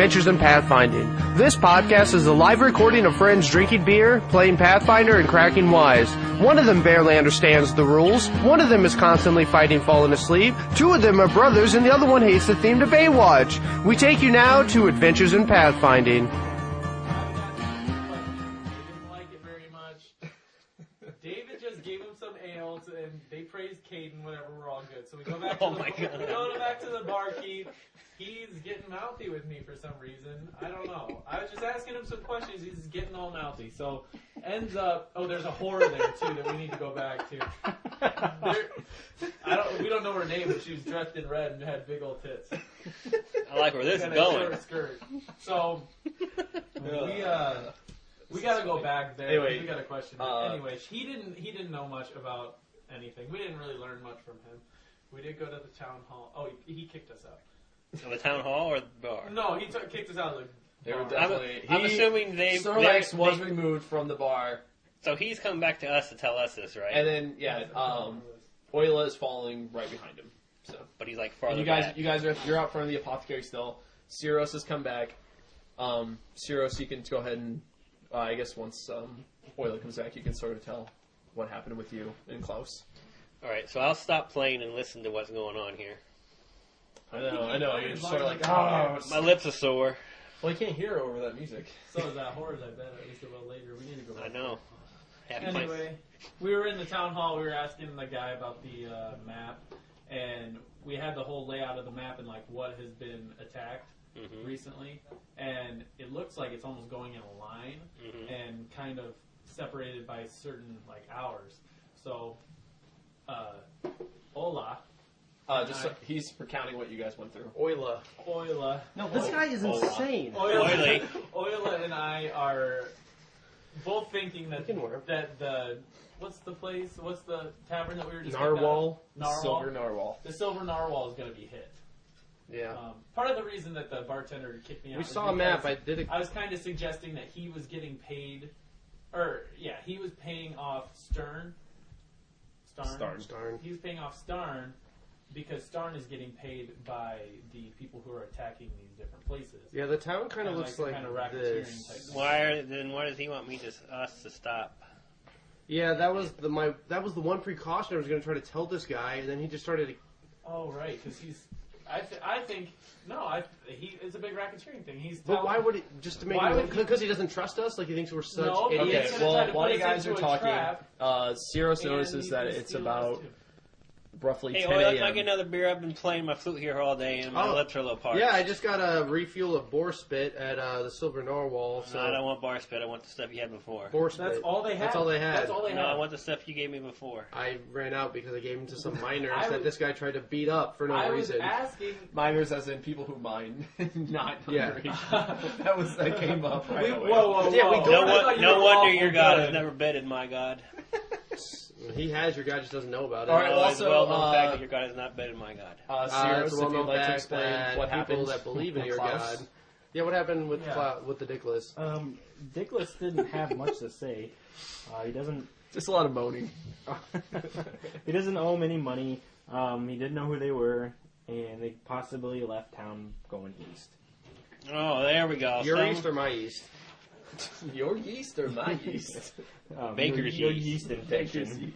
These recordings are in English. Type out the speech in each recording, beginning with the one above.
Adventures in Pathfinding. This podcast is a live recording of friends drinking beer, playing Pathfinder, and cracking wise. One of them barely understands the rules, one of them is constantly fighting falling asleep, two of them are brothers, and the other one hates the theme to Baywatch. We take you now to Adventures in Pathfinding. They praised Caden whenever we're all good. So we go back to back to the barkeep. He's getting mouthy with me for some reason. I don't know. I was just asking him some questions. He's getting all mouthy. So ends up, there's a whore there too that we need to go back to. We don't know her name, but she was dressed in red and had big old tits. I like where this is going. Short skirt. So we gotta go back there. Anyway, we got a question. Anyway, he didn't know much about anything. We didn't really learn much from him. We did go to the town hall. Oh, he kicked us out. The town hall or the bar? No, he kicked us out of the bar. I'm assuming Snorlax was removed from the bar. So he's coming back to us to tell us this, right? And then, Oila is following right behind him. So, but he's like farther back. You're out front of the apothecary still. Cyros has come back. Cyros, you can go ahead and, I guess once Oila comes back, you can sort of tell what happened with you and Klaus. Alright, so I'll stop playing and listen to what's going on here. I know. You're just sort of like, my lips are sore. Well, you can't hear over that music. So is that horrors, I bet, at least a little later. We need to go back. I know. Anyway, we were in the town hall. We were asking the guy about the map, and we had the whole layout of the map and like what has been attacked recently. And it looks like it's almost going in a line and kind of separated by certain like hours. So, Ola. He's recounting what you guys went through. Oila. No, this guy is insane. Oila and I are both thinking that what's the place? What's the tavern that we were just Narwhal. Silver Narwhal. The Silver Narwhal is going to be hit. Yeah. Part of the reason that the bartender kicked me out. We saw a map. I was kind of suggesting that he was getting paid, he was paying off Starn. He was paying off Starn because Starn is getting paid by the people who are attacking these different places. Yeah, the town kind of looks like this. Why does he want us to stop? Yeah, that was the one precaution I was going to try to tell this guy, and then he just started. Oh right, because he's. I think it's a big racketeering thing. But why would it just to make it? Because he doesn't trust us. Like he thinks we're such idiots. Okay, well, while you guys are talking, Cyros notices that it's about roughly 10 a.m. Hey, like another beer. I've been playing my flute here all day, and my lips are a little parched. Yeah, I just got a refuel of boar spit at the Silver Narwhal. So no, I don't want bar spit. I want the stuff you had before. Boar spit. That's all they had. No, I want the stuff you gave me before. I ran out because I gave them to some miners that this guy tried to beat up for no reason. I was asking miners, as in people who mine, not underage. that came up. Right away. Whoa. No wonder your God has never betted my God. He has, your God just doesn't know about it. All right, also, the well-known fact that your God has not betted my God. Cyros, if you'd like to explain what happened. People that believe in your God. Yeah, what happened with the Dickless? Dickless didn't have much to say. He doesn't... Just a lot of moaning. He doesn't owe him any money. He didn't know who they were, and they possibly left town going east. Oh, there we go. Your east or my east? Your yeast or my yeast? Baker's your yeast. Yeast infection.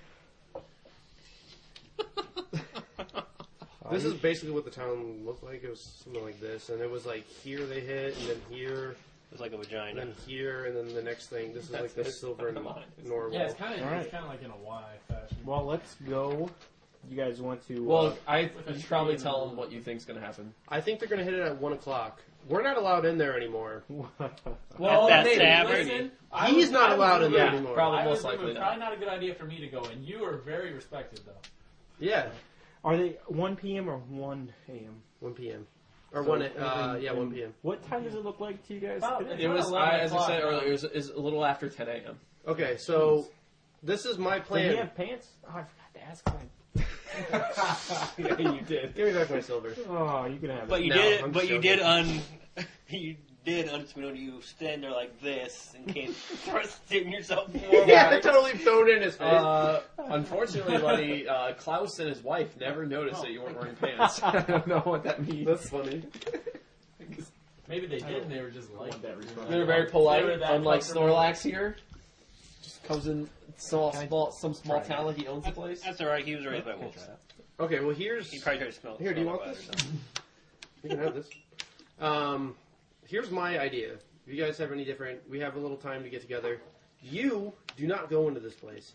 This is basically what the town looked like. It was something like this, and it was like here they hit, and then here. It was like a vagina. And then here, and then the next thing. This is like the Silver Narwhal. Yeah, it's kind of like in a Y fashion. Well, let's go. You guys want to... Well, you should probably tell them what you think's going to happen. I think they're going to hit it at 1 o'clock. We're not allowed in there anymore. Well, that's tavern. He's not allowed in there anymore. Probably most likely not. Probably not a good idea for me to go in. You are very respected, though. Yeah. Are they 1 p.m. or 1 a.m.? 1 p.m. Or 1 p.m. What time does it look like to you guys? It was, as I said earlier, it was a little after 10 a.m. Okay, so this is my plan. Did he have pants? Oh, I forgot to ask him. Yeah, you did. Give me back my silver. Oh, you can have it. But you did unbeknown to you, stand there like this and can't thrusting yourself forward. Yeah, totally thrown in his face. Unfortunately, buddy, Klaus and his wife never noticed that you weren't wearing pants. I don't know what that means. That's funny. Maybe they did and they were just like that. They're very polite, They were that unlike customer. Snorlax here. Just comes in some small town like he owns the place. That's alright, he was raised by wolves. Okay, well here's He probably tried to smell here. Do you smell want the this? butter. You can have this. Here's my idea. If you guys have any different, we have a little time to get together. You do not go into this place.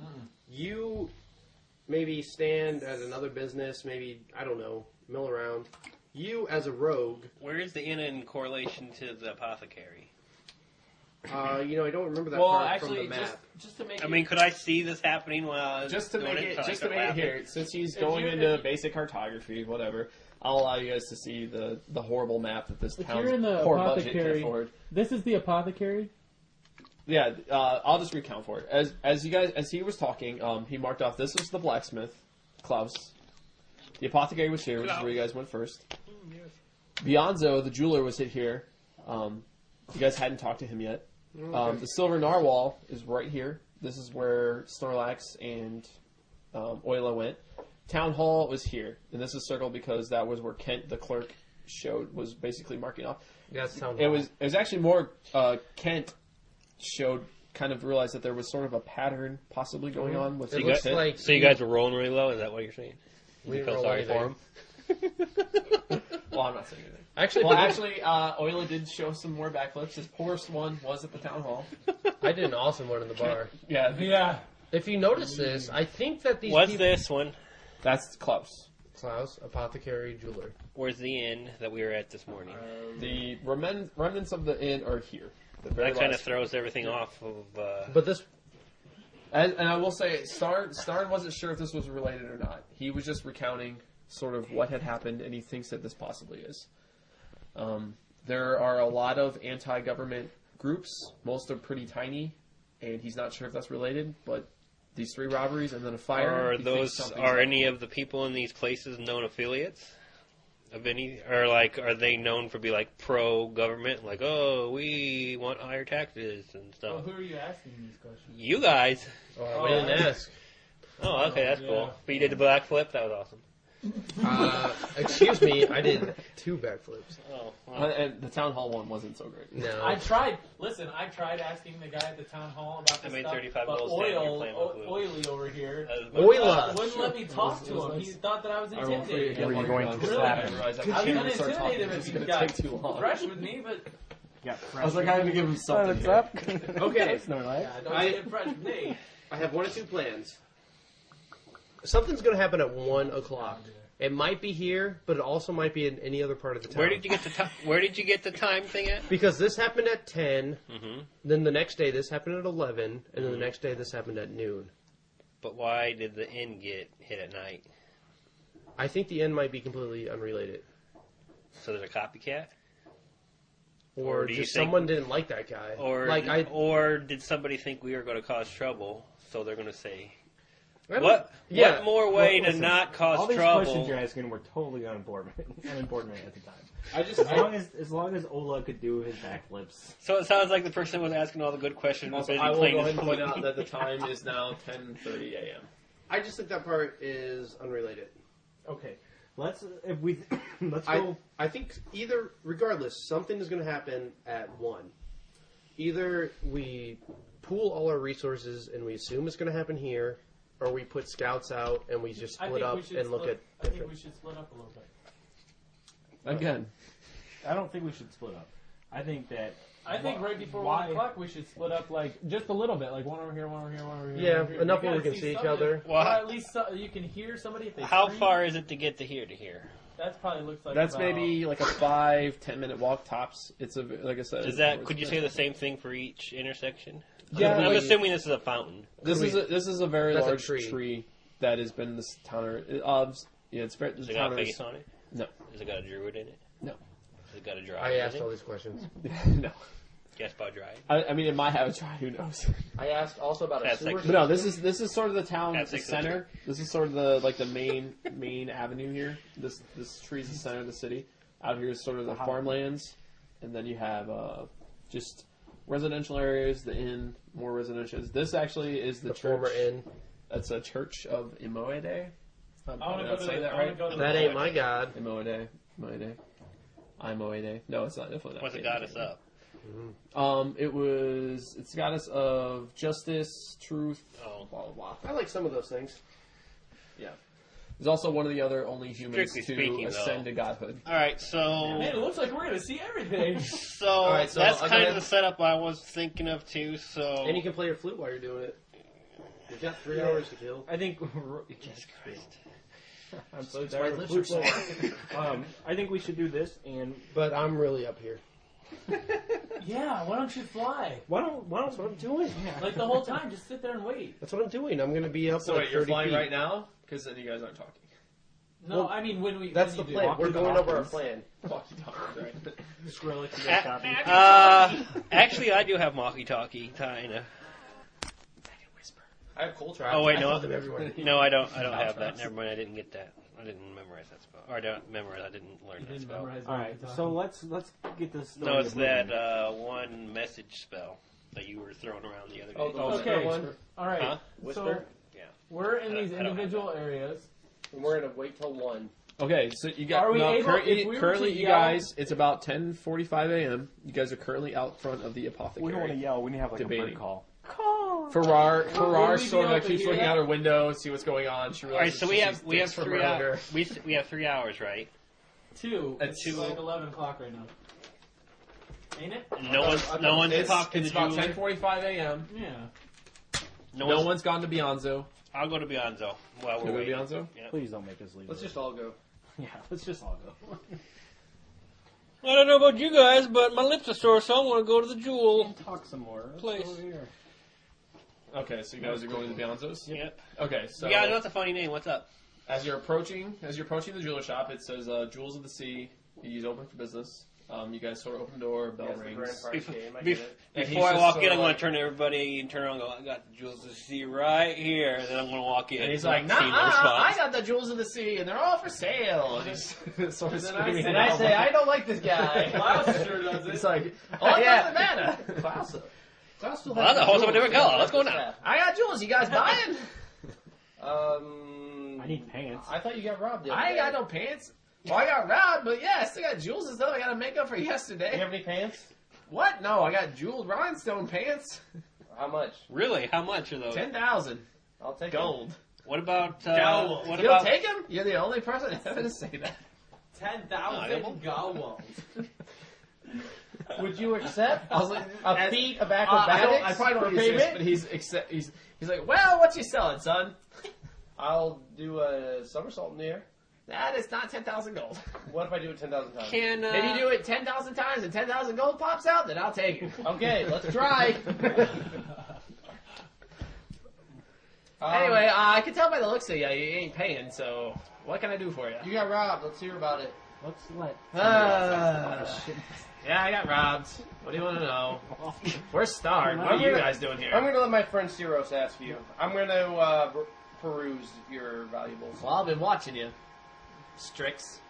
You maybe stand at another business. Maybe I don't know, mill around. You as a rogue. Where is the inn in correlation to the apothecary? I don't remember that Well, part actually, from the map. just to make I mean, could I see this happening while I was just to doing make it? it So I just to start make it laughing? here, since he's If going you- into if- basic cartography, whatever, I'll allow you guys to see the horrible map that this If town's you're in the poor budget can apothecary- afford. This is the apothecary. Yeah, I'll just recount for it. As he was talking, he marked off this was the blacksmith, Klaus. The apothecary was here, which is where you guys went first. Bionzo, the jeweler, was hit here. You guys hadn't talked to him yet. The silver narwhal is right here. This is where Snorlax and Oila went. Town hall was here, and this is circled because that was where Kent, the clerk, was basically marking off. Yes, sounds. It was actually more Kent kind of realized that there was sort of a pattern possibly going on with It the looks Kent. like So you guys were rolling really low? Is that what you're saying? we You didn't feel roll sorry for anything. him? Well, I'm not saying anything. Actually, Well, but actually, Oila did show some more backflips. His poorest one was at the town hall. I did an awesome one in the bar. Yeah, Yeah. If you notice this, I think that these What's people... this one? that's Klaus. Klaus, apothecary, jeweler. Where's the inn that we were at this morning? The remnants of the inn are here. The very That kind of last- throws everything off of... But this... And I will say, Starn wasn't sure if this was related or not. He was just recounting sort of what had happened, and he thinks that this possibly is. There are a lot of anti-government groups. Most are pretty tiny, and he's not sure if that's related, but these 3 robberies and then a fire. he thinks something's Are up. any of the people in these places known affiliates? Of any, or like, are they known for be like pro-government? Like, oh, we want higher taxes and Well, stuff. who are you asking these questions? You guys. Oh, we didn't ask. Oh, okay, that's Yeah. cool. But you did the black flip. That was awesome. Excuse me, I did 2 backflips. Oh, wow. And the town hall one wasn't so great. No. I tried asking the guy at the town hall about I this made stuff, 35 but goals down, you're playing with blue. Oily over here That was- Oila! wouldn't let me talk to him. He thought that I was intimidated. Were you going to Really? slap him? I was going to intimidate him if he got fresh with me, but I was like, I had to give him something. What's here. up? Okay, Snorlax. yeah, don't I- get fresh with me. I have 1 of 2 plans. Something's going to happen at 1 o'clock. It might be here, but it also might be in any other part of the town. Where did you get the time? Where did you get the time thing at? Because this happened at 10, Mm-hmm. then the next day this happened at 11, and then the next day this happened at noon. But why did the inn get hit at night? I think the end might be completely unrelated. So there's a copycat, Or do you just think- someone didn't like that guy. or did somebody think we were going to cause trouble? So they're going to say, I don't- what Yeah. more way Well, to listen, not cause all these trouble? questions you're asking were totally unimportant at the time. I just As long as Ola could do his backflips. So it sounds like the person was asking all the good questions. was also, busy I will playing go his ahead and point flute. out that the time is now 10:30 a.m. I just think that part is unrelated. Okay, let's I go. I think regardless, something is going to happen at 1. Either we pool all our resources and we assume it's going to happen here, or we put scouts out and we just I split think up we should and look split, at I think different. we should split up a little bit. Again, I don't think we should split up. I think that. I think right before why- 1 o'clock we should split up like just a little bit, like one over here, one over here, one over here. Yeah, one over here. enough You where we gotta can see each somebody. other. Well, Or at least you can hear somebody if they How scream. far is it to get to here? That probably looks like that's about, maybe like a 5-10 minute walk tops. It's a like I said. Is that? Could you say the same thing for each intersection? Yeah, I'm like- assuming this is a fountain. This is a very That's a large tree. tree that has been this town. Yeah, it's very. Has The it got a town face is on it? no, Has it got a druid in it? no, Has it got a dry? I asked in all it? these questions. no. Guess about dry. I mean, it might have a try. Who knows? I asked also about a That's sewer. like- But no, this is sort of the town At the 6:03. center. This is sort of the main avenue here. This tree is the center of the city. Out here is sort of the farmlands, and then you have just residential areas, the inn, more residential. This actually is the the church. former inn. That's a church of Imoede. I'm I want probably to not go to saying the. that I want right. to go to That the ain't my god. Imoede. Imoene. No, it's not. Definitely not. What's the goddess up? It's the goddess of justice, truth, Oh. blah blah blah. I like some of those things. Yeah. There's also one of the other only humans Strictly to speaking, ascend though. to godhood. All right, so Man, it looks like we're gonna see everything. so, right, so that's I'll go kind of ahead. the setup I was thinking of too. So And you can play your flute while you're doing it. You've got 3 hours to kill. I think. Jesus Christ. I'm so My tired of lips are flute sore. playing. I think we should do this, and But I'm really up here. Yeah, why don't you fly? why don't That's what I'm doing. Like the whole time, just sit there and wait. That's what I'm doing. I'm going to be up So like wait, you're 30 flying feet. right now? Because then you guys aren't talking. No, Well, I mean when we. That's the when you plan. do. We're going over our walkie-talkies. plan. Walkie-talkie, right? Skrillex, you guys copy. Actually, I do have walkie-talkie, kinda. I have cool tracks. Oh wait, I no, put them everywhere. no, I don't have that. Never mind, I didn't get that. I didn't memorize that spell, or I don't memorize. I didn't learn You that didn't spell. memorize All right, walkie-talkie. so let's get this. No, story it's moving. that one message spell that you were throwing around the other day. Oh, the Okay. whisper one. All right. Huh? Whisper. So we're in these I don't have individual areas. And we're going to wait till 1. Okay, so you got Are we able- currently, if we were currently to you yell- guys, it's about 10:45 a.m. You guys are currently out front of the apothecary. We don't want to yell. We need to have like a Debating. bird call. Farrar Would we be sort able of to keeps hear looking that? out her window, see what's going on. She All right, realizes so she we have sees we have dicks from 3 around hours. her. We have 3 hours, right? 2. It's It's like 11 o'clock right now. Ain't it? No one's It's, talked to it's the about jeweler. 10:45 a.m. Yeah. No one's gone to Beyonzo. I'll go to Beyonzo while Go we're to waiting. Beyonzo. Yeah. Please don't make us leave. Let's just all go. Yeah, let's just all go. I don't know about you guys, but my lips are sore, so I want to go to the jewel. Talk some more. Let's Place. go over here. Okay, so you guys are going to Beyonzo's. Yep. Okay, so Yeah, that's a funny name. What's up? as you're approaching the jeweler shop, it says Jewels of the Sea. He's open for business. You guys sort of open the door, bell Yes, the grand rings. prize game. I get it. And Before I he's walk just in, I'm sorta going to turn to everybody and turn around and go, I got the jewels of the sea right here. And then I'm going to walk in. And he's like, See nah, no I response. got the Jewels of the Sea, and they're all for sale. And he's sort of screaming. And I say, I don't like this guy. Klaus sure does it. He's like, oh, Yeah. yeah. Klaus. Klaus still Well, has that's a whole different color. Let's go now. I got jewels. You guys buying? I need pants. I thought you got robbed. the other I ain't day. got no pants. Well, I got robbed, but yeah, I still got jewels and stuff I got to make up for Do you yesterday. have any pants? What? No, I got jeweled rhinestone pants. How much? Really? How much are those? 10,000 I'll take gold. What about, Gold. what You'll about, take them? You're the only person ever to say that. 10,000 gobbles. Would you accept I was like, a feat of I acrobatics probably for don't use this, payment? but he's like, well, what you selling, son? I'll do a somersault in the air. That is not 10,000 gold. What if I do it 10,000 times? can, If you do it 10,000 times and 10,000 gold pops out, then I'll take it. Okay, let's try. Anyway, I can tell by the looks of you, you ain't paying, so what can I do for you? You got robbed. Let's hear about it. Let's let. Yeah, I got robbed. What do you want to know? We're starved. What are I'm you gonna- guys doing here? I'm going to let my friend Ciros ask you. I'm going to peruse your valuables. Well, I've been watching you. Strix.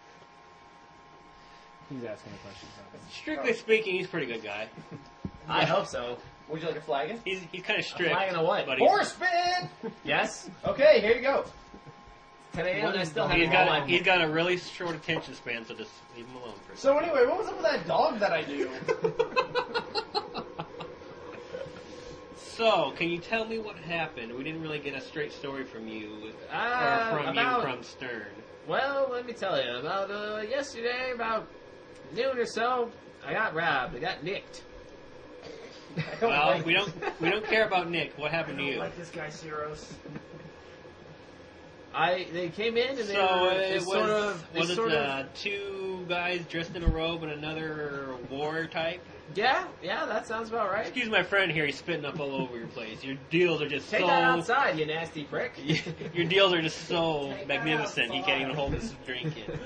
He's asking questions. strictly speaking, he's a pretty good guy. I hope so. Would you like a flagon? He's kind of strict. Flagon of what? But he's, Horse spin! Yes? Okay, here you go. 10 a.m. and I still he's haven't got, rolled. he's got a really short attention span, so just leave him alone for a So anyway, what was up with that dog that I knew? So, can you tell me what happened? We didn't really get a straight story from you, or from about- you from Stern. Well, let me tell you. About yesterday, about noon or so, I got robbed. I got nicked. Well, we don't care about Nick. What happened to you? this guy, Ciros. They came in and they So were it they sort of was it two guys dressed in a robe and another warrior type? yeah, that sounds about right. Excuse my friend here. He's spitting up all over your place. Your deals are just Take so. that outside, you nasty prick. Your deals are just so Take that magnificent. You can't even outside. hold this drink in.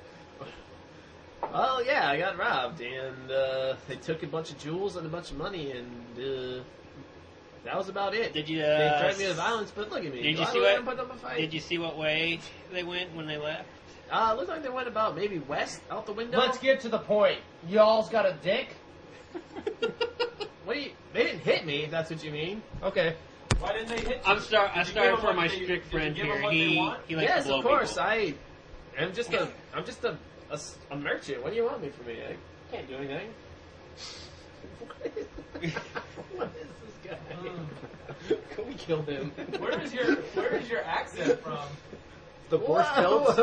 Well, yeah, I got robbed, and they took a bunch of jewels and a bunch of money, and that was about it. Did you? They threatened me with violence, but look at me. Did Do you I see let what- them put up a fight? Did you see what way they went when they left? It looked like they went about maybe west out the window. Let's get to the point. Y'all's got a dick? What do you? They didn't hit me. If that's what you mean. Okay. Why didn't they hit you? I Did you started give for them my what they- strict did you friend give them here. what they want? He likes Yes, to blow of course. people. I'm just a a merchant. What do you want me from me? I can't do anything. What is this guy? Can we kill him? Where is your accent from? The Borscht Belt?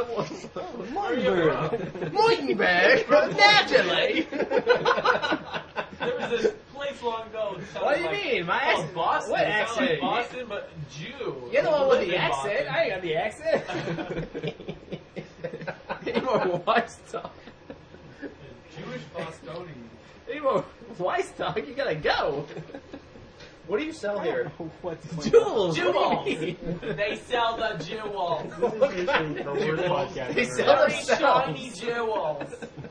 Moitenberg, naturally. There was this place long ago. What do you mean? My accent? Boston. What It sounded accent? like Boston, but Jew. You're the one with the Lived in accent. I ain't got the accent. Any more wise talk? Jewish Bostonian. Any more wise talk? You gotta go. What do you sell here? What's Jewels. Jewels. What do you mean? They sell the jewels. This is usually the worst podcast They ever. sell Very themselves. shiny jewels.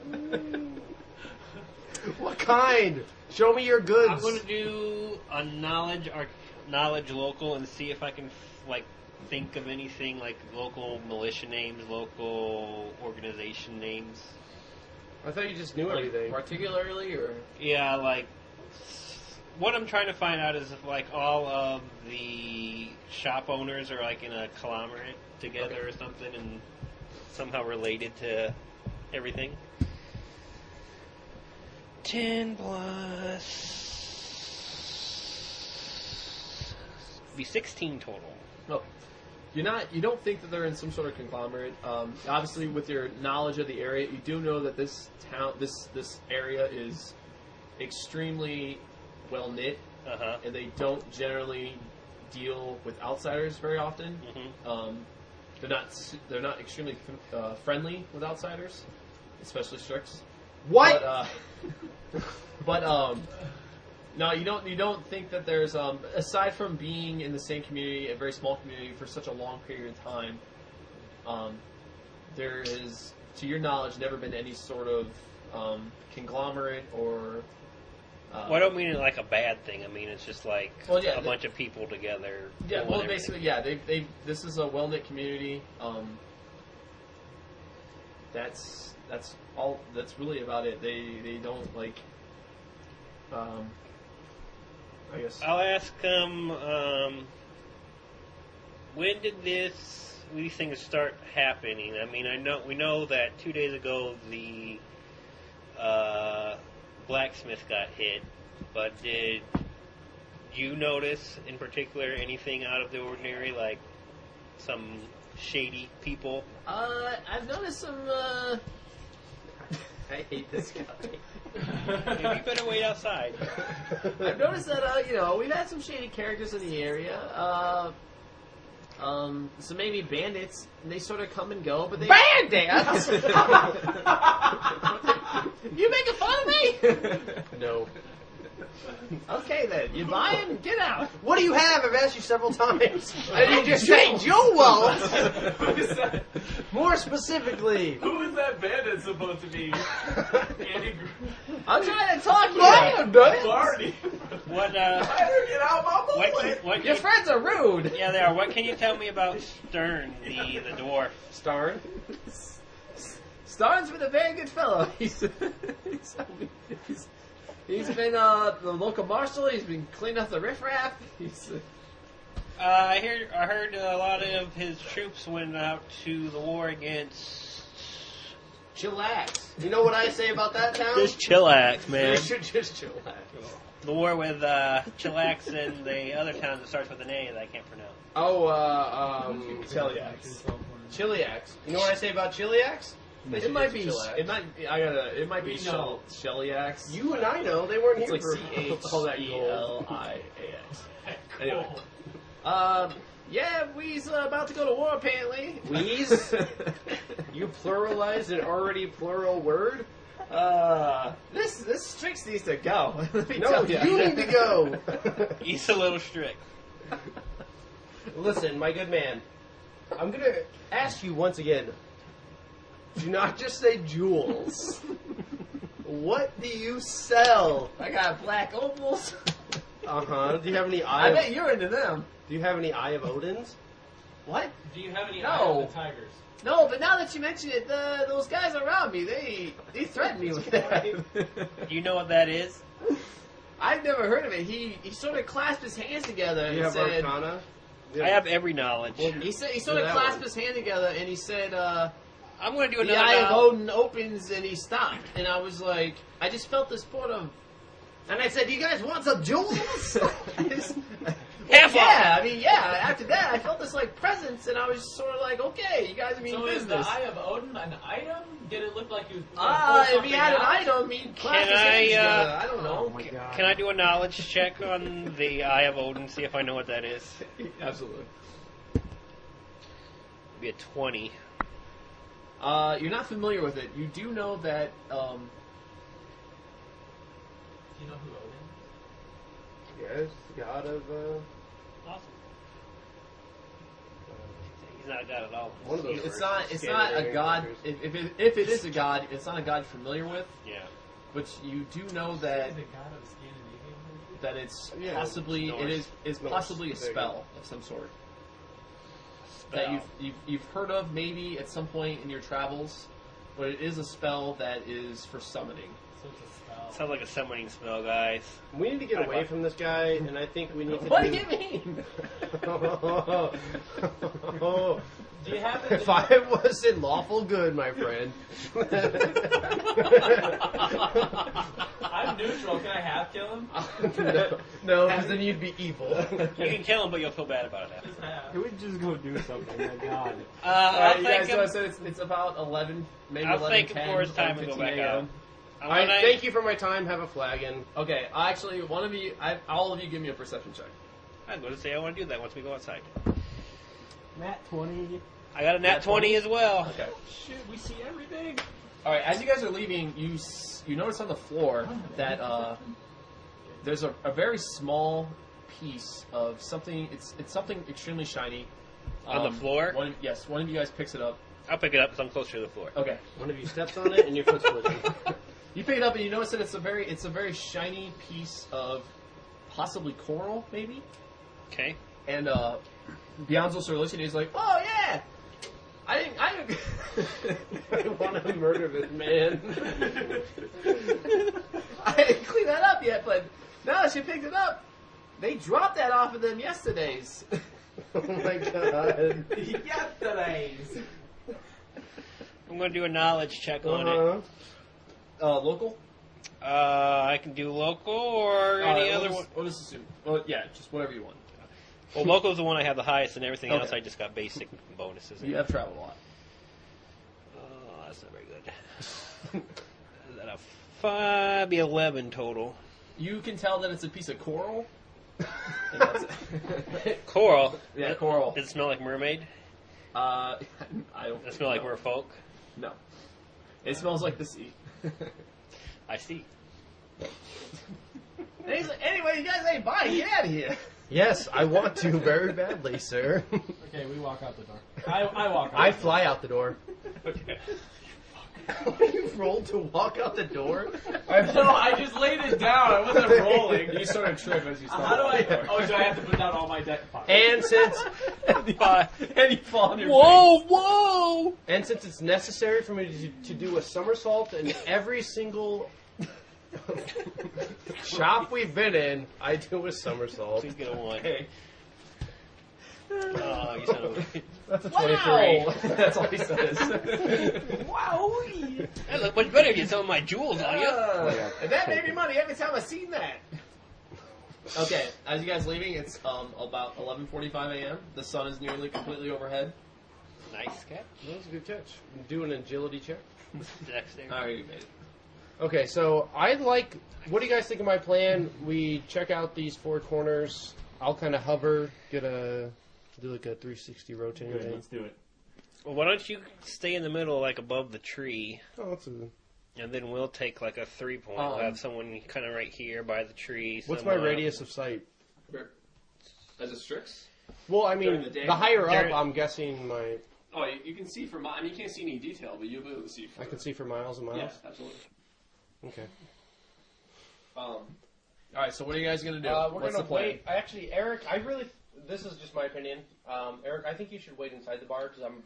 What kind? Show me your goods. I'm going to do a knowledge local and see if I can think of anything like local militia names, local organization names. I thought you just knew Like, everything. particularly, or Yeah, what I'm trying to find out is if all of the shop owners are in a conglomerate together or something and somehow related to everything. 10 plus be 16 total. no. You don't think that they're in some sort of conglomerate. Obviously, with your knowledge of the area, you do know that this town, this area is extremely well knit, and they don't generally deal with outsiders very often. They're not extremely friendly with outsiders, especially Strix. What? But no, you don't think that there's aside from being in the same community, a very small community for such a long period of time, there is, to your knowledge, never been any sort of conglomerate or. Well, I don't mean it like a bad thing. I mean it's just a bunch of people together. Yeah, doing well, everything. basically, yeah. They this is a well knit community. That's all. That's really about it. They don't I guess. I'll ask them. When did these things start happening? I mean, we know that 2 days ago the blacksmith got hit, but did you notice in particular anything out of the ordinary, like some shady people? I've noticed some. I hate this guy. Maybe you better wait outside. I've noticed that we've had some shady characters in the area. So maybe bandits. And they sort of come and go, but they bandits. You making fun of me? No. Okay then, you buying? Get out. What do you have? I've asked you several times. I didn't just say jewels. More specifically. Who is that bandit supposed to be? Andy I'm trying to talk to you. Barney. What? Better get out my bullet. What? Your friends are rude. Yeah, they are. What can you tell me about Stern, the dwarf? Starn? Starn's been a very good fellow. He's been the local marshal. He's been cleaning up the riffraff. I heard a lot of his troops went out to the war against. Chillax. You know what I say about that town? Just chillax, man. You should just chillax. The war with Chillax and the other town that starts with an A that I can't pronounce. Oh, Chiliax. Chiliax. You know what I say about Chiliax? It might be. Chillax. It might be We know. Chiliax. You and I know they weren't It's here like for all that gold. CHELIAX. Anyway. Yeah, we's about to go to war apparently. We's? You pluralized an already plural word? This Strix needs to go. Let me No, tell ya. you need to go. He's a little strict. Listen, my good man, I'm going to ask you once again, do not just say jewels. What do you sell? I got black opals. Uh-huh. Do you have any I eye bet of, you're into them. do you have any Eye of Odin's? What? Do you have any No. eye of the tigers? No, but now that you mention it, those guys around me, they threaten me with that. Do you know what that is? I've never heard of it. He sort of clasped his hands together Do you and have said, Arcana? I have every knowledge. he sort of that clasped one. his hand together and he said, I'm going to do the another Eye of now. Odin opens and he stopped. And I was like, I just felt this sort of... And I said, you guys want some jewels? Half After that, I felt this, like, presence, and I was sort of like, okay, you guys mean So is the business. Eye of Odin an item? Did it look like he was If he had an item, he'd clasp his hands together. I don't know. Oh my god. Can I do a knowledge check on the Eye of Odin, see if I know what that is? Absolutely. Be a 20. You're not familiar with it. You do know that, Do you know who Odin is? Yes, god of, Awesome. He's not a god at all. One of those. it's not a god. If it is a god, it's not a god you're familiar with, Yeah. but you do know that Is it god of Scandinavian? that it's Yeah, possibly Norse. it's Norse. possibly a There you spell of some sort that you've heard of maybe at some point in your travels, but it is a spell that is for summoning. So it's a spell. Sounds like a summoning spell, guys. We need to get away from this guy, and I think we need to What do... do you mean? Do you have If I was in lawful good, my friend. I'm neutral. Can I half kill him? No, because then you'd be evil. You can kill him, but you'll feel bad about it after. Just half. Can we just go do something? My god. I'll you thank guys, so I him. said it's about 11, maybe I'll 11, thank him 10, for his time and go 11, back 15 out. a.m. I'm Alright, gonna- thank you for my time. Have a flagon. Okay, actually, one of you, all of you, give me a perception check. I was going to say I want to do that once we go outside. Nat 20. I got a nat 20 as well. Okay. Shit, we see everything. All right. As you guys are leaving, you notice on the floor that there's a very small piece of something. It's something extremely shiny. On the floor? One of you guys picks it up. I'll pick it up because I'm closer to the floor. Okay. One of you steps on it, and your foot's twitching. You pick it up and you notice that it's a very shiny piece of possibly coral, maybe. Okay. And Beyonzo sort of looks at you and he's like, "Oh yeah, I want to murder this man. I didn't clean that up yet, but now that she picked it up, they dropped that off of them yesterday's." Oh my god. Yesterday's. I'm going to do a knowledge check on it. Local? I can do local or any other one. We'll just assume. Well, yeah, just whatever you want. Well, local is the one I have the highest, and everything Okay. else I just got basic bonuses. You have traveled a lot. Oh, that's not very good. Is that a 5? Be 11 total. You can tell that it's a piece of coral. And that's it. Coral. Yeah, coral. Does it smell like mermaid? I don't. Does it smell like merfolk? No. It smells like the sea. I see. And he's like, anyway, you guys ain't buying. Get out of here. Yes, I want to very badly, sir. Okay, we walk out the door. I walk out. I fly out the door. Okay. You rolled to walk out the door? No, I just laid it down. I wasn't rolling. You sort of trip as you start. How do I? Oh, so I have to put down all my deck pots. And since and you fall on your Whoa! and since it's necessary for me to do a somersault in every single shop we've been in, I do a somersault. Please get a 1. Okay. Oh, you son of a... That's a Wow. 23. That's all he says. Wow. That look much better if you had some of my jewels on you. And that made me money every time I seen that. Okay, as you guys leaving, it's about 11:45 a.m. The sun is nearly completely overhead. Nice catch. That was a good catch. Do an agility check. Dexter. All right, you made it. Okay, so I'd like. What do you guys think of my plan? We check out these 4 corners. I'll kind of hover, do like a 360 rotating Good, thing. let's do it. Well, why don't you stay in the middle, like above the tree, Oh, that's a. and then we'll take like a 3-point. We'll have someone kind of right here by the tree. What's my someone radius of sight? As a Strix? Well, I During mean, the day. the higher up, During- I'm guessing my. Oh, you can see from. I mean, you can't see any detail, but you'll be able to see. I can see for miles and miles. Yeah, absolutely. Okay. All right. So what are you guys gonna do? We're What's gonna the plan? wait. Actually, Eric, this is just my opinion. Eric, I think you should wait inside the bar because I'm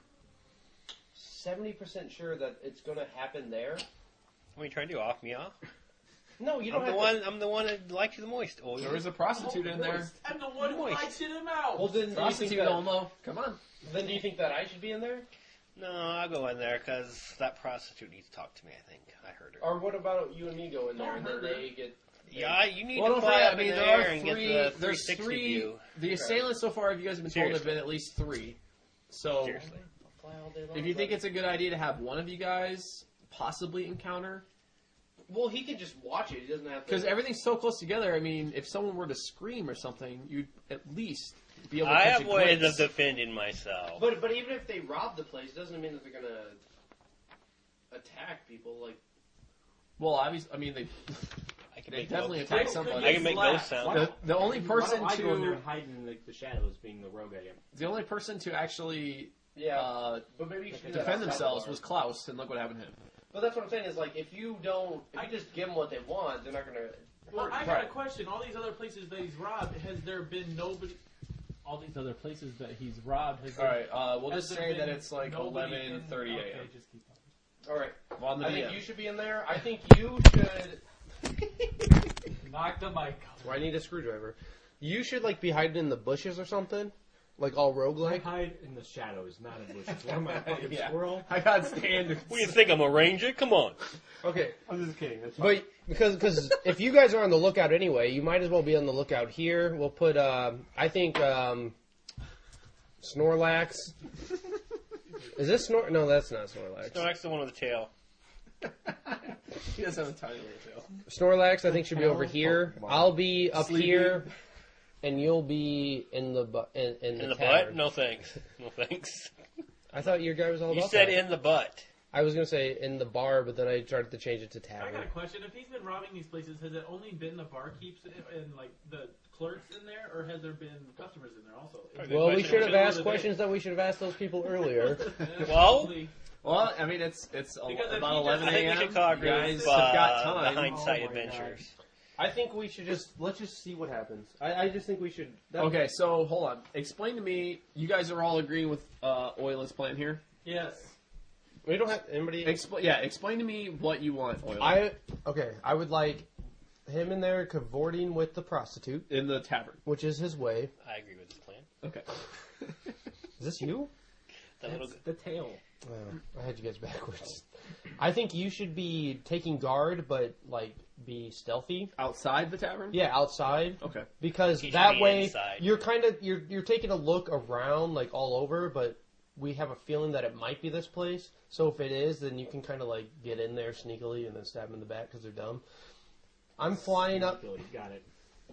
70% sure that it's gonna happen there. What are you trying to do? Off me off? No, you don't I'm have the to. one. I'm the one that likes you the moist. Oh, There is a prostitute in there. I'm the one who Moist. likes it him out. Well, then do you think Prostitute that, Olmo. Come on. then do you think that I should be in there? No, I'll go in there because that prostitute needs to talk to me. I think I heard her. Or what about you and me go in there Don't and then hurt her. they get... Yeah, you need Well, to don't fly forget, up I mean, in there there are and three. get the There's 360 three. view. The assailants so far, if you guys have been told, have Seriously. been at least 3. So, Seriously. if you think it's a good idea to have one of you guys possibly encounter, Well, he can just watch it. He doesn't have to... because everything's so close together. I mean, if someone were to scream or something, you'd at least be able to I catch have a ways glimpse. of defending myself. But even if they rob the place, doesn't mean that they're gonna attack people. Like, Well, obviously, I mean, they I can they make definitely ghost- attack somebody. I can make ghost sounds. The only person Why don't I go in there to and hide in the shadows, being the rogue I am? the only person to actually yeah. But maybe you should do that defend outside themselves the bar. was Klaus, and look what happened to him. But that's what I'm saying is like, if you just give them what they want, they're not gonna... Well, I got a question. All these other places that he's robbed, has there been nobody? All these other places that he's robbed, has All there, right, we'll has just there say that been it's like nobody 11:30 in- a.m. Okay, just keep talking. All right. Well, on the I think DM. you should be in there. I think you should... Knock the mic. Well, I need a screwdriver. You should like be hiding in the bushes or something, like all I roguelike. hide in the shadows, not in bushes. What am I, a fucking Yeah. squirrel? I got standards. What do you think? I'm a ranger? Come on. Okay, I'm just kidding. That's fine. but because if you guys are on the lookout anyway, you might as well be on the lookout here. We'll put I think Snorlax. Is this No, that's not Snorlax. No, that's the one with the tail. He does have a tiny little tail. Snorlax, I think, should be over Tail here. Pokemon. I'll be up Sleepy. here, and you'll be in the in In the tavern. butt? No thanks. No thanks. I thought your guy was all You about said that. in the butt. I was gonna say in the bar, but then I started to change it to I tavern. got a question. If he's been robbing these places, has it only been the barkeeps and like the clerks in there, or has there been customers in there also? Probably Well, we question. should have Whichever asked the questions that we should have asked those people earlier. Well, Probably- Well, I mean, it's Because if about he 11 I think a.m. we should call a You group guys have got time. the Hindsight Oh my Adventures. I think we should let's just see what happens. I just think we should. Okay, so hold on. Explain to me. You guys are all agreeing with Oila's plan here. Yes. We don't have anybody. Explain to me what you want, Oila. I would like him in there cavorting with the prostitute, in the tavern. which is his way. I agree with this plan. Okay. Is this you? That little That's the tail. I had you guys backwards. I think you should be taking guard, but like be stealthy. Outside the tavern? Yeah, outside. Okay. Because He should that be way inside. you're kind of you're taking a look around like all over, but we have a feeling that it might be this place. So if it is, then you can kind of like get in there sneakily and then stab them in the back because they're dumb. I'm flying up. Ability. Got it.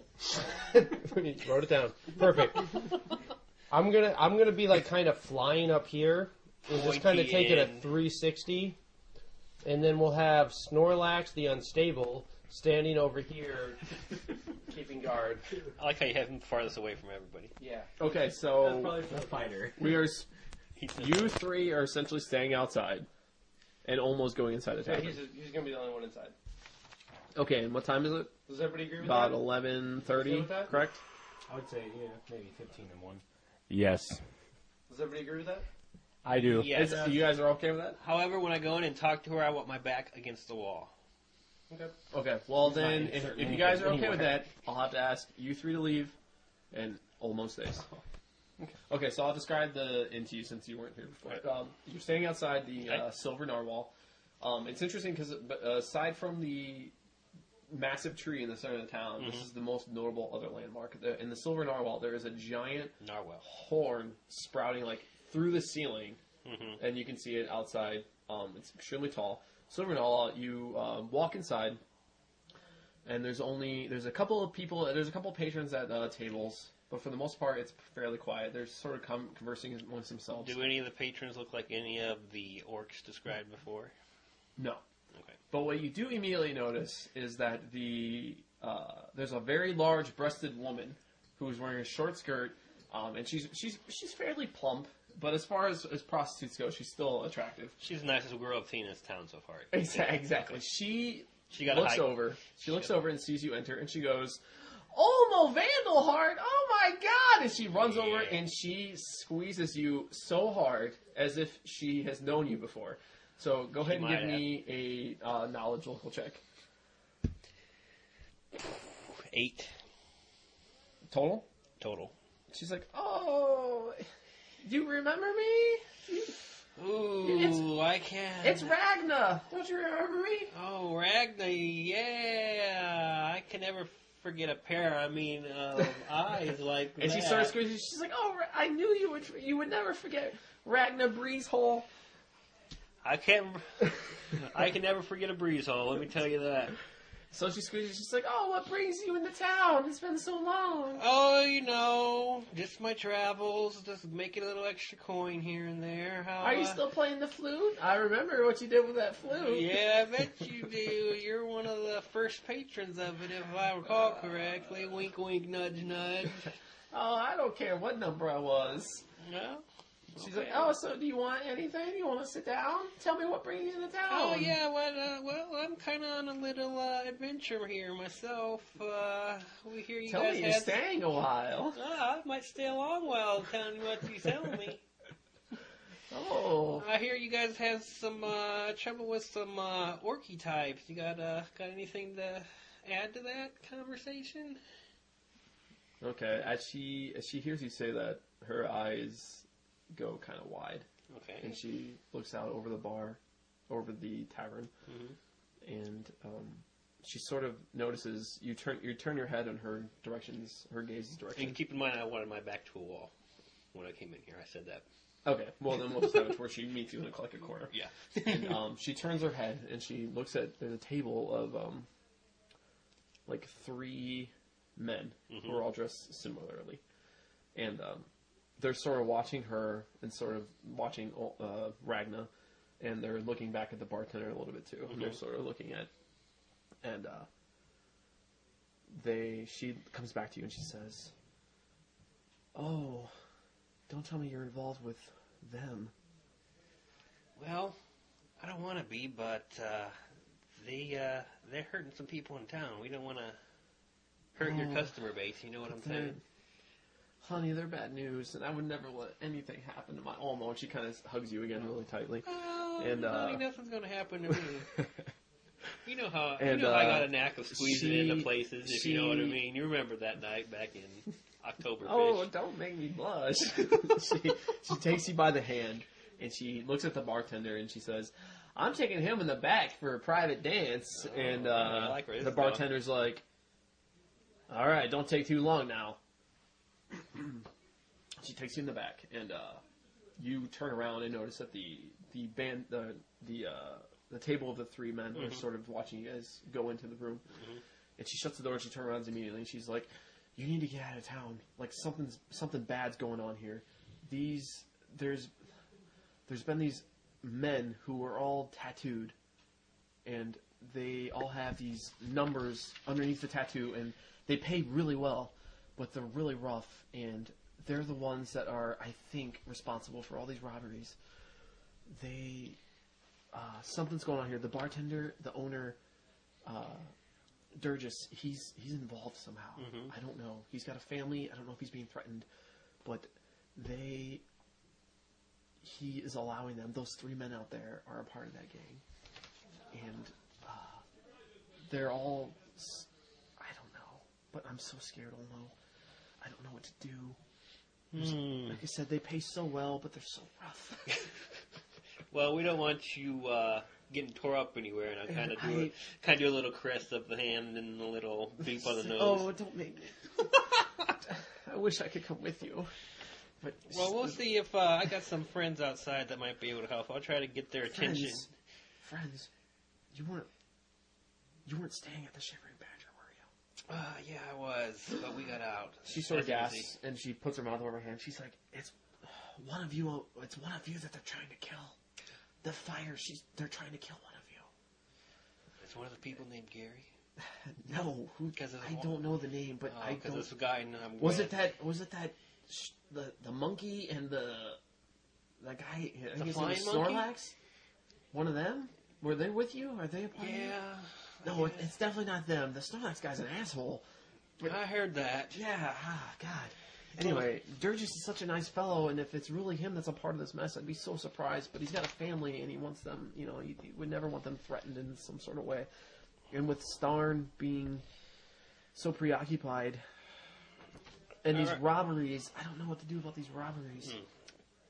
Wrote it down. Perfect. I'm gonna be like kind of flying up here and just kind of Pointy take it a end. 360, and then we'll have Snorlax the unstable standing over here, keeping guard. I like how you have him farthest away from everybody. Yeah. Okay, That's so probably for The fighter. we are. He says- You three are essentially staying outside and almost going inside the Yeah, tavern. he's gonna be the only one inside. Okay, and what time is it? Does everybody agree with About that? 11:30, You good with that? correct? I would say, yeah, maybe 15 and 1. Yes, Does everybody agree with that? I do. Yes. You guys are okay with that? However, when I go in and talk to her, I want my back against the wall. Okay. Okay. Well, It's not then, in certain if you guys are okay anywhere. with that, I'll have to ask you three to leave, and Olmo stays. Okay, so I'll describe the inn to you since you weren't here before. Right. You're standing outside the Okay. Silver Narwhal. It's interesting because aside from the massive tree in the center of the town, this is the most notable other landmark. In the Silver Narwhal, there is a giant Narwhal. horn sprouting like through the ceiling, Mm-hmm. and you can see it outside. It's extremely tall. Silver Narwhal, you walk inside, and there's a couple of people. There's a couple of patrons at tables, but for the most part, it's fairly quiet. They're sort of conversing amongst themselves. Do any of the patrons look like any of the orcs described before? No. Okay. But what you do immediately notice is that there's a very large-breasted woman who's wearing a short skirt, and she's fairly plump. But as far as prostitutes go, she's still attractive. She's the nicest girl I've seen in this town so far. Exactly. She She looks over. She looks over and sees you enter, and she goes, "Olmo Vandalheart! Oh my God!" And she runs over and she squeezes you so hard as if she has known you before. So go ahead and might give me a knowledge local check. 8 Total? total. She's like, "Oh, you remember me? Ooh, I can't. It's Ragna. Don't you remember me? Oh, Ragnar, yeah. I can never forget a pair, of eyes like that. And she starts screaming. She's like, "Oh, I knew you would never forget Ragna Breezehole." I can never forget a breeze hole, let me tell you that. So she screams. She's like, "Oh, what brings you into town? It's been so long." Oh, just my travels, just making a little extra coin here and there. Are you still playing the flute? I remember what you did with that flute. Yeah, I bet you do. You're one of the first patrons of it, if I recall correctly. Wink, wink, nudge, nudge. Oh, I don't care what number I was. No? She's like, "Oh, so do you want anything? You want to sit down? Tell me what brings you into town." Oh, yeah, well, I'm kind of on a little adventure here myself. We hear you Tell guys me you're had... staying a while. I might stay a long while telling you what you telling me. Oh. I hear you guys have some trouble with some orky types. You got anything to add to that conversation? Okay, as she hears you say that, her eyes go kind of wide, Okay. and she looks out over the bar, over the tavern, and she sort of notices you turn your head in her directions, her gaze's direction. And keep in mind, I wanted my back to a wall when I came in here. I said that. Okay, well then we'll just have it where she meets you in a corner. Yeah. And she turns her head and she looks at there's a table of like 3 men who are all dressed similarly, and they're sort of watching her and sort of watching Ragna, and they're looking back at the bartender a little bit too. And they're sort of looking at, and she comes back to you and she says, "Oh, don't tell me you're involved with them." Well, I don't want to be, but they're hurting some people in town. We don't want to hurt your customer base. You know what I'm saying? Honey, they're bad news, and I would never let anything happen to my Olmo. And she kind of hugs you again really tightly. Oh, and honey, nothing's going to happen to me. You know how And, I got a knack of squeezing into places, if you know what I she- mean. You remember that night back in October. Oh, don't make me blush. she takes you by the hand, and she looks at the bartender, and she says, "I'm taking him in the back for a private dance." And I like where this the is going. bartender's like, "All right, don't take too long now." She takes you in the back, and you turn around and notice that the table of the 3 men are sort of watching you guys go into the room. And she shuts the door and she turns around immediately and she's like, "You need to get out of town. Like something bad's going on here. There's been these men who are all tattooed, and they all have these numbers underneath the tattoo, and they pay really well, but they're really rough, and they're the ones that are, I think, responsible for all these robberies. Something's going on here. The bartender, the owner, Durgis, he's involved somehow. I don't know. He's got a family. I don't know if he's being threatened, but he is allowing them. Those 3 men out there are a part of that gang, and they're all. I don't know, but I'm so scared. Olmo, I don't know what to do. Like I said, they pay so well, but they're so rough." Well, we don't want you getting tore up anywhere, and I kind of do a little caress of the hand and a little beep on the nose. Oh, don't make me. I wish I could come with you. But Well, we'll see if I got some friends outside that might be able to help. I'll try to get their attention. Friends, you weren't staying at the Shivering Badger, were you? Yeah, I was, but we got out. She sort of That's gasps and she puts her mouth over her hand. She's like, "It's one of you. It's one of you that they're trying to kill. The fire. They're trying to kill one of you." It's one of the people named Gary. No, I don't know the name, but I Because don't. it's a guy I'm Was with. it that the monkey and the guy? I think his name flying was monkey? Snorlax. One of them. Were they with you? Are they a part of you? Yeah. No, it's definitely not them. The Snorlax guy's an asshole. I heard that. Yeah, God. Anyway, Durgis is such a nice fellow, and if it's really him that's a part of this mess, I'd be so surprised. But he's got a family, and he wants them, you would never want them threatened in some sort of way. And with Starn being so preoccupied, and these robberies, I don't know what to do about these robberies.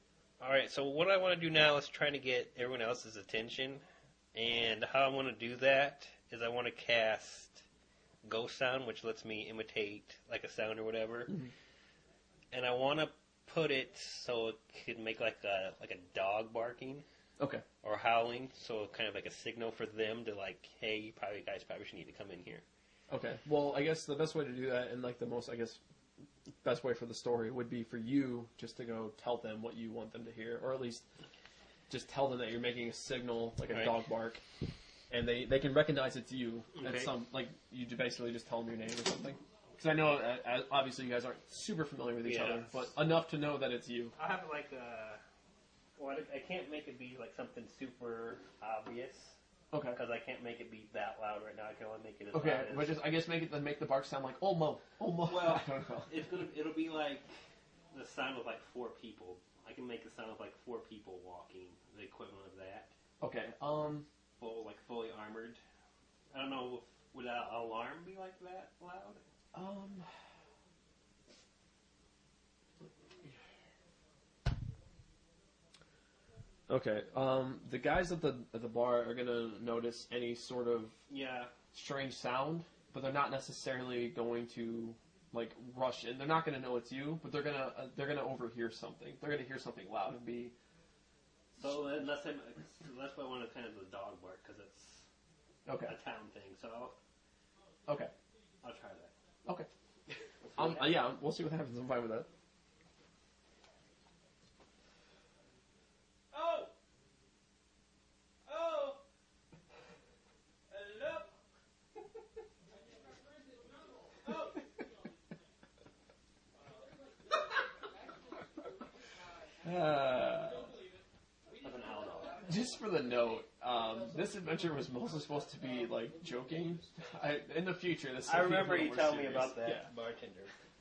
Alright, so what I want to do now is trying to get everyone else's attention. And how I want to do that is I want to cast Ghost Sound, which lets me imitate like a sound or whatever. Mm-hmm. And I want to put it so it could make like a dog barking. Okay. Or howling, so kind of like a signal for them to like, hey, you guys probably should need to come in here. Okay. Well, I guess the best way to do that, and like the most, I guess, best way for the story would be for you just to go tell them what you want them to hear, or at least just tell them that you're making a signal, like a dog bark, and they can recognize it's you. Okay. At some, like, you basically just tell them your name or something. Because I know, obviously, you guys aren't super familiar with each other, but enough to know that it's you. I have like well, I can't make it be like something super obvious. Okay. Because I can't make it be that loud right now. I can only make it as Okay, loud as... but just, I guess make the bark sound like Olmo. Well, I don't know. it'll be like the sound of like 4 people. I can make the sound of like 4 people walking, the equivalent of that. Okay, Fully armored. I don't know, would an alarm be like that loud? Okay, the guys at the bar are gonna notice any sort of strange sound, but they're not necessarily going to like rush in. They're not gonna know it's you, but they're gonna overhear something. They're gonna hear something loud and be. So that's why I wanted kind of the dog bark because it's a town thing. So I'll try that. Okay. Yeah, we'll see what happens. I'm fine with that. Just for the note, this adventure was mostly supposed to be like joking. In the future, this. I remember you telling me serious. about that bartender.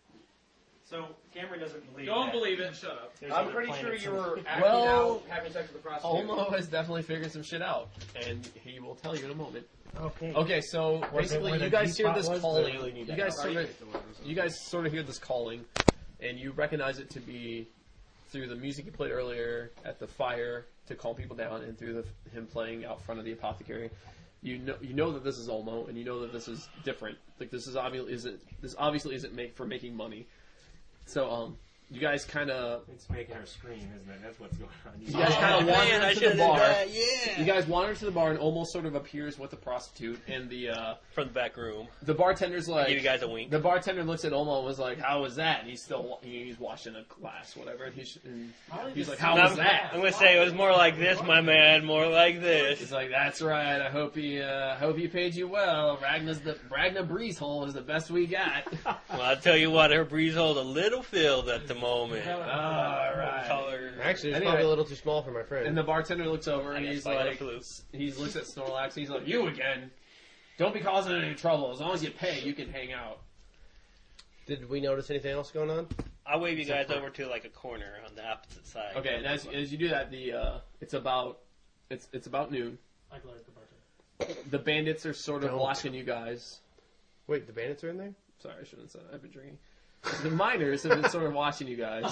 So Cameron doesn't believe. Don't believe it. Shut up. I'm pretty sure you were acting out, having sex with the prostitute. Olmo has definitely figured some shit out, and he will tell you in a moment. Okay. Okay, so basically, you guys hear this calling. You guys sort of hear this calling, and you recognize it to be through the music you played earlier at the fire to calm people down, and through him playing out front of the apothecary. You know that this is Olmo, and you know that this is different. Like this obviously isn't made for making money. So you guys kind of. It's making her scream, isn't it? That's what's going on. You guys kind of wander into the bar. Yeah. You guys wander to the bar and almost sort of appears with the prostitute and the from the back room. The bartender's like, give you guys a wink. The bartender looks at Olmo and was like, "How was that?" And he's washing a glass, whatever. And he's like, "How was that?" I'm gonna say it was more like this, my man. More like this. He's like, "That's right. I hope he paid you well. Ragna breeze hole is the best we got." Well, I'll tell you what, her breeze hole a little filled at the moment. All right. Actually, it's probably a little too small for my friend. And the bartender looks over and he's like, he looks at Snorlax and he's like, "You again? Don't be causing any trouble. As long as you pay, you can hang out." Did we notice anything else going on? I'll wave you guys over to like a corner on the opposite side. Okay, and as you do that, it's about noon. I glare at the bartender. The bandits are sort of watching you guys. Wait, the bandits are in there? Sorry, I shouldn't have said that. I've been drinking. The miners have been sort of watching you guys.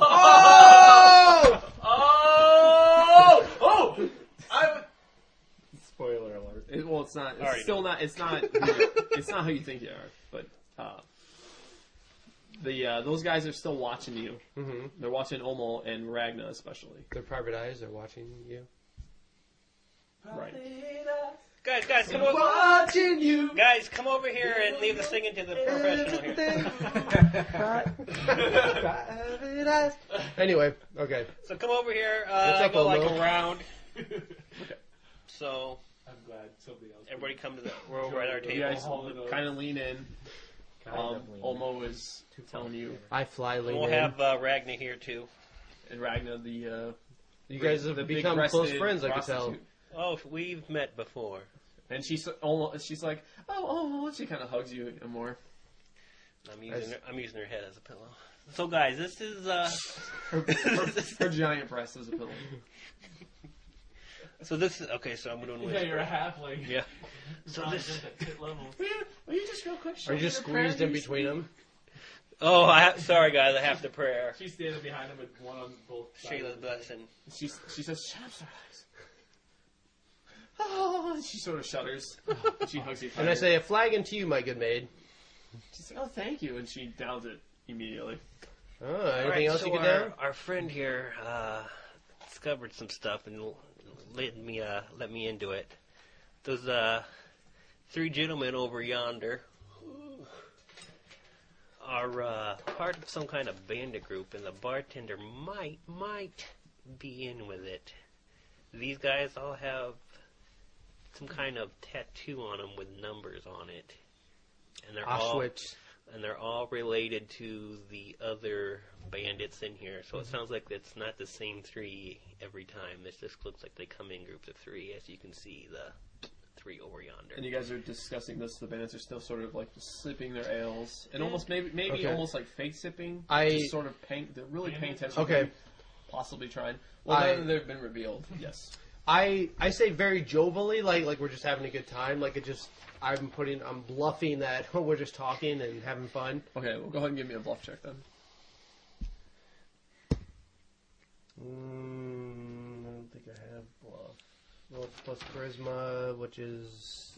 Spoiler alert. It's not. It's still not. It's not. It's not who you think you are. But those guys are still watching you. Mm-hmm. They're watching Olmo and Ragna especially. Their private eyes are watching you. Right. Guys, come over. Watching you. Guys, come over here and leave the singing to the professional here. Anyway, okay. So come over here. What's up, go like Olmo? around. Okay. So I'm glad somebody else. everybody come to we're over at our You table. guys kind of lean in. Olmo is telling you, I fly lean We'll in. have Ragna here too. and Ragna you guys have become close friends, I could tell. Oh, we've met before. And she's like, oh, she kind of hugs you more. I'm using her head as a pillow. So guys, this is Her giant breast is a pillow. so this is okay. So I'm doing. Yeah, you're a halfling. Yeah. So this. Will you just real quick show Are you just me the squeezed in parodies? between them? Oh, sorry guys, I have to prayer. She's standing behind him with one on both sides. Shayla's blessing. She says, "Shut up, Starlight." Oh, and she sort of shudders. She hugs you. And I say, a flagon to you, my good maid. She's like, "Oh, thank you," and she downs it immediately. Oh, anything else you could down? Our friend here discovered some stuff and let me into it. Those 3 gentlemen over yonder are part of some kind of bandit group, and the bartender might be in with it. These guys all have some kind of tattoo on them with numbers on it, and they're all related to the other bandits in here. So it sounds like it's not the same 3 every time. This just looks like they come in groups of 3, as you can see the 3 over yonder. And you guys are discussing this. The bandits are still sort of like sipping their ales, and almost maybe Okay. almost like fake sipping. I- just sort of they're really paying attention. Okay. To possibly trying. Well, now that they've been revealed, yes. I say very jovially, like we're just having a good time. Like I'm bluffing that we're just talking and having fun. Okay, well, go ahead and give me a bluff check then. I don't think I have bluff. Well, plus charisma, which is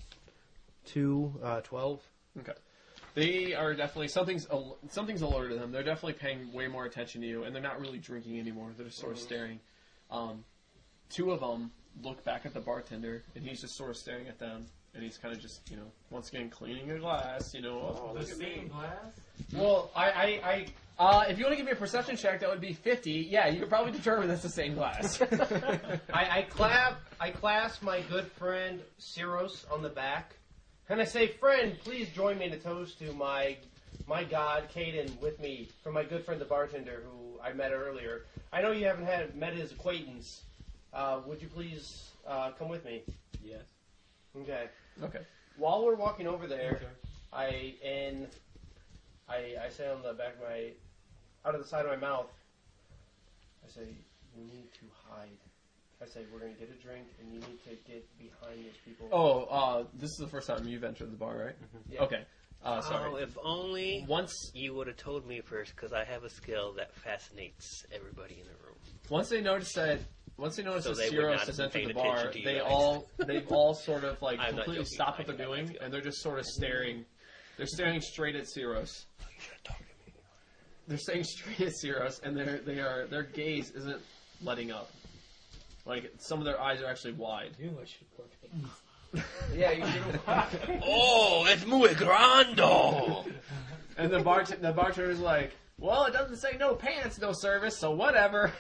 12. Okay. They are definitely something's alerted them. They're definitely paying way more attention to you, and they're not really drinking anymore. They're just sort of staring. 2 of them look back at the bartender, and he's just sort of staring at them, and he's kind of just, once again cleaning a glass. The same glass? Well, if you want to give me a perception check, that would be 50. Yeah, you could probably determine that's the same glass. I clasp my good friend Ciros on the back, and I say, "Friend, please join me in a toast to my god, Caden, with me, for my good friend the bartender who I met earlier. I know you haven't met his acquaintance. Would you please come with me?" Yes. Okay. Okay. While we're walking over there, I say on the back of out of the side of my mouth, I say, "You need to hide." I say, "We're going to get a drink, and you need to get behind those people." Oh, this is the first time you've entered the bar, right? Yeah. Okay. Sorry. Oh, if only Once you would have told me first, because I have a skill that fascinates everybody in the room. Once they notice that So they would Ciros not has have entered paid the bar, attention to you they've all sort of like I'm not completely joking. stopped what I they're know, doing, I know. and they're just sort of staring. They're staring straight at Ciros. They're staring straight at Ciros, and their gaze isn't letting up. Like some of their eyes are actually wide. Yeah, you do. Oh, es muy grande! And the bartender's like, "Well, it doesn't say no pants, no service, so whatever."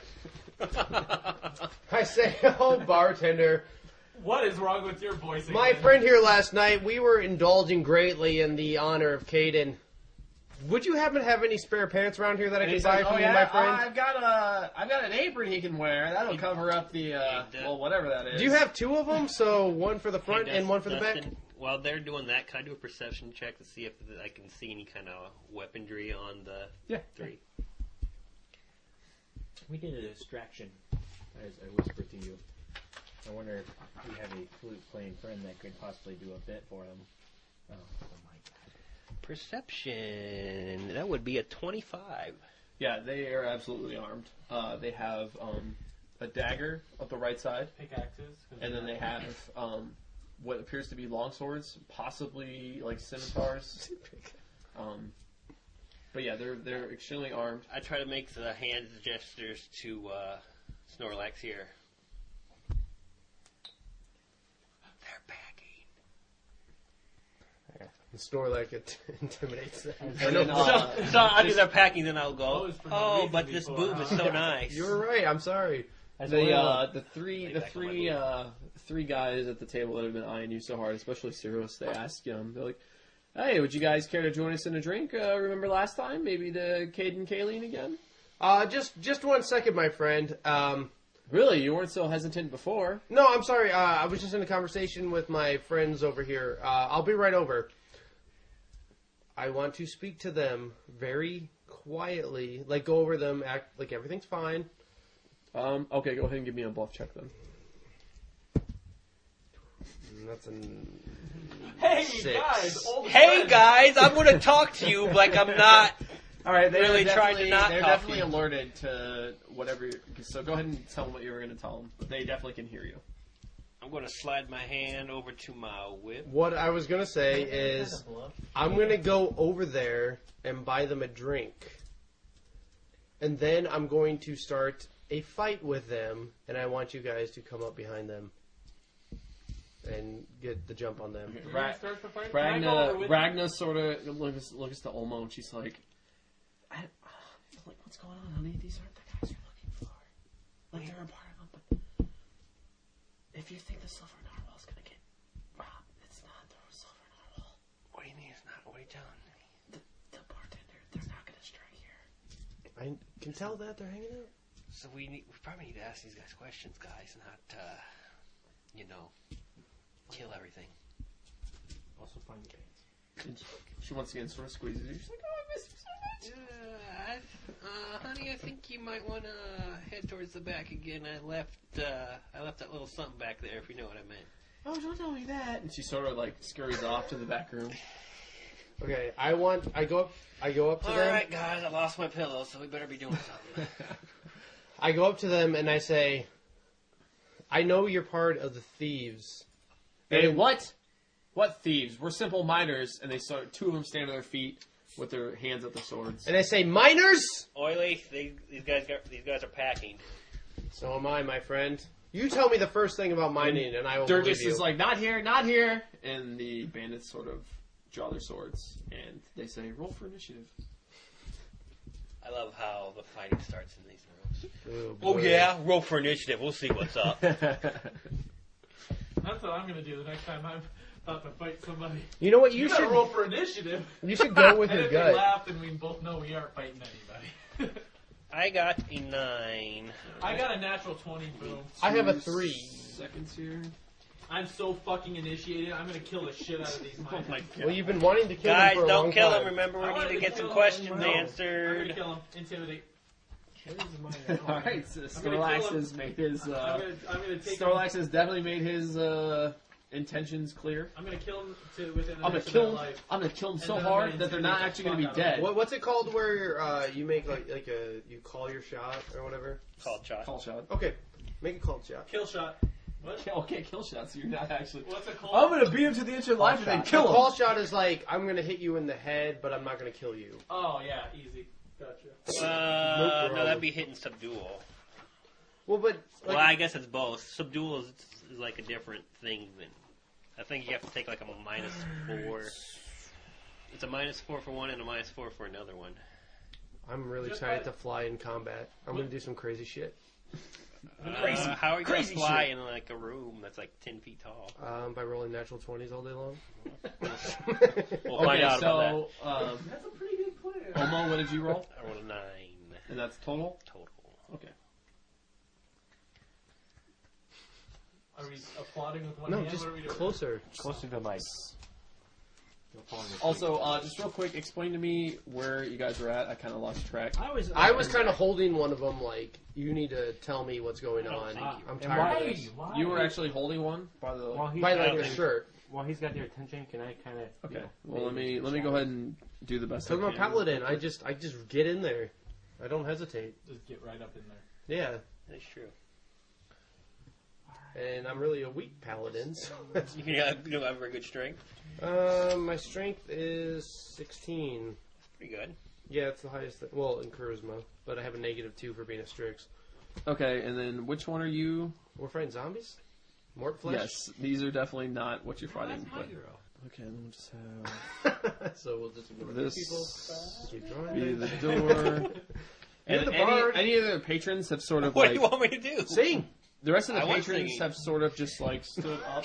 I say, "Oh, bartender, What is wrong with your voice? my again? friend here last night, we were indulging greatly in the honor of Caden. Would you happen to have any spare pants around here that I And can he buy says, for "Oh you, yeah, my friend? I've got an apron he can wear. That'll cover up the whatever that is." Do you have 2 of them? So one for the front Hey, and one for the back?" Dustin, while they're doing that, can I do a perception check to see if I can see any kind of weaponry on the 3? We did a distraction, as I whispered to you. I wonder if we have a flute-playing friend that could possibly do a bit for them. Oh my god. Perception. That would be a 25. Yeah, they are absolutely armed. They have a dagger up the right side, Pickaxes. and then they have what appears to be long swords, possibly like scimitars. But yeah, they're extremely armed. I try to make the hand gestures to Snorlax here. They're packing. The store like it intimidates them. And then, So I do their packing, then I'll go. Those for no Oh, reason but this before, boob is huh? so nice. You're right. I'm sorry. the three Like back on my guys at the table that have been eyeing you so hard, especially Ciros, they ask they're like, "Hey, would you guys care to join us in a drink? Remember last time? Maybe to Caden Kaleen again?" Just 1 second, my friend. Really? You weren't so hesitant before. No, I'm sorry. I was just in a conversation with my friends over here. I'll be right over. I want to speak to them very quietly. Like, go over them, act like everything's fine. Okay, go ahead and give me a bluff check then. That's an... Hey 6. guys! Old Hey friend. guys, I'm going to talk to you like I'm not All right, they're Really tried definitely, to not they're copy. definitely alerted to whatever. So go ahead and tell them what you were going to tell them. But they definitely can hear you. I'm going to slide my hand over to my whip. What I was gonna say is, I'm gonna go over there and buy them a drink, and then I'm going to start a fight with them, and I want you guys to come up behind them and get the jump on them. You're gonna start the fight? Can I go over with you? Ragna sort of looks to Olmo and she's like, what's going on, honey? These aren't the guys you're looking for. Like, they're a part of them, but if you think the Silver Narwhal's gonna get robbed, it's not the Silver Narwhal. What do you mean it's not? What are you telling me? The bartender, they're not gonna strike here. I can tell that they're hanging out. So we probably need to ask these guys questions, guys, not, kill everything. Also find the bands. And she once again sort of squeezes you. She's like, oh, I miss you so much. Honey, I think you might want to head towards the back again. I left that little something back there, if you know what I meant. Oh, don't tell me that. And she sort of like scurries off to the back room. Okay, I go up to All them. right, guys, I lost my pillow, so we better be doing something. I go up to them and I say, I know you're part of the thieves. Hey, what? What thieves? We're simple miners. And they start. Two of them stand on their feet with their hands at the swords. And I say, miners? Oily, these guys are packing. So am I, my friend. You tell me the first thing about mining, and I will Durgus believe you. is like, not here, not here. And the bandits sort of draw their swords and they say, roll for initiative. I love how the fighting starts in these rooms. Oh, boy. roll for initiative. We'll see what's up. That's what I'm gonna do the next time I'm about to fight somebody. You know what? You You gotta should roll for initiative. You should go with And your if they gut. laugh, then we both know we aren't fighting anybody. I got a 9. I got a natural 20, boom. I have a 3. Seconds here. I'm so fucking initiated. I'm gonna kill the shit out of these miners. Oh my Well, you've been wanting to kill Guys, them for a don't long kill time. him. Remember, I we wanted need to to get kill some him. questions No. I'm gonna answered. kill him. Intimidate. Alright, so gonna Snorlax kill him. has made his, I'm gonna take Snorlax him. has definitely made his, intentions clear. I'm gonna kill him within the I'm gonna next kill of him. their life. I'm gonna kill him And so then I'm hard gonna that they're not actually intimidate gonna the be fuck out dead. What's it called where you make you call your shot or whatever? Called shot. Call shot. Okay, make a called shot. Kill shot. What? Okay, kill shot. So you're not actually. What's it called? I'm gonna beat him to the inch of life and then kill The him. call shot is like I'm gonna hit you in the head, but I'm not gonna kill you. Oh yeah, easy. Gotcha. No, that'd be hitting subdual. Well, but like, Well, I guess it's both. Subdual is like a different thing than. I think you have to take like a -4. It's a -4 for one and a -4 for another one. I'm really Just excited by- to fly in combat. I'm gonna do some crazy shit. How are you gonna crazy fly shit. in like a room that's like 10 feet tall? By rolling natural 20s all day long. We'll find out about so That's a pretty good plan. Omo, what did you roll? that. I rolled a 9 And that's total. total. Okay. Are we applauding with one No, hand? just What are we doing? closer. Closer to the mic. You'll fall on your Also, just real quick, explain to me where you guys were at. I kind of lost track. feet. I was kind of holding one of them, like you need to tell me what's going on. thank you. I'm And tired of why? this. Why? You were actually holding one by the. While he's By got like your their- shirt. While he's got their attention, can I kind of? Okay. Well, let me go ahead and do the best. Because I'm I a can. paladin. I just get in there. I don't hesitate. Just get right up in there. Yeah, That's true. and I'm really a weak paladin. So You don't have very good strength. my strength is 16. Pretty good. Yeah, it's the highest. Well, in charisma, but I have a -2 for being a Strix. Okay, and then which one are you? We're fighting zombies. Mort flesh. Yes, these are definitely not what you're fighting. That's my But hero. okay, then we'll just have So we'll just ignore this these people. Keep drawing. be the door. And the bard. any of the patrons have sort of What like do you want me to do? Sing. the rest of the I was patrons singing. have sort of just like stood up.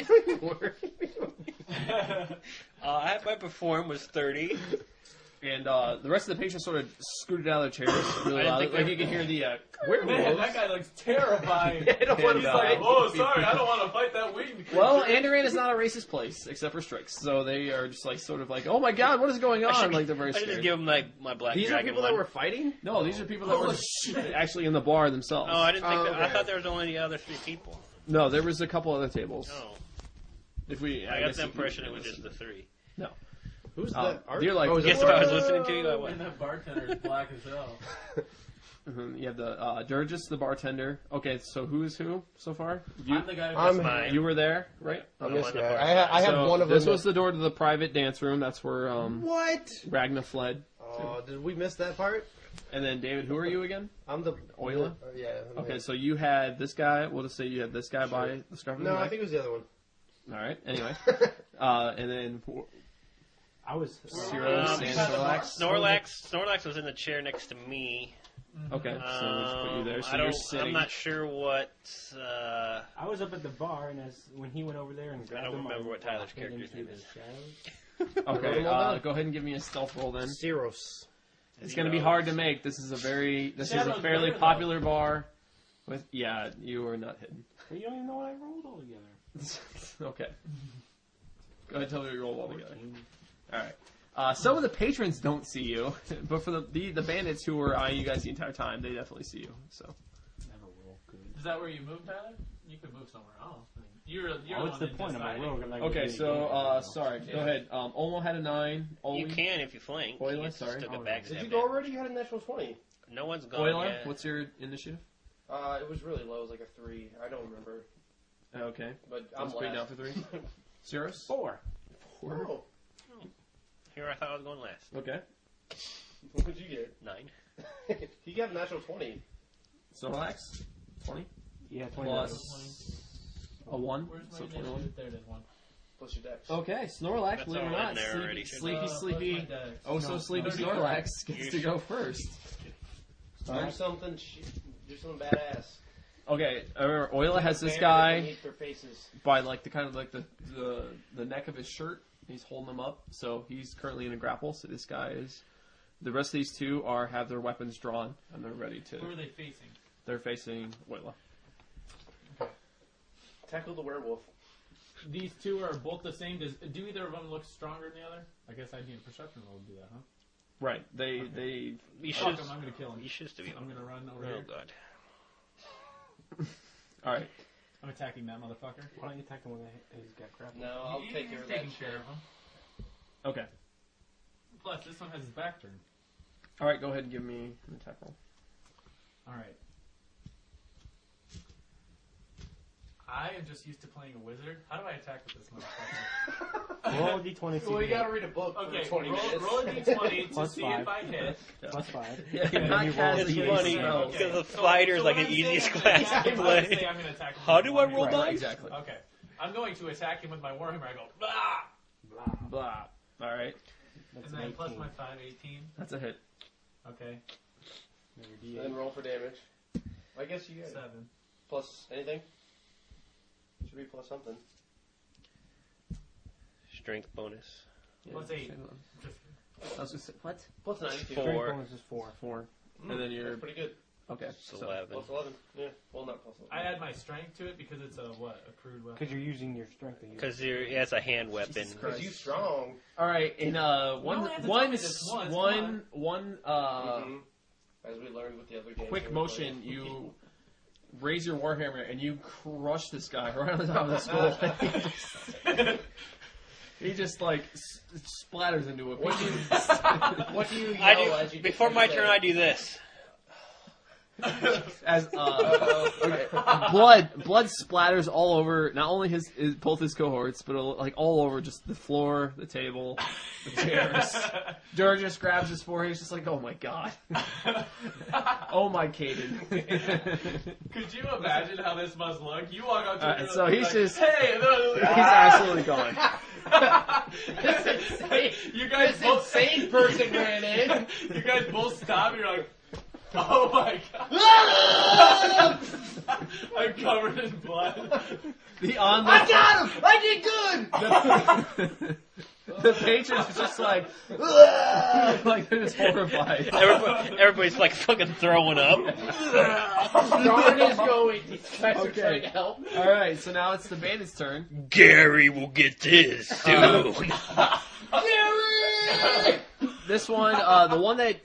I had my perform was 30. And the rest of the patrons sort of scooted out of their chairs really I didn't loud. think Like they- you can hear the Man, that guy looks terrifying. I don't want And, to He's like, fight. oh, sorry, I don't want to fight that winged creature. Well, Andoran is not a racist place except for Strix, so they are just like sort of like, oh my god, what is going on? Like they're very I should scared. just give him my black These are dragon people one. that were fighting. No, these are people that were actually in the bar themselves. Oh, I didn't think Oh, that. I okay. thought there was only the other 3 people. No, there was a couple other tables. Oh, If we, I got guess the if you- impression it was just the 3. No. Who's Um, that? Art? you're like- oh, is Guess that if I was listening to you, I And would. that bartender is black as hell. You have the Durgis, the bartender. Okay, so who's who so far? You, I'm the guy who I'm- gets Mine. you were there, right? I'm I'm this on the guy. bar. I have So one of them. This was the door to the private dance room. That's where What? Ragna fled. Oh, did we miss that part? And then David, who are you again? I'm the Oila? yeah. Okay, so you had this guy. We'll just say you had this guy by the scruff of the No, I neck. think it was the other one. All right. Anyway, and then I was. Ciro, Sand, Snorlax. Snorlax was in the chair next to me. Okay, so we'll just put you there. So I you're don't. sitting. I'm not sure what. I was up at the bar, and when he went over there and grabbed don't him, remember what Tyler's hid character's into name the is. shadows. Okay, Roll down. go ahead and give me a stealth roll then. Cyros. It's going to be hard to make. This is a Shadow's fairly better, popular bar. With you are not hidden. But you don't even know what I rolled altogether. Okay. Go ahead and tell me what you rolled all together. All right. Some of the patrons don't see you, but for the bandits who were eyeing you guys the entire time, they definitely see you. So. Never roll good. Is that where you moved, Tyler? You could move somewhere else. I mean, you're What's the the one point of my deciding. roll? Like, Okay, really so good. sorry. Go ahead. Olmo had a 9. You can if you flank. Oila, You sorry. Took a Alright. backstab Did you at go it. already? You had a natural 20. No one's gone Oila, yet. what's your initiative? It was really low. It was like a 3. I don't remember. Okay. But I'm I'm putting down last. for 3. Cirrus? 4. Oh, Here I thought I was going last. Okay. what did you get? 9. He got a natural 20. Snorlax? 20? Yeah, 20. Plus a 1, Where's my so initiative? 21. There it is, 1. Plus your dex. Okay, Snorlax, That's believe it or all in not, there already, shouldn't sleepy, Plus my dex. oh so No, sleepy 30. Snorlax gets to go first. Do something. Do something badass. Okay, remember, Oila has this Bear guy underneath their faces. by like the kind of like the neck of his shirt. He's holding him up, so he's currently in a grapple. So this guy is. The rest of these two have their weapons drawn and they're ready to. Who are they facing? They're facing Oila. Tackle the werewolf. These two are both the same. Do either of them look stronger than the other? I guess I need a perception roll to do that, huh? Right. They. You Fuck should. him, I'm gonna kill him. You should still be. I'm gonna run over Oh here. god. All right. I'm attacking that motherfucker. Why don't you attack him when he's got crap? No, I'll He's take care of taking that. care of him. Okay. Plus, this one has his back turned. All right. Go ahead and give me an attack roll. All right. I am just used to playing a wizard. How do I attack with this motherfucker? Roll a d20. see Well, if you you gotta read a book Okay, for 20 minutes. roll a d20 to Plus see 5. if I hit. Plus 5. Yeah, And then not you roll cast It's a funny d8. Okay. because the fighter's So like what an I'm easiest saying is class attack to him, I play. say I'm gonna attack him How with do my I warhammer. roll Right, dice? exactly. Okay. I'm going to attack him with my warhammer. I go, blah! Blah. Blah. All right. That's And an then 18. plus my 5, 18. That's a hit. Okay. Another And d8. then roll for damage. I guess you get 7. plus anything. Should be plus something. Strength bonus. Plus 8. I was just what? Plus 92. Four. Strength bonus is 4. 4. And then you're That's pretty good. okay. It's So 11. Plus 11. Yeah. Well, not plus 11. I add my strength to it because it's a, what, a crude weapon? Because you're using your strength. to use Because it's a hand weapon. Jesus Christ. Because you strong. all right. In only have to tell me this once, one As we learned with the other games. quick we were motion, playing. you raise your warhammer and you crush this guy right on the top of the skull. He just like splatters into a What do you, piece. what do you yell I as do, you before my say? turn, I do this. As Okay. blood splatters all over not only his both his cohorts, but like all over just the floor, the table, the chairs. Dur just grabs his forehead. He's just like, "Oh my god, oh my Caden." Could you imagine how this must look? You walk up to Alright, him so and he's like, just- hey, He's absolutely gone. you guys both Insane person ran in. you guys both stop and you're like, oh my god. I'm covered in blood. The on I got him! I did good! the patrons are just like they're just horrified. Everybody's like fucking throwing up. Darn is going. These guys are Okay. trying to help. All right, so now it's the bandit's turn. Gary will get this soon. Gary! This one, the one that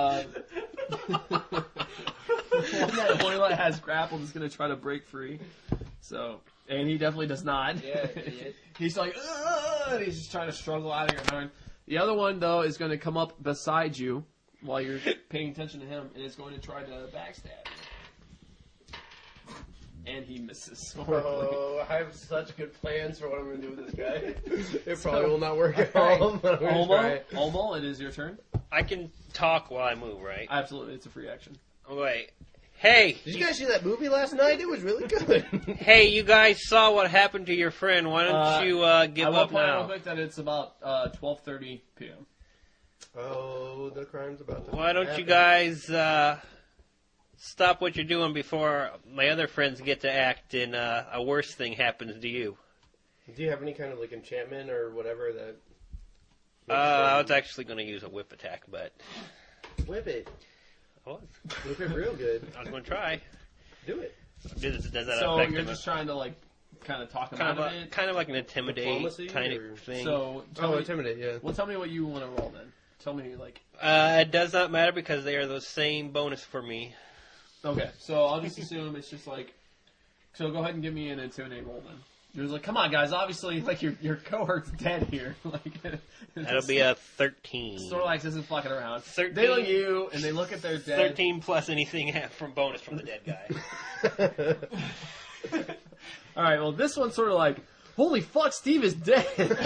Oila has grappled is going to try to break free. So, and he definitely does not. Yeah, idiot. He's like, "Ugh," and he's just trying to struggle out of your hand. The other one, though, is going to come up beside you while you're paying attention to him, and is going to try to backstab you. And he misses. Oh, I have such good plans for what I'm going to do with this guy. It probably will not work at all, but I'm going to try. Olmo, it is your turn. I can talk while I move, right? Absolutely, it's a free action. Oh, wait. Hey! Did you guys see that movie last night? It was really good. Hey, you guys saw what happened to your friend. Why don't you give I will up point out real now? quick that it's about 12:30 p.m. Oh, the crime's about to Why don't you happen. guys stop what you're doing before my other friends get to act and a worse thing happens to you? Do you have any kind of like enchantment or whatever that... I was actually going to use a whip attack, but Whip it. I was. Whip it real good. I was going to try. Do it. Does that So affect you're him? just trying to like kind of talk him Kind out of, of it. kind of like an intimidate Diplomacy, kind or- of thing. So tell Oh, me, intimidate, yeah. well, tell me what you want to roll then. Tell me like. It does not matter because they are the same bonus for me. Okay, so I'll just assume it's just like. So go ahead and give me an intimidate roll then. You're like, come on, guys. Obviously, like your cohort's dead here. Like That'll be a 13. Snorlax isn't fucking around. 13. They look at you and they look at their dead. 13 plus anything from bonus from the dead guy. All right, well, this one's sort of like, holy fuck, Steve is dead.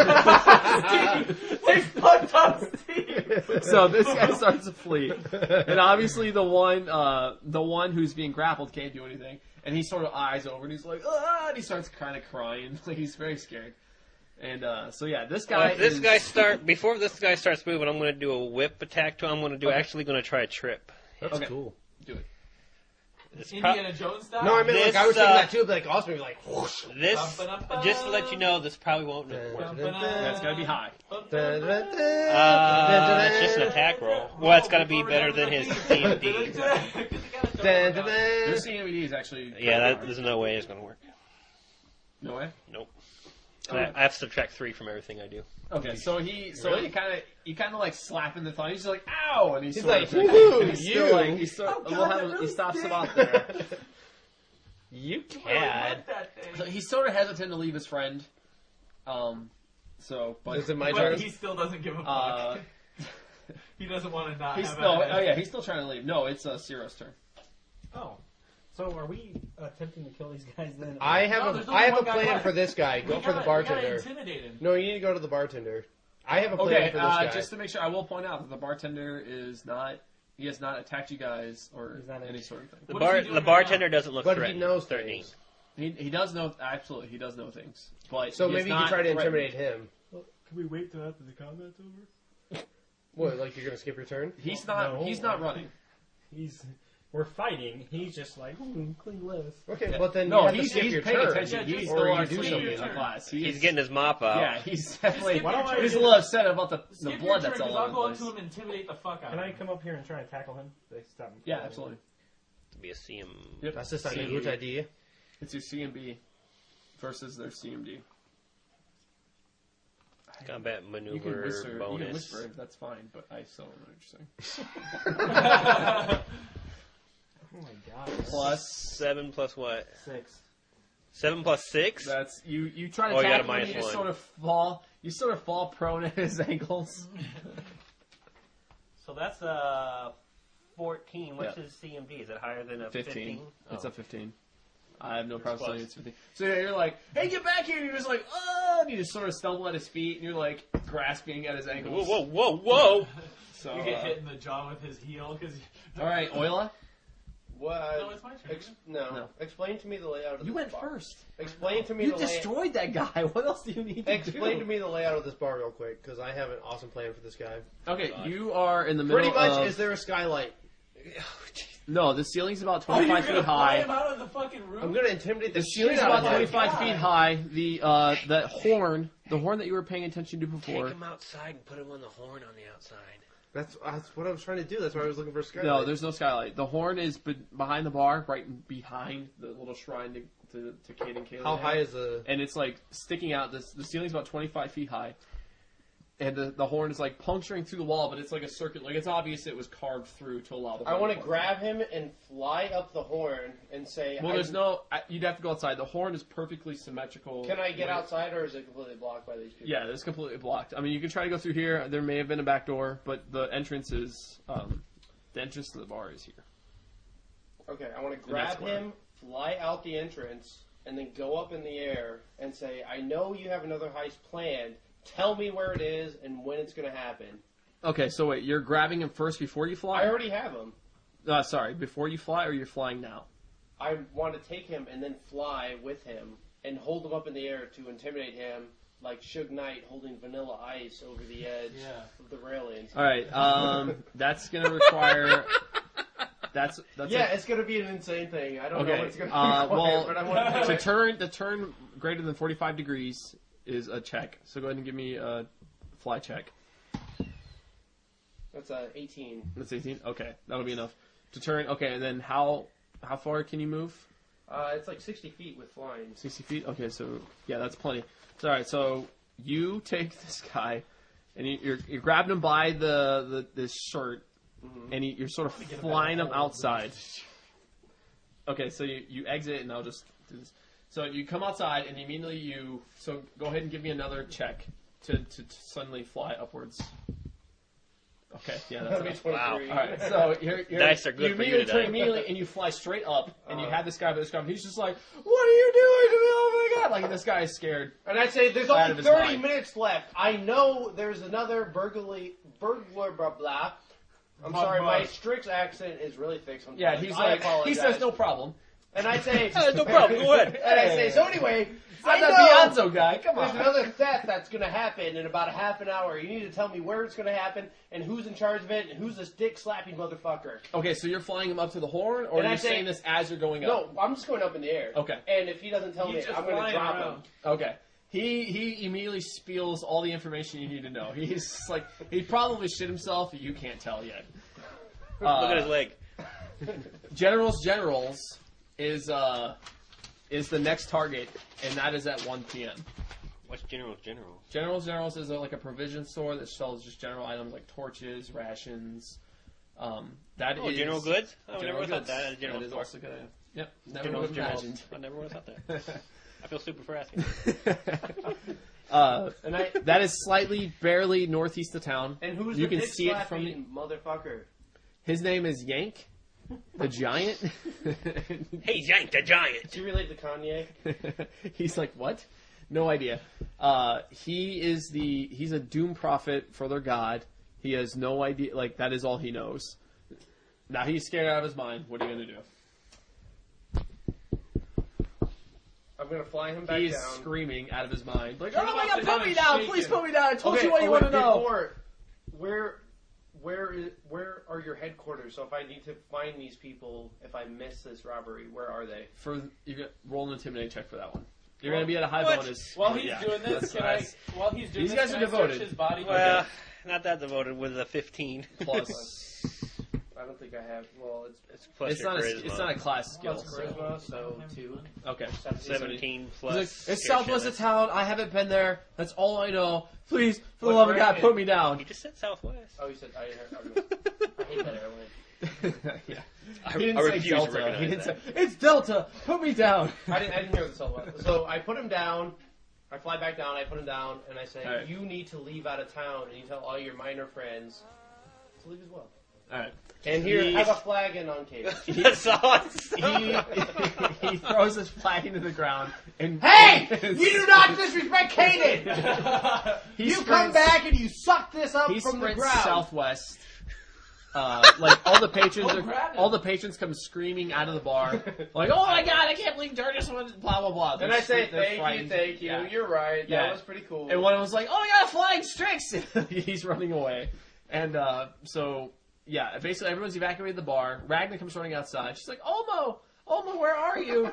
They fucked up Steve. So this guy starts to flee, and obviously the one who's being grappled can't do anything, and he sort of eyes over and he's like, ah, and he starts kind of crying, like he's very scared. And so yeah, this guy. Before this guy starts moving, I'm going to do a whip attack to him. I'm going to do actually going to try a trip. That's Okay. cool. Do it. It's Indiana Jones style? No, I mean, This, like, I was thinking that too, but like, awesome, like, whoosh. This, Ba-ba-da-ba. just to let you know, this probably won't work. That's gotta be high. It's just an attack roll. Well, it's got to be better than his CMD. Your CMD is actually. Yeah, there's no way it's going to work. No way. Nope. I have to subtract 3 from everything I do. Okay, so you kind of like slap in the thigh. He's just like, ow, and he's sort like, of woohoo, and he's still you. like, he stops him out there. You Cad. cad. So he's sort of hesitant to leave his friend. So, but Is it my But turn? he still doesn't give a fuck. uh, He doesn't want to not he's have still. a Oh yeah, he's still trying to leave. No, it's Ciro's turn. Oh. So are we attempting to kill these guys then? I No, have there's a only one guy plan left. for this guy. Go for the We bartender. gotta intimidate him. No, you need to go to the bartender. I have a plan Okay, for this guy. just to make sure, I will point out that the bartender is not. He has not attacked you guys or He's not any in- sort of thing. The, What is he doing the right bartender doesn't look But he threatening. knows 13. things. He does know, absolutely, he does know things. But So he is maybe you not can try to threatening. intimidate him. Can we wait till after the combat's over? What, like you're gonna skip your turn? He's not. No. He's not running. We're fighting. He's just like, clean list. Okay, Yeah. but then No, you have to he's skip your paying turn. attention. Yeah, He's just- still or on you do sleep something. in class. He's getting his mop out. Yeah, he's definitely. Why don't I He's a just- little upset about the Skip your blood turn, that's all 'cause I'll over go the up to place. him and intimidate the fuck out Can of I him. come up here and try and tackle him? They stop me. Yeah, absolutely. To be a CM. Yep. That's just not a CMD. good idea. It's your CMB versus their CMD. Combat You can maneuver whisper. You bonus. can whisper. That's fine, but I still don't know what you're saying. Oh my god. Plus 7 plus what? 6. 7 plus 6? That's you try to Oh, you got a tackle him, minus you just one. sort of fall. You sort of fall prone at his ankles. So that's 14. What's Yeah. his CMD? Is it higher than a 15? It's Oh. a 15. I have no problem close. saying it's 15. So yeah, you're like, hey, get back here! And you're just like, oh! And you just sort of stumble at his feet, and you're like grasping at his Whoa, ankles. whoa, whoa, whoa! So, You get hit in the jaw with his heel because. all right, Oila, What? No, it's my turn. No. Explain to me the layout of this you went bar. first. Explain to me You the layout. destroyed that guy. What else do you need to Explain do? to me the layout of this bar real quick, because I have an awesome plan for this guy. Okay, you are in the middle Pretty much, of... is there a skylight? No, the ceiling's about Oh, you're 25 gonna feet fly high. him out of the fucking room? I'm gonna intimidate The the ceiling's shit out about of him. 25 God. feet high. The horn that you were paying attention to Take before. him outside and put him on the horn on the outside. That's what I was trying to do. That's why I was looking for a skylight. No, there's no skylight. The horn is behind the bar, right behind the little shrine to Kate and Kaylee. How high is the? And it's like sticking out. The ceiling's about 25 feet high. and the horn is like puncturing through the wall, but it's like a circuit. Like it's obvious it was carved through to allow the. I want to grab him and fly up the horn and say. Well, there's no. You'd have to go outside. The horn is perfectly symmetrical. Can I get outside, or is it completely blocked by these people? Yeah, it's completely blocked. I mean, you can try to go through here. There may have been a back door, but the entrance is the entrance to the bar is here. Okay, I want to grab him, fly out the entrance, and then go up in the air and say, I know you have another heist planned. Tell me where it is and when it's going to happen. Okay, so wait, you're grabbing him first before you fly? I already have him. Sorry, before you fly, or you're flying now? I want to take him and then fly with him and hold him up in the air to intimidate him like Suge Knight holding Vanilla Ice over the edge of the railings. All right, that's going to require... That's it's going to be an insane thing. I don't know what it's going to require, well, but I want to do it. the turn greater than 45 degrees is a check. So go ahead and give me a fly check. That's 18. That's 18? Okay, that'll be enough. To turn, okay, and then how far can you move? It's like 60 feet with flying. 60 feet? Okay, so, yeah, that's plenty. So, all right, so you take this guy, and you're grabbing him by this shirt, and you're sort of flying him outside. Okay, so you exit, and I'll just do this. So you come outside, and immediately so go ahead and give me another check to suddenly fly upwards. Okay, yeah, that's enough. Wow. All Right, so you're Dice are good for you immediately today. turn immediately, and you fly straight up, and you have this guy by the scrum. He's just like, "What are you doing to me? Oh my god!" Like this guy is scared. And I say, there's Out of only his 30 mind. minutes left. I know there's another burglar, blah, blah. I'm sorry, my Strix accent is really thick sometimes. Yeah, he's I like, apologize. he says no problem. And I say, No problem, go ahead. And I say, so anyway, I I'm know that Beyonce guy. Come there's on. another theft that's going to happen in about a half an hour. You need to tell me where it's going to happen and who's in charge of it and who's this dick-slapping motherfucker. Okay, so you're flying him up to the horn, or And I you're say- saying this as you're going up? No, I'm just going up in the air. Okay. And if he doesn't tell me, just I'm going to flying drop around. him. Okay. He immediately spills all the information you need to know. He's just like, he probably shit himself, but you can't tell yet. Look at his leg. Generals is the next target, and that is at 1 p.m. What's General? Generals is like a provision store that sells just general items like torches, rations. That is General Goods? Oh, I General never thought Goods. that. General That is store. also good. Yep, never General, would have imagined. I never would have thought that. I feel stupid for asking. That is slightly, barely northeast of town. And who's you the can see it from dick-slapping motherfucker? His name is Yank, the giant. Hey, Yank the Giant! Do you relate to Kanye? He's like, what? No idea. He's a doom prophet for their god. He has no idea. Like, that is all he knows. Now he's scared out of his mind. What are you gonna do? I'm going to fly him back He's down. screaming out of his mind. Like, Turn oh him my god, upside put down me and down! shake Please him. put me down! I told you what you want to know. Where are your headquarters? So if I need to find these people, if I miss this robbery, where are they? You get roll an intimidate check for that one. You're gonna be at a high What? bonus. While he's Yeah, doing this, that's- while he's doing These this, guys can are I devoted. search his body? Well, not that devoted with a 15. plus. I don't think I have. Well, It's plus It's your not charisma. it's not a class skill. plus charisma, so 2. Okay. 17 He's plus. like, it's your southwest of charisma. town. I haven't been there. That's all I know. Please, for the What love of God, bracket? put me down. He just said southwest. Oh, you said I hate that airline. Yeah. I He didn't I say refuse to Delta. He recognize didn't say that. it's Delta. Put me down. I didn't hear the Southwest. So I put him down. I fly back down. I put him down, and I say, All right. "You need to leave out of town, and you tell all your minor friends to leave as well." All right. And here, He- have a flag in on cable. That's awesome. He throws his flag into the ground and Hey! You do not disrespect Kaden! He You come sprints- back and you suck this up He from the sprints ground. southwest. Like all the patrons, grab him. all the patrons come screaming out of the bar, like, "Oh my god, I can't believe George just went blah blah blah." And I say, They're frightened. thank you, Yeah. you're right, Yeah. that was pretty cool. And one of them was like, "Oh my god, flying Strix!" He's running away, and so yeah, basically everyone's evacuated the bar. Ragnar comes running outside. She's like, "Olmo, where are you?"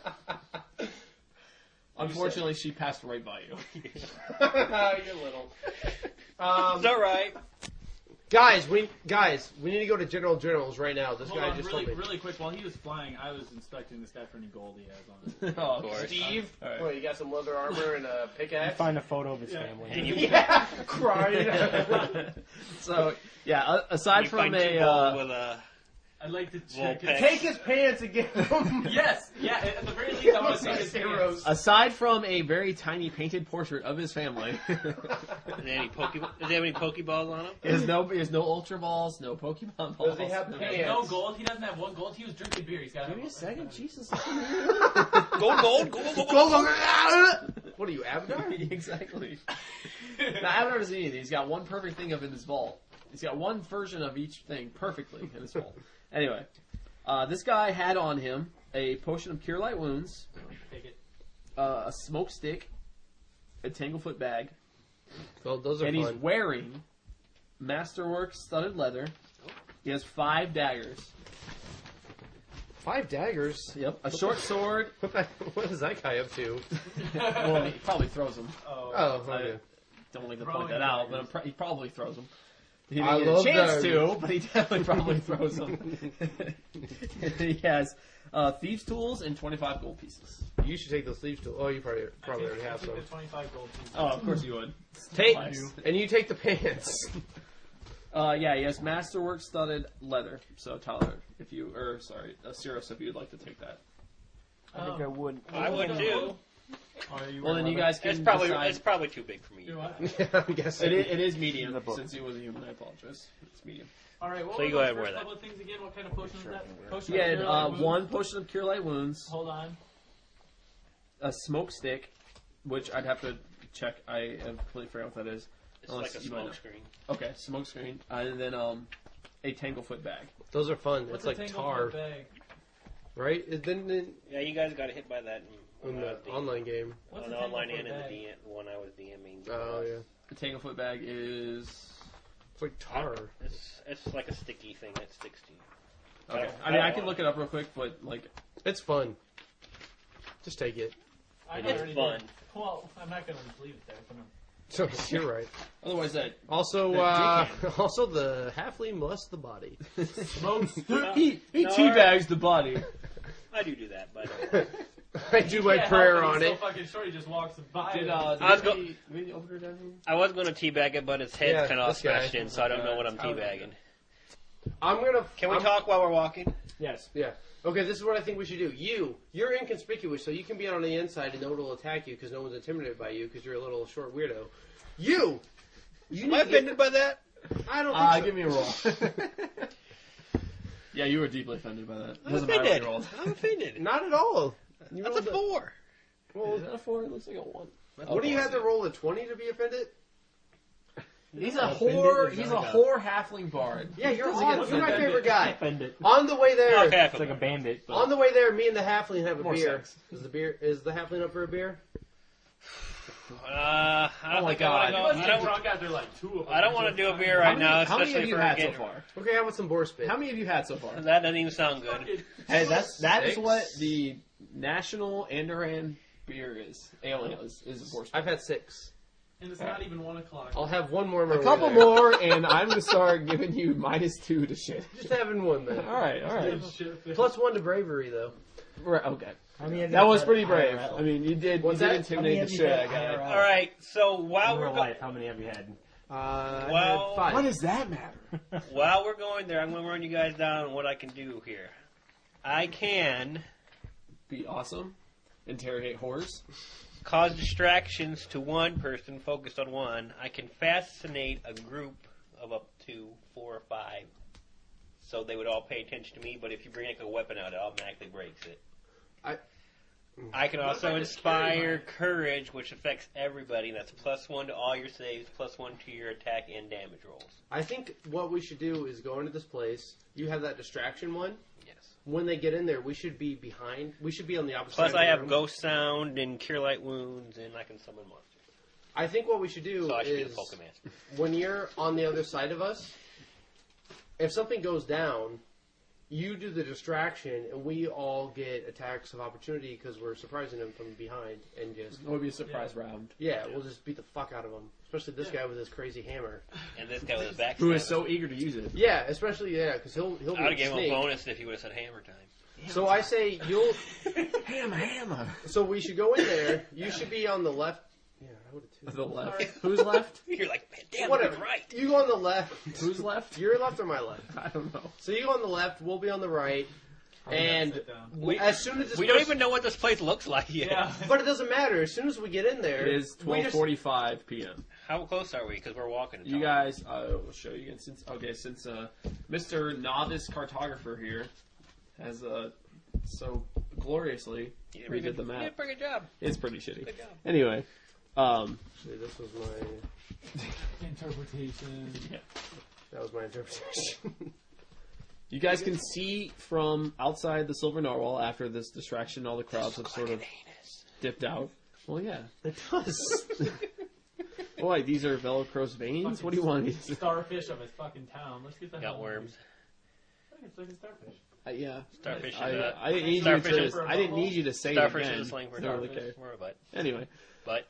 Unfortunately, she passed right by you. You're little. It's alright. Guys, we need to go to General Generals right now. This Hold guy on, just really, told me. really quick. While he was flying, I was inspecting this guy for any gold he has on it. Oh, course. Steve. All right. What, you got some leather armor and a pickaxe? Find a photo of his family. Yeah, crying. So yeah, aside You from find two gold with a I'd like to little check. peg. Take his pants and give him. Yes, yeah. At the very least, I want to see his Heroes. aside from a very tiny painted portrait of his family, Is there any does he have any Pokeballs on him? there's no Ultra Balls, no Pokemon balls. Does he have There's pants? no gold. He doesn't have one gold. He was drinking beer. He's got to Give me a second, Jesus. Gold. What are you, Abdar? Exactly. Now, Avatar doesn't need anything. He's got one perfect thing of in his vault. He's got one version of each thing perfectly in his vault. Anyway, this guy had on him a potion of cure light wounds, Take it. a smoke stick, a tanglefoot bag, Well, those are and he's fun. wearing masterwork studded leather. He has 5 daggers. 5 daggers. Yep. A short sword. What is that guy up to? Well, he probably throws them. Oh, okay. Don't like to Throwing point that out, daggers. but he probably throws them. He I didn't get love a chance daggers. to, but he definitely probably throws them. He has thieves' tools and 25 gold pieces. You should take those sleeves too. Oh, you probably already have I some. think the 25 gold pieces. Oh, of course you would. Take Nice. and you take the pants. Yeah, he has masterwork studded leather. So Tyler, Cirrus, if you'd like to take that. I think I would. I would too. Well, then you guys can It's decide. probably too big for me. Do I? Yeah, I'm guessing. It is medium. In the book. Since he was a human, I apologize. It's medium. All right. What So were you go those ahead and first wear couple of things again? What kind of potion was that? Potion He of had Cure Light Wounds? one potion of cure light wounds, Hold on. a smoke stick, which I'd have to check. I have completely forgot what that is. It's Unless like a you might know. smoke screen. Okay, smoke screen, and then a tanglefoot bag. Those are fun. What's It's a like tangle tar, foot bag? right? It didn't Yeah, you guys got hit by that in the online game. What's on a the online tangle and foot in bag? the one I was DMing. Oh yeah, The tanglefoot bag is it's like tar. It's like a sticky thing that sticks to you. okay. I mean, I can look it up real quick, but like, It's fun. Just take it. I It's already fun. did. Well, I'm not going to leave it there. For now. So you're right. otherwise that Also, That also the halfling molests the body. he No, teabags the body. I do that, but I do my Yeah, prayer he's on so it. fucking short. He just walks by. Did, it. I was go- we open her down here? I was going to teabag it, but its head's Yeah, kind of all this guy. smashed in, so I don't know what I'm teabagging. I'm gonna. Can we I'm- talk while we're walking? Yes. Yeah. Okay, this is what I think we should do. You're inconspicuous, so you can be on the inside and no one will attack you because no one's intimidated by you because you're a little short weirdo. You Am I offended by that? I don't think so. Give me a roll. Yeah, you were deeply offended by that. I'm Doesn't matter what offended. you rolled. I'm offended. Not at all. You That's a rolled 4. Well, Is that a 4? It looks like a 1. what do you have to roll a 20 to be offended? He's a Offended whore. is He's not a a- whore halfling bard. Yeah, you're Doesn't get you're my offended. favorite guy. Offended. On the way there, Okay, It's like a bandit. But on the way there, me and the halfling have a More beer. sex. Is the halfling up for a beer? I don't Oh my think I want God. to He go. must I get don't, drunk after like 2 of them. I don't want to do a beer How right many, now, how many especially have you for had so getting. far? Okay, how about some boar spit? How many have you had so far? That doesn't even sound good. Hey, that is 6? what the national Andoran beer is. Ale is a boar spit. I've had 6. And it's not even 1 o'clock. I'll have one more. on my A way couple there. more, and I'm gonna start giving you -2 to shit. Just having one then. All right. Plus 1 to bravery though. Right, okay. how many have you That was had pretty brave. IRL? I mean, you did What's that? intimidate the shit out of that guy. IRL? All right, so In while real we're go- life, how many have you had? I Well, had 5. What does that matter? while we're going there, I'm going to run you guys down what I can do here. I can Be awesome. Interrogate whores. cause distractions to one person focused on one. I can fascinate a group of up to 4 or 5, so they would all pay attention to me. But if you bring like a weapon out, it automatically breaks it. I can What also if I just inspire carry courage, which affects everybody. That's +1 to all your saves, +1 to your attack and damage rolls. I think what we should do is go into this place. You have that distraction one. Yes. When they get in there, we should be behind. We should be on the opposite Plus, side I of the have room. Ghost Sound and Cure Light Wounds, and I can summon monsters. I think what we should do So I should be the is Pokemaster. when you're on the other side of us, if something goes down, you do the distraction, and we all get attacks of opportunity because we're surprising them from behind, and just It would be a surprise round. we'll just beat the fuck out of them. Especially this guy with his crazy hammer. And this guy with his back. Who is so eager to use it. Yeah, especially because he'll I be would a have given him snake. a bonus if he would have said hammer time. So I say you'll. Hammer. So we should go in there. You should be on the left. Yeah, I would have too. The left. Who's left? You're like, man, damn, Whatever. you're right. You go on the left. Who's left? Your left or my left? I don't know. So you go on the left. We'll be on the right. And Sit down. as soon as this We don't person- even know what this place looks like yet. Yeah. But it doesn't matter. As soon as we get in there, It is we just- 12:45 p.m. How close are we? Because we're walking. You guys, I will show you again. Since Mr. Novice Cartographer here has so gloriously redid the You did a map, pretty good job. it's pretty shitty. Good job. Anyway, Actually, this was my. Interpretation. That was my interpretation. you guys can see from outside the Silver Narwhal after this distraction, all the crowds have sort of dipped out. Well, yeah. It does. Boy, these are Velocro's veins. What do you want? Starfish of his fucking town. Let's get the hell Got out of worms. here. It's like a starfish. Yeah. Starfish is I didn't need you Starfish to. is- I didn't need you to say Starfish it again. is a slang for I don't really starfish. care. We're a butt. Anyway, But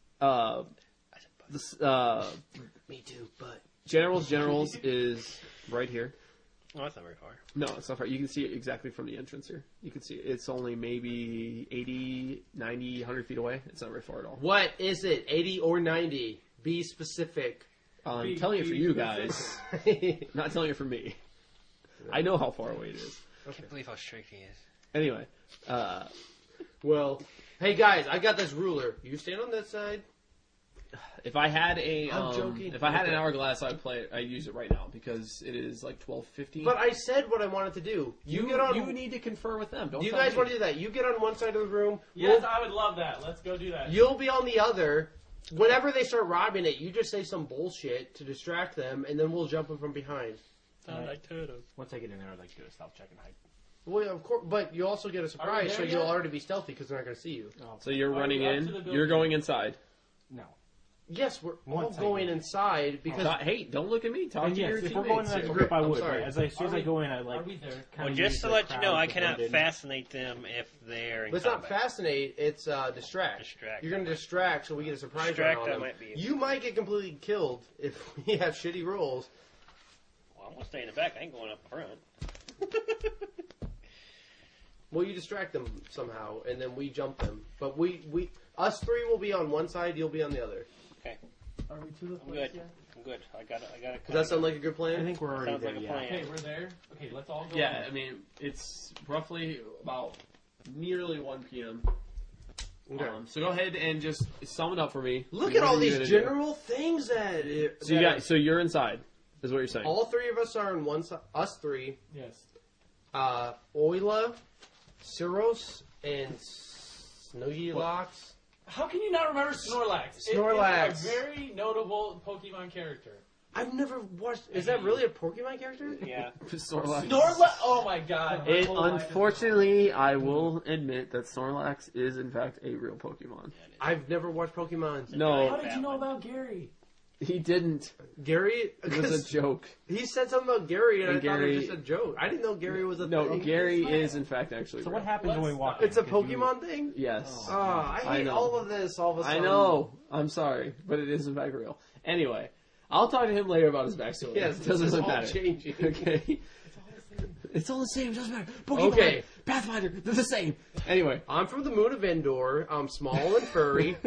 this Me too, but. Generals is right here. oh, that's not very far. No, it's not far. You can see it exactly from the entrance here. You can see it. It's only maybe 80, 90, 100 feet away. It's not very far at all. What is it? 80 or 90? Be specific. I'm telling it for you guys, not telling it for me. I know how far away it is. I can't believe how straight he is. Anyway, Well, hey guys, I got this ruler. You stand on that side. if I had a I'm joking. if I had an Okay. hourglass, I'd play it. I'd use it right now because it is like 12:50. But I said what I wanted to do. You get on. You need to confer with them. Don't you tell guys me. want to do that? You get on one side of the room. Yes, I would love that. Let's go do that. You'll be on the other. Whenever they start robbing it, you just say some bullshit to distract them, and then we'll jump them from behind. Once I get in there, I'd like to do a stealth check and hide. Well, of course, but you also get a surprise, so there you'll yet? already be stealthy because they're not going to see you. So you're Are running we up in. to the building? You're going inside. No. Yes, we're all Once I going get- inside because Hey, don't look at me. Talk And to yes, your if we're teammates going in as a here. group, I I'm would. sorry. Right? As soon as I go in, I Are like. we there? Well, just to let you know, I cannot fascinate them if they're in it's not combat. fascinate. It's distract. Distract. You're going to distract, so we get a surprise Distract, round on that them. might be- You might get completely killed if we have shitty rolls. Well, I'm gonna stay in the back. I ain't going up front. Well, you distract them somehow, and then we jump them. But us three will be on one side. You'll be on the other. Okay, Are we to the I'm place good. yet? I'm good. I got it. Does that sound like a good I plan? think we're already Sounds there. like a Yeah. plan. Okay, we're there. Okay, let's all go. Yeah, I mean, it's roughly about nearly 1 p.m. Okay. So go ahead and just sum it up for me. Look What at all are you these gonna do? general things that. So you got. So you're inside, is what you're saying. all three of us are on one side. Us three. Yes. Oila, Siros, and Snorlax. How can you not remember Snorlax? Snorlax. It is a very notable Pokemon character. I've never watched. Is that really a Pokemon character? Yeah. Snorlax. Snorlax! Oh my god. My It, whole life is- unfortunately, I will admit that Snorlax is in fact a real Pokemon. I've never watched Pokemon. How No, did you know about Gary? he didn't. Gary. It was a joke. He said something about Gary, and And I thought it Gary- was just a joke. I didn't know Gary was a No, thing. Gary is in fact actually. So real. what happens when we walk in? It's a 'Cause you- Pokemon thing. Yes. I I hate know. all of this. All of a I sudden. know. I'm sorry, but it is in fact real. Anyway, I'll talk to him later about his backstory. Yes, it this doesn't is all matter. changing. Okay. It's all the same. Doesn't matter. Pokemon, Okay. Pathfinder, they're the same. Anyway. I'm from the moon of Endor. I'm small and furry.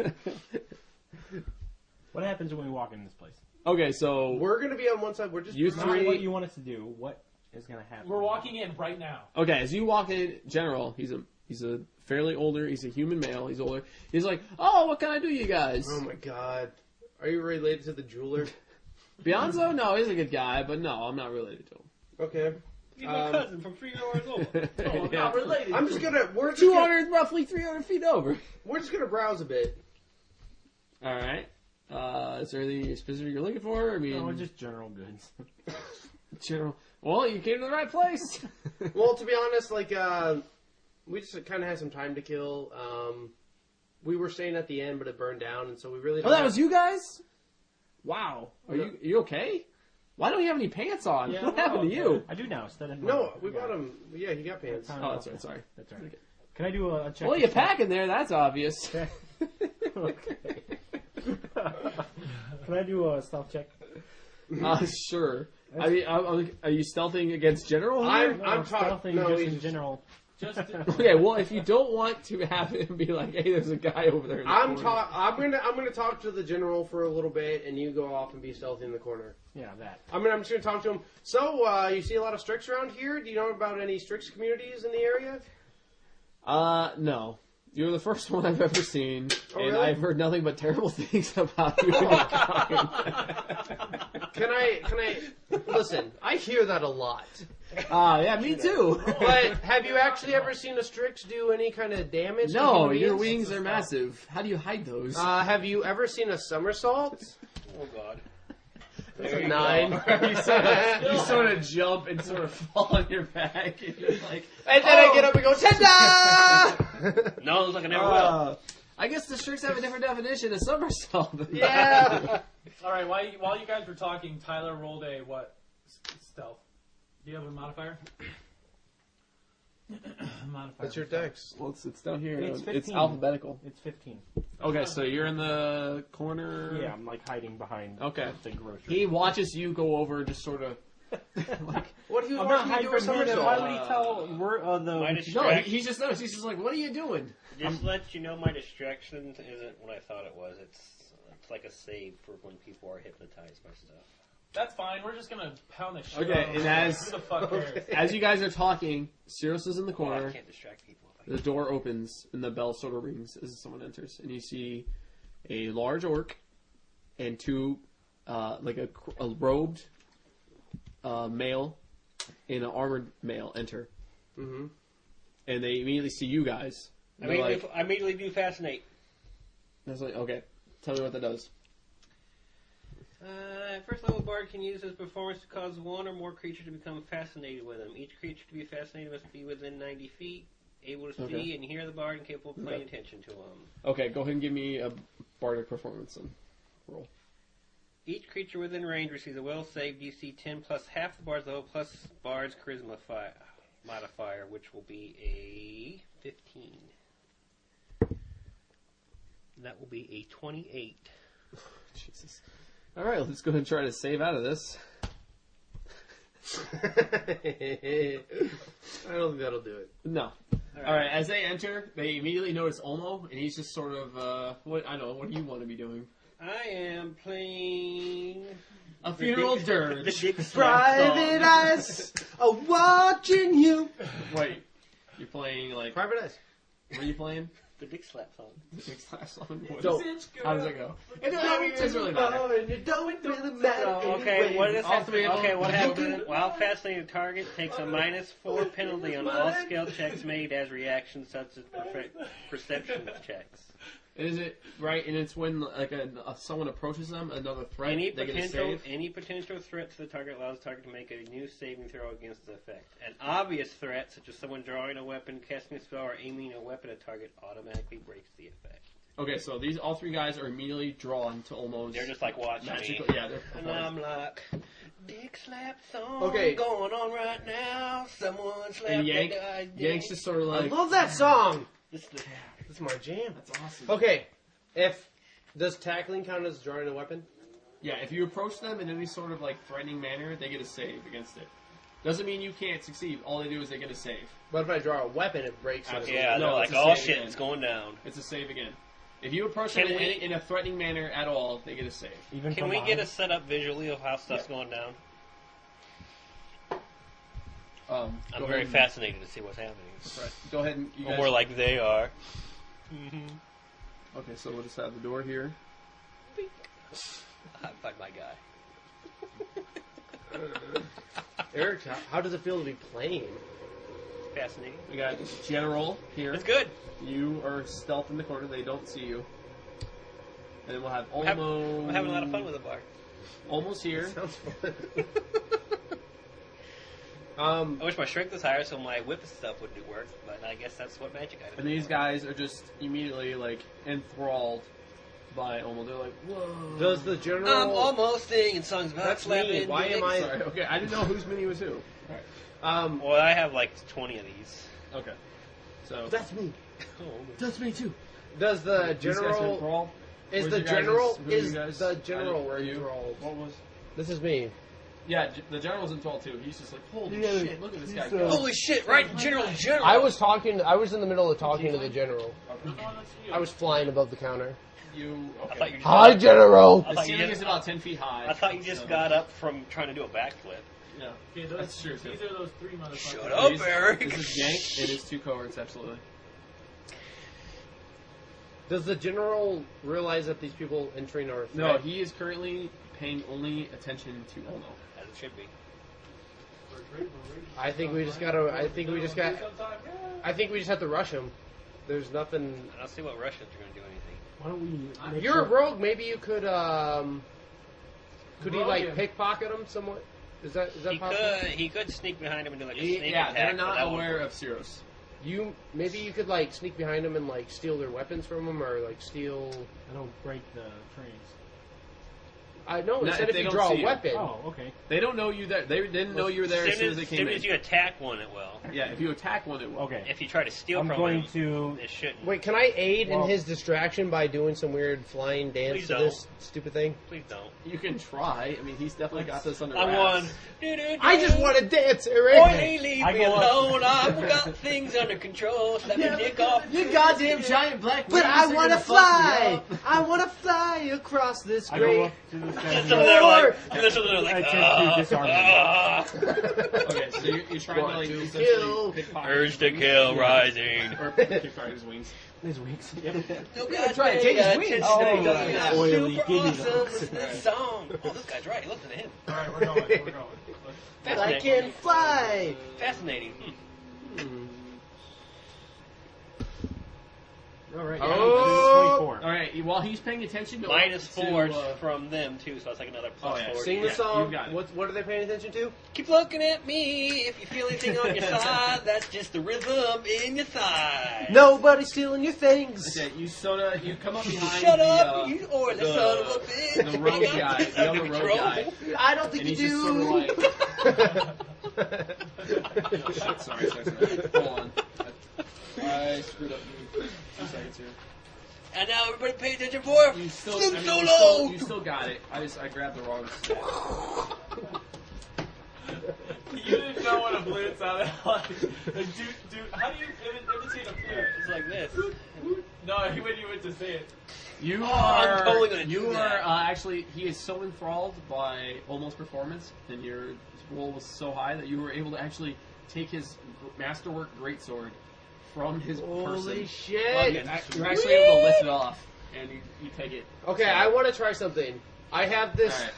What happens when we walk in this place? Okay, so We're gonna be on one side. We're just You Not three- what you want us to do. What is going to happen? We're walking in right now. okay, as you walk in, General, he's a fairly older. He's a human male. He's older. He's like, oh, what can I do, you guys? Oh my god. Are you related to the jeweler? Beyonzo? No, he's a good guy, but no, I'm not related to him. Okay. He's my cousin from 3 hours old. Oh, Yeah. not related. I'm just gonna. We're just gonna, 200, roughly 300 feet over. we're just gonna browse a bit. All right. Is there anything specific you're looking for? I mean, No, just general goods. general. Well, you came to the right place. Well, to be honest, like we just kind of had some time to kill. We were staying at the end, but it burned down, and so we really. Oh, Don't that have- was you guys? Wow. Are you okay? Why don't you have any pants on? Yeah, what happened to you? I do now instead of No, we bought him. Yeah, he got pants. Oh, that's right. Sorry. That's right. Can I do a check? Well, you pack in there. That's obvious. Okay. Can I do a stealth check? Sure. I mean, are you stealthing against General here? I'm stealthing no, just he's in general. Just Okay, well, if you don't want to have him be like, "Hey, there's a guy over there," in the I'm corner. I'm gonna talk to the general for a little bit, and you go off and be stealthy in the corner. Yeah, that. I'm just gonna talk to him. So, you see a lot of Strix around here? Do you know about any Strix communities in the area? No. You're the first one I've ever seen, Oh, and really? I've heard nothing but terrible things about you and your kind. Can I listen? I hear that a lot. Yeah, me too. But have you actually ever seen a Strix do any kind of damage? to No, human your beings? wings are massive. How do you hide those? Have you ever seen a somersault? Oh God. That's a 9. you sort of jump and sort of fall on your back, and you're like, And then I get up and go, ta-da! No, it looks like I never will. I guess the Strix have a different definition of somersault. Yeah. all right. While you guys were talking, Tyler rolled a what? Stealth. Do you have a modifier? Modifier. That's your dex. Well, it's down here. It's 15. It's alphabetical. It's 15. Okay, so you're in the corner. Yeah, I'm like hiding behind Okay. the grocery. He watches you go over, just sort of like. What do you I'm want not me to hiding do a from him. somersault? Why would he tell the... My No, distraction. he just knows. He's just like, "What are you doing?" Just let you know, my distraction isn't what I thought it was. It's like a save for when people are hypnotized by stuff. That's fine. We're just gonna pound the shit. Okay, out of and him. as- Who the fuck cares? As you guys are talking, Cirrus is in the Well, I corner. can't distract people. If I The door opens and the bell sort of rings as someone enters, and you see a large orc and two, like a robed male and an armored male enter, Mm-hmm. and they immediately see you guys. I And they're like, immediately do fascinate. I was like, okay, tell me what that does. First level bard can use his performance to cause one or more creatures to become fascinated with him. Each creature to be fascinated must be within 90 feet, able to see Okay. and hear the bard, and capable of paying Okay. attention to him. Okay, go ahead and give me a bardic performance and roll. Each creature within range receives a will save DC 10 plus half the bard's level plus bard's charisma modifier, which will be a 15. That will be a 28. Jesus. All right, let's go ahead and try to save out of this. I don't think that'll do it. No. All right. As they enter, they immediately notice Olmo, and he's just sort of, what do you want to be doing? I am playing A funeral the dirge. Dick Slap Private eyes are watching you. Wait, you're playing like Private eyes. what are you playing? The Dick Slap song. The Big Slash song. Don't. How does it go? It doesn't really matter. And you don't really matter. Okay, anyway. what is All that? three of Okay, them. what happens? While fascinating target takes a -4 penalty on all skill checks made as reactions such as perception checks. Is it right? And it's when like someone approaches them, another threat, Any they get a potential save. threat to the target allows the target to make a new saving throw against the effect. An obvious threat, such as someone drawing a weapon, casting a spell, or aiming a weapon at a target, automatically breaks the effect. Okay, so all three guys are immediately drawn to Olmo's They're just like watching magical. me. Yeah, they're. And I'm like, Dick Slap song Okay. going on right now. Someone slap And that guy. Yank's just sort of I like. love that song. This is That's my jam. That's awesome. Okay, does tackling count as drawing a weapon? Yeah, if you approach them in any sort of like threatening manner, they get a save against it. Doesn't mean you can't succeed. All they do is they get a save. But if I draw a weapon, it breaks it. yeah, No, they're like, it's a oh save shit, again. it's going down. It's a save again. If you approach them Can we- in a threatening manner at all, they get a save. Even Can from we get behind? a setup visually of how stuff's going down? I'm I'm very fascinated to see what's happening. Right. Go ahead and you Or guys. more like they are. Okay, so we'll just have the door here. High five my guy. Eric, how does it feel to be playing? Fascinating. We got General here. It's good. You are stealth in the corner. They don't see you. And then we'll have I'm Olmo. having a lot of fun with the bar. Almost here. Sounds fun. I wish my strength was higher so my whip stuff would do work, but I guess that's what magic items And these guys are just immediately like enthralled by Omo. They're like, whoa. Does the general... I'm almost singing songs about That's slapping me. Why am dicks. I... Sorry, okay, I didn't know whose mini was who. Well, I have like 20 of these. Okay. So, That's me. that's me too. Does the These guys are general... enthralled? Is Where's the your guys'- general... who are you Is guys? the general Where are you? enthralled? What was? This is me. Yeah, the general's enthralled too. He's just like, holy shit, look at this guy go. Holy shit, right? General. I was in the middle of talking to the general. No, that's you. I was flying above the counter. You, I okay. thought you just, Hi, General! I The thought you ceiling just- is about 10 feet high. I thought you just so- got up from trying to do a backflip. Yeah. Okay, those, That's true, too. These are those three motherfuckers. Shut up, Eric. This is Yank, and his two cohorts, absolutely. Does the general realize that these people entering are a No, threat? he is currently paying only attention to Ono. As it should be. I think we just gotta. I think we just got. I think we just have to rush him. There's nothing. I don't see what Russians are going to do anything. Why don't we? Make You're sure, a rogue. Maybe you could. Could he Rogue like him. pickpocket him somewhat? Is that He possible? could sneak behind him and do like a He- sneak yeah, attack. they're but not that won't aware work. of Cyros. Maybe you could like sneak behind him and like steal their weapons from them or like steal. I don't break the trains. I know. Not Instead, if if they you don't draw see a you. weapon. Oh, okay. They don't know you there. They didn't know you were there as soon as they came in. you attack one, it will. Yeah, if you attack one, it will. Okay. If you try to steal I'm from going him, to. it shouldn't. Wait, can I aid Well- in his distraction by doing some weird flying dance Please to don't. this stupid thing? Please don't. You can try. I mean, he's definitely got this under I wraps. won. I just want to dance, Eric. Boy, leave I me go up- alone. I've got things under control. Slap your dick off. You goddamn giant black. But I want to fly. I want to fly across this I go great. up to this guy. And and so go, they're like, and so they're I like, attempt to disarm him. Okay, so you're trying to Want like to essentially kill. pickpocket Urge his to wings. kill Yeah. rising. Or pickpocket his wings. His wings. Yep. Try to take his wings. Oh, yeah. oily, Super give me awesome. those. Listen to this song. Oh, this guy's right. Look at him. Alright, we're going. We're going. But I can fly. Fascinating. All right. Oh. 24. All right, while he's paying attention to Minus to, 4 from them, too, so that's like another plus Oh, yeah. 40. Sing the Yeah, song. you got it. What are they paying attention to? Keep looking at me. If you feel anything on your side, that's just the rhythm in your thigh. Nobody's stealing your things. Okay, you come up behind Shut the, up, you or the son of a bitch. the rogue guy, the other rogue guy, I don't think and you he's do. just sort of like, shit, sorry. Hold on. I screwed up 2 seconds here. And now everybody pay attention for You still, Slim I mean, Solo. you still got it. I grabbed the wrong step. You didn't know what a blitz sounded like. Dude, how do you imitate a flute? It's like this. No, when you went to say it. You I'm are. totally gonna you do are that. actually. He is so enthralled by Olmo's performance, and your roll was so high that you were able to actually take his masterwork greatsword from his Holy person. shit. You're actually able to lift it off, and you take it. Okay, I want to try something. I have this. All right.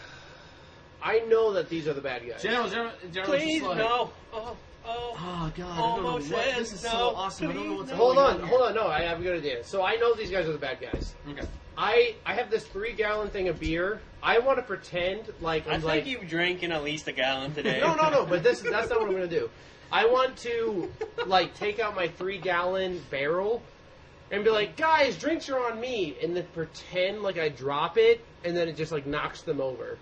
I know that these are the bad guys. General, Please, just like, no. Oh. Oh God, I don't know Almost what. said This is no, so awesome. I don't know what's please, Hold going on, hold on. No, I have a good idea. So I know these guys are the bad guys. Okay. I have this 3-gallon thing of beer. I want to pretend like I I'm think like. you've drinking at least a gallon today. No. But that's not what I'm gonna do. I want to like take out my 3-gallon barrel and be like, guys, drinks are on me, and then pretend like I drop it, and then it just like knocks them over.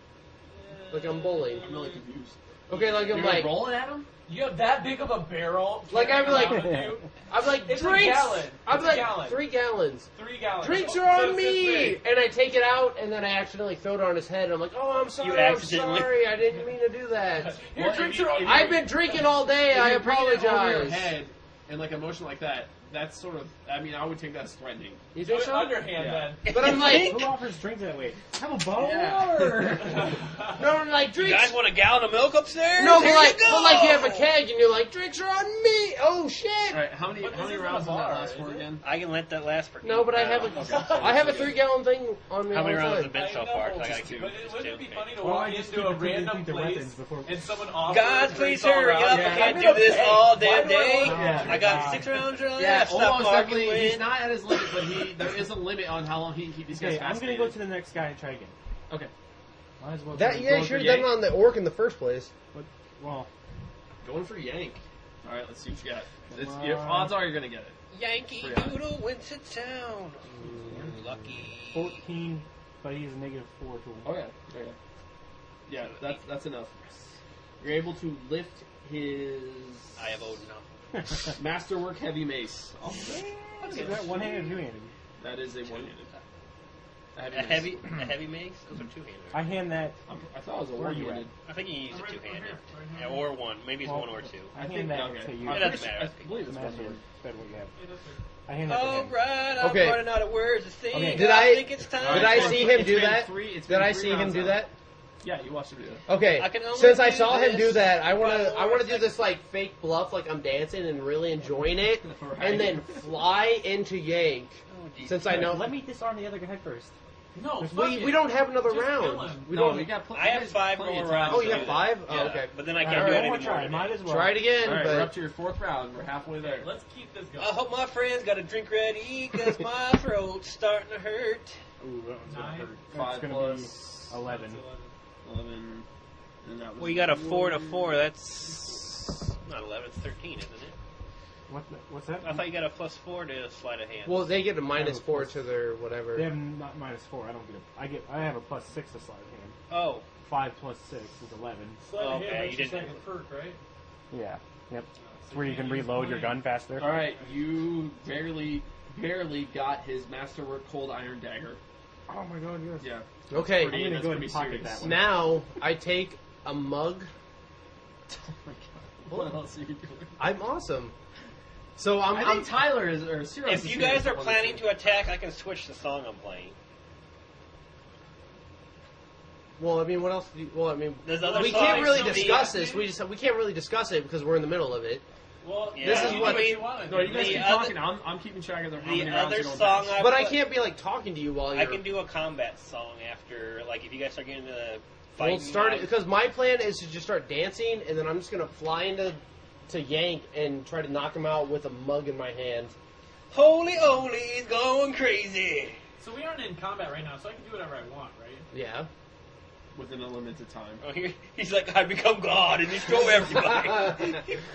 Like I'm bowling. I'm really confused. Okay, like I'm You're like, rolling at him. You have that big of a barrel? Like, I'm like- carrying around with you? I'm like, It's a drinks. gallon. I'm It's a like, gallon. 3 gallons. 3 gallons. Drinks So- are so on it's this me, big. and I take it out, and then I accidentally throw it on his head. And I'm like, oh, I'm sorry, I didn't mean to do that. Your Well, drinks if you- are on if me. I've been drinking all day. I If you bring it over your apologize. head and like a motion like that. That's sort of. I mean, I would take that as threatening. You Do think it so? underhand Yeah. But I'm like, Who offers drinks that way? Have a bottle Yeah. of water. then. no, I'm like, You drinks. guys want a gallon of milk upstairs? No, Here but like you have a keg, and you're like, drinks are on me. Oh shit. All right, how many But this isn't rounds a does that bar, last is for it? again? I can let that last for No, 8 but I have rounds. a 3-gallon thing on me How all many the rounds time. have been so I far? know. So I gotta keep But wouldn't it be funny to Well, walk I just into a couldn't random think the place weapons before- and someone offers God, please drinks all hurry around? up. Yeah. I can't I'm do gonna this pay. all Why damn do I day. want Yeah. I got 6 rounds left. Yeah, Stop almost definitely. arguing. He's not at his limit, but there is a limit on how long he can keep these guys Okay, I'm gonna fascinated. go to the next guy and try again. Okay. Might as well. That try- yeah, Going should for have done it Yank? on the orc in the first place. Well, Going for Yank. All right, let's see what you got. Come Your on. odds are you're gonna get it. Yankee Yeah. Doodle went to town. lucky. 14, but he's a -4 to him. Oh yeah. Okay. Yeah, that's enough. You're able to lift his I have owed enough. masterwork heavy mace. Oh, Is that one-handed or two-handed? that is a one-handed. A heavy mace? Those are two-handed. I hand that. I thought it was a Where are you one-handed. I think you use a Right two-handed. here. Yeah, or one. Maybe it's Well, one or two. I hand that okay. to you. It doesn't matter. I believe it's Master, one-handed. better what you have. Yeah, that's right. I hand that to him. Alright, I'm Okay. running out of words to say. Okay. Did I- think it's time. Did I see him It's do been that? three- it's Did been I three see him rounds do now. that? Yeah, you watched him do that. Okay. I can only Since I do saw him this do that, I one want to do more this like fake bluff, like I'm dancing and really enjoying it, Right. and then fly into Yank. Oh, geez. Since I know Let me disarm the other guy first. No, fuck we it. don't have another Just kill round. him. We No, don't. we got I have 5 more rounds. Oh, to you do have that. 5? Yeah. Oh, okay. But then I can't Alright, do one any more more. try. than Might that. as well. Try it again, All right, we're up but to your 4th round. We're halfway there. Let's keep this going. I hope my friends got a drink ready, cause my throat's starting to hurt. Ooh, that one's gonna 9. hurt. 5 That's gonna plus be 11. 11. And that was Well, you got a 4 to 4. That's not 11. It's 13, isn't it? What's that? I thought you got a +4 to sleight of hand. well, they get a -4 plus- to their whatever. They have not -4. I don't get. I have a +6 to sleight of hand. Oh, 5 plus 6 is 11. Sleight of Okay, hand makes you your didn't- second perk, right? Yeah. Yep. So Where you can reload your gun faster. All right, you barely got his masterwork cold iron dagger. Oh my god, yes. Yeah. Okay, I'm gonna that's go gonna ahead be and pocket serious. that one. now I take a mug. Oh my god. What else are you doing? I'm awesome. So I I'm think Tyler is or Cyrus if is you here guys are on planning this to attack, I can switch the song I'm playing. well. I mean, what else? Well, I mean, There's other we songs. can't really So discuss the- this. We can't really discuss it because we're in the middle of it. Well, Yeah. This is you what- do I mean, you want to No, you guys The keep other- talking. I'm keeping track of how The many rounds other you're going song back. But I can't be like talking to you while you're. I can do a combat song after, like, if you guys start getting into the fighting. Well, start mode. because my plan is to just start dancing, and then I'm just gonna fly into Yank and try to knock him out with a mug in my hand. Holy Oli's going crazy. So we aren't in combat right now, so I can do whatever I want, right? Yeah. Within a limited time. Oh, he's like, I become God and destroy everybody.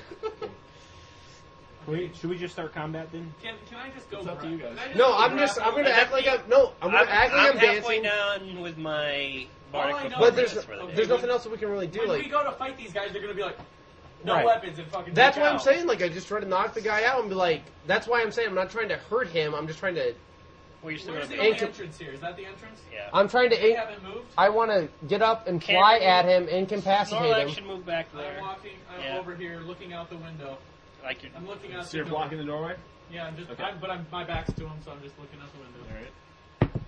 Should we just start combat then? Can I just go? It's up to you guys. can I just No, go I'm grab just. him? I'm gonna I act like I'm. No, I'm gonna act like I'm halfway dancing. down with my All I bardic know But is there's for the day. there's nothing else that we can really do. When we Like go to fight these guys, they're gonna be like, no Right. weapons and fucking. that's take why I'm out. saying. Like I just try to knock the guy out and be like. That's why I'm saying I'm not trying to hurt him. I'm just trying to. Well, you're still Where's gonna the be. only entrance here? Is that the entrance? Yeah. I'm trying They to. haven't moved. I want to get up and Can't fly move. at him, incapacitate Snorlax him. should move back there. I'm walking. I'm Yeah. over here, looking out the window. Like you're, I'm looking out. So you're the door. blocking the doorway? Yeah, I'm just. Okay. But my back's to him, so I'm just looking out the window. Alright.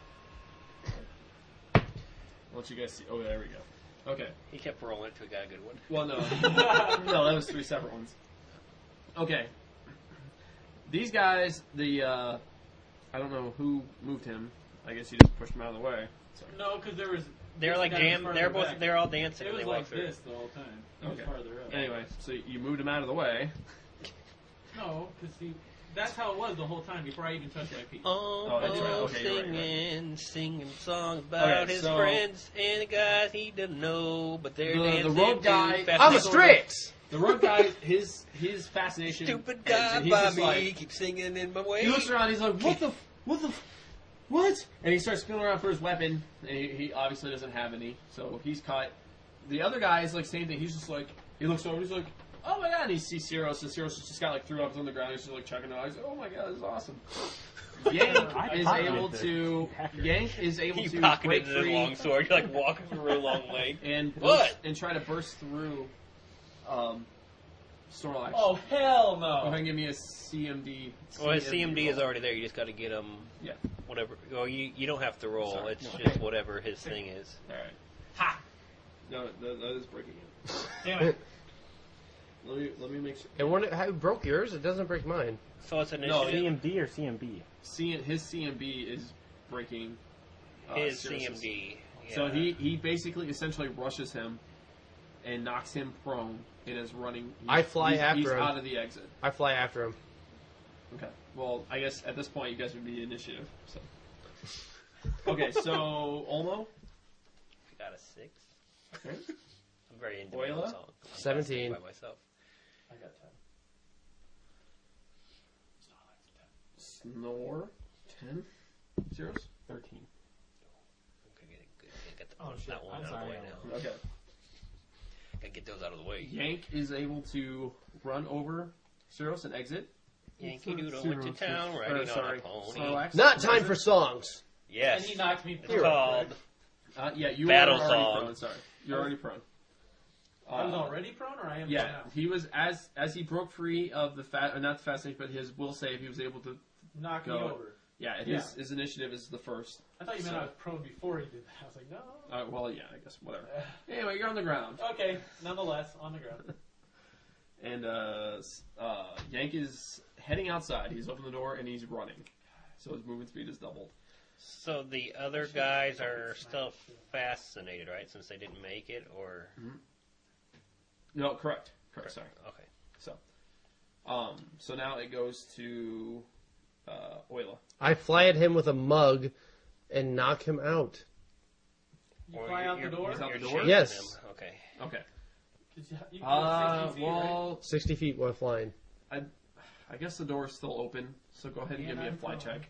I'll let you guys see. Oh, there we go. Okay. he kept rolling until he got a good one. Well, no. No, that was 3 separate ones. Okay. These guys, I don't know who moved him. I guess you just pushed him out of the way. Sorry. No, because there was. They're like this guy was jam. farther They're both. back. They're all dancing. It and was they like walk through. this the whole time. It was Okay. farther up. Anyway, so you moved him out of the way. No, because that's how it was the whole time before I even touched my feet. Oh, that's right. Okay, you're right, singing, singing songs about Okay, his so- friends and the guys he doesn't know, but they're The dancing rogue too guy- fast. I'm a Like, Strix. The rogue guy, his fascination. Stupid ends, guy and he's by just me, like- keep singing in my way. He looks around. He's like, what? And he starts feeling around for his weapon, and he obviously doesn't have any, so he's caught. The other guy is like same thing. He's just like he looks over. He's like, oh my god! And he sees Cyros, and Cyros just got like 3 ups on the ground. He's just like checking it out. He's like, oh my god, this is awesome. Yank I is pocketed able the to. hacker. Yank is able He to pocketed break his free long sword. You're like walking through a long leg. and What? and try to burst through. Snorlax. Oh hell Go ahead no! and give me a CMD. Well, his CMD is roll. already there. You just got to get him. Yeah. Whatever. Well, you don't have to roll. Sorry. It's No. just whatever his thing is. All right. Ha! No, that is breaking it. Damn it! Let me make sure. And when how it broke yours, it doesn't break mine. So it's No, initiative. CMD or CMB? His CMB is breaking. His Cyrus's. CMD. Yeah. So he basically essentially rushes him and knocks him prone and is running. I fly he's after him. out of the exit. I fly after him. Okay. Well, I guess at this point you guys would be initiative. So. Okay, so Olmo. I got a 6. Okay. I'm very into Oila? my own song. 17. By myself. I got 10. Snore 10. Zeros? 13. Oh shit! That one I'm out of the sorry. way now. Okay. Gotta get those out of the way. Yank is able to run over Zeros and exit. Yankee Doodle went to town riding on a pony. Snorlax. Not time for songs. Yes. And he knocked me It's through. called Yeah, you Battle were already Song. prone. Sorry, you're already prone. I was already prone, or I am Yeah, prone now? he was as he broke free of the not the fascination, but his will save. He was able to. Knock me Go. over. Yeah, his initiative is the first. I thought you meant I was prone before he did that. I was like, no. Well, yeah, I guess whatever. Anyway, you're on the ground, Okay, nonetheless, on the ground. and Yank is heading outside. He's opened the door and he's running, so his movement speed is doubled. So the other guys are still fascinated, right? Since they didn't make it, or No, correct. Sorry. okay. So now it goes to Oila. I fly at him with a mug and knock him out. You Or fly out the you're- door? He's out the you're door? chasing Yes. him. Okay. Okay. 'Cause you can 60 feet, right? Well, 60 feet while flying. I guess the door is still open, so go ahead and give me a fly check.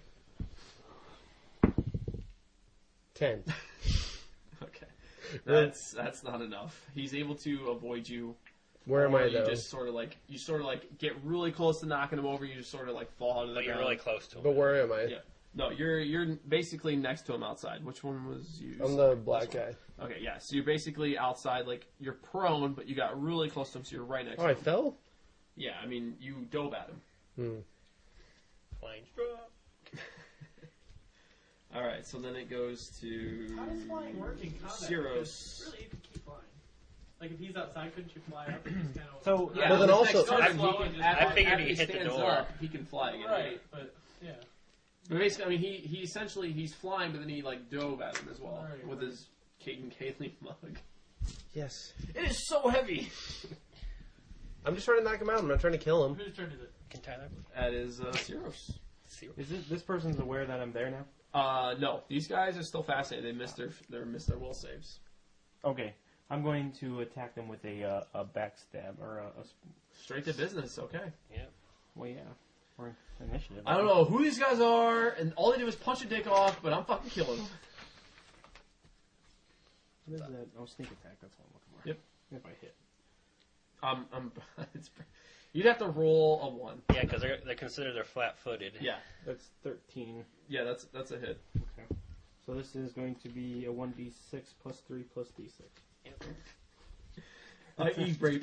10. Okay. That's not enough. He's able to avoid you. Where am or I, you though? just sort of like get really close to knocking him over. You just sort of like fall onto the But you're ground. really close to him. But where am I? Yeah. No, you're basically next to him outside. Which one was you? I'm the black guy. Okay, yeah. So you're basically outside, like you're prone, but you got really close to him, so you're right next Oh, to I him. fell? Yeah, I mean you dove at him. Flying drop. All right, so then it goes to How does flying work in combat? Zeros. Because really, you can keep flying. Like if he's outside, couldn't you fly up and just kind of? So, Yeah, Well, then his also- next turn, I he figured can- he after hit the stands door. up, he can fly again. Right, but yeah. But basically, I mean, he essentially he's flying, but then he like dove at him as well Right, with right. his Caden Kaylee mug. Yes. It is so heavy. I'm just trying to knock him out. I'm not trying to kill him. Whose turn is it? Can Tyler? That is Zeros. is this person's aware that I'm there now? No, these guys are still fascinated. They missed their will saves. Okay. I'm going to attack them with a backstab, or Straight to business. Okay. well, yeah. Or initiative. I don't know who these guys are, and all they do is punch a dick off, but I'm fucking killing them. What is that? Oh, sneak attack. That's what I'm looking for. Yep. If I hit. You'd have to roll a 1. Yeah, because they're considered they're flat-footed. Yeah. That's 13. Yeah, that's a hit. Okay. So this is going to be a 1d6 plus 3 plus d6. He's brave.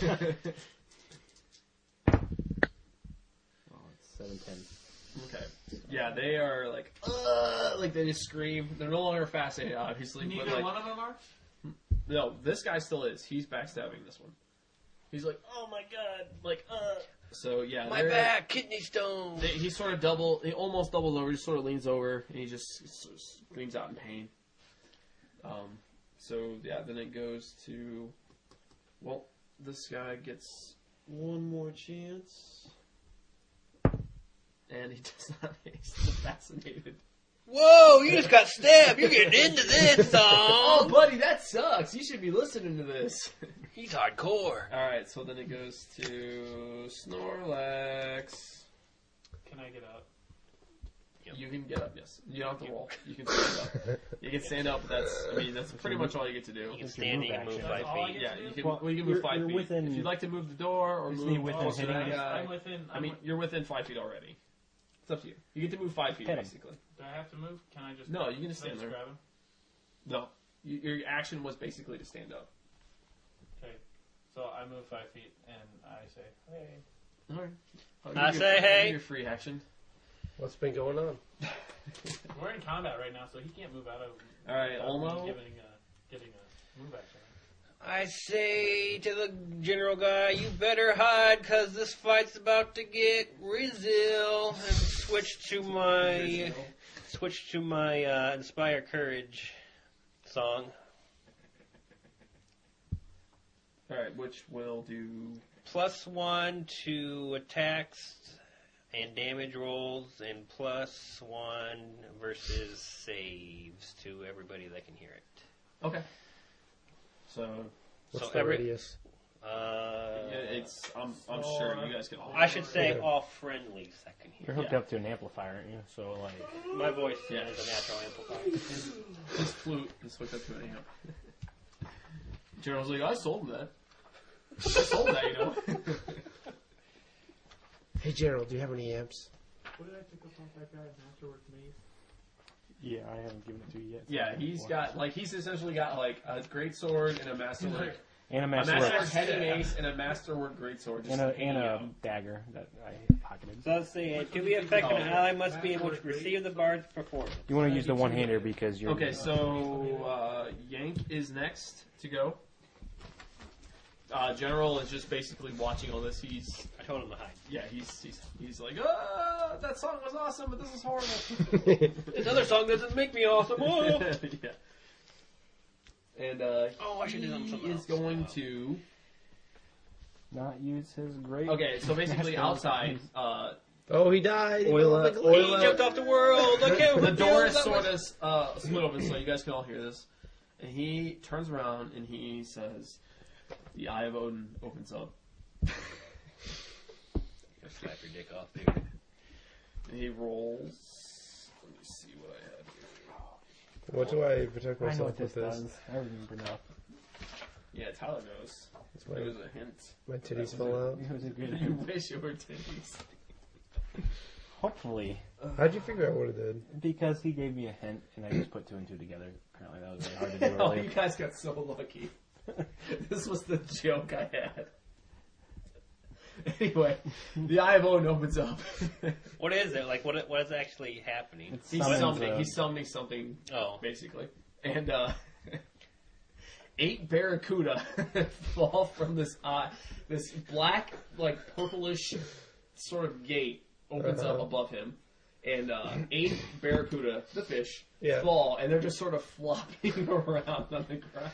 Oh, it's 7, 10. Okay. Yeah, they are like they just scream. They're no longer fascinated, obviously. But Neither like, one of them are. no, this guy still is. He's backstabbing this one. He's like, oh my god, like, So yeah, My back, kidney stone. He sort of he almost doubles over. He just sort of leans over and he just sort of screams out in pain. So yeah, then it goes to, well, this guy gets one more chance, and he does not. He's still fascinated. Whoa, you just got stabbed. You're getting into this song. Oh, buddy, that sucks. You should be listening to this. He's hardcore. All right, so then it goes to Snorlax. Can I get up? You can get up, yes. You don't have to roll. You can stand up. You can stand up, but that's pretty much all you get to do. You can stand and move move action. 5 All I feet. get Yeah, to you do? can, Well, you can move you're- 5 you're feet. within- If you'd like to move the door or Isn't move he within closer to hitting that range? guy. I'm within. I mean, you're within 5 feet already. It's up to you. You get to move 5 feet, Hit him. basically. do I have to move? Can I just? No, you can just can I stand there. grab him? No. Your action was basically to stand up. Okay. So I move 5 feet and I say, "Hey." Alright. I say hey. Your free action. What's been going on? We're in combat right now, so he can't move out of. Alright, without Olmo. me getting a move action. I say to the general guy, you better hide, cause this fight's about to get real. And switch to my Inspire Courage song. Alright, which will do... +1 to attacks and damage rolls, and +1 versus saves to everybody that can hear it. Okay. So, What's So the every- radius? I'm sure you guys can all. I should say all friendly second You're here. hooked up to an amplifier, aren't you? So, like... My voice Yeah. is a natural amplifier. His flute is hooked up to an amp. General's like, I sold him that. I sold that, you know. Hey, Gerald, do you have any amps? What did I pick up off that guy's Masterwork mace? Yeah, I haven't given it to you yet. so Yeah, I he's can't got like he's essentially got like a great sword and a masterwork, And a a masterwork. masterwork heavy mace and a masterwork great sword. Just And hanging a out. dagger that I pocketed. So let's see. To be effective, an ally must be able to receive the bard's performance. You want to use the one-hander because you're... Okay, so Yank is next to go. General is just basically watching all this. I told him to hide. Yeah, he's like, that song was awesome, but this is horrible. This other song doesn't make me awesome. Oh. Yeah. And I should do something he is else. going to. Not use his great... Okay, so basically outside, Oh, he died. Oil He up, went He jumped off the world. Look at the door is sort of split open, so you guys can all hear this. And he turns around and he says, "The Eye of Odin opens up." Slap your dick off, dude. And he rolls. Let me see what I have here. What do I protect I know myself what this with this? does. I remember now. Yeah, Tyler knows. It was a hint. My titties fell out. It was a good... You wish it were titties. Hopefully. How'd you figure out what it did? Because he gave me a hint, and I just put two and two together. Apparently that was really hard to do Oh, earlier. you guys got so lucky. This was the joke I had. Anyway, the Eye of Odin opens up. What is it? Like, what is actually happening? It's He's summons, summoning. He's summoning something, Oh. basically. And 8 barracuda fall from this eye. This black, like purplish sort of gate opens up above him, and 8 barracuda, the fish, Yeah. fall, and they're just sort of flopping around on the ground.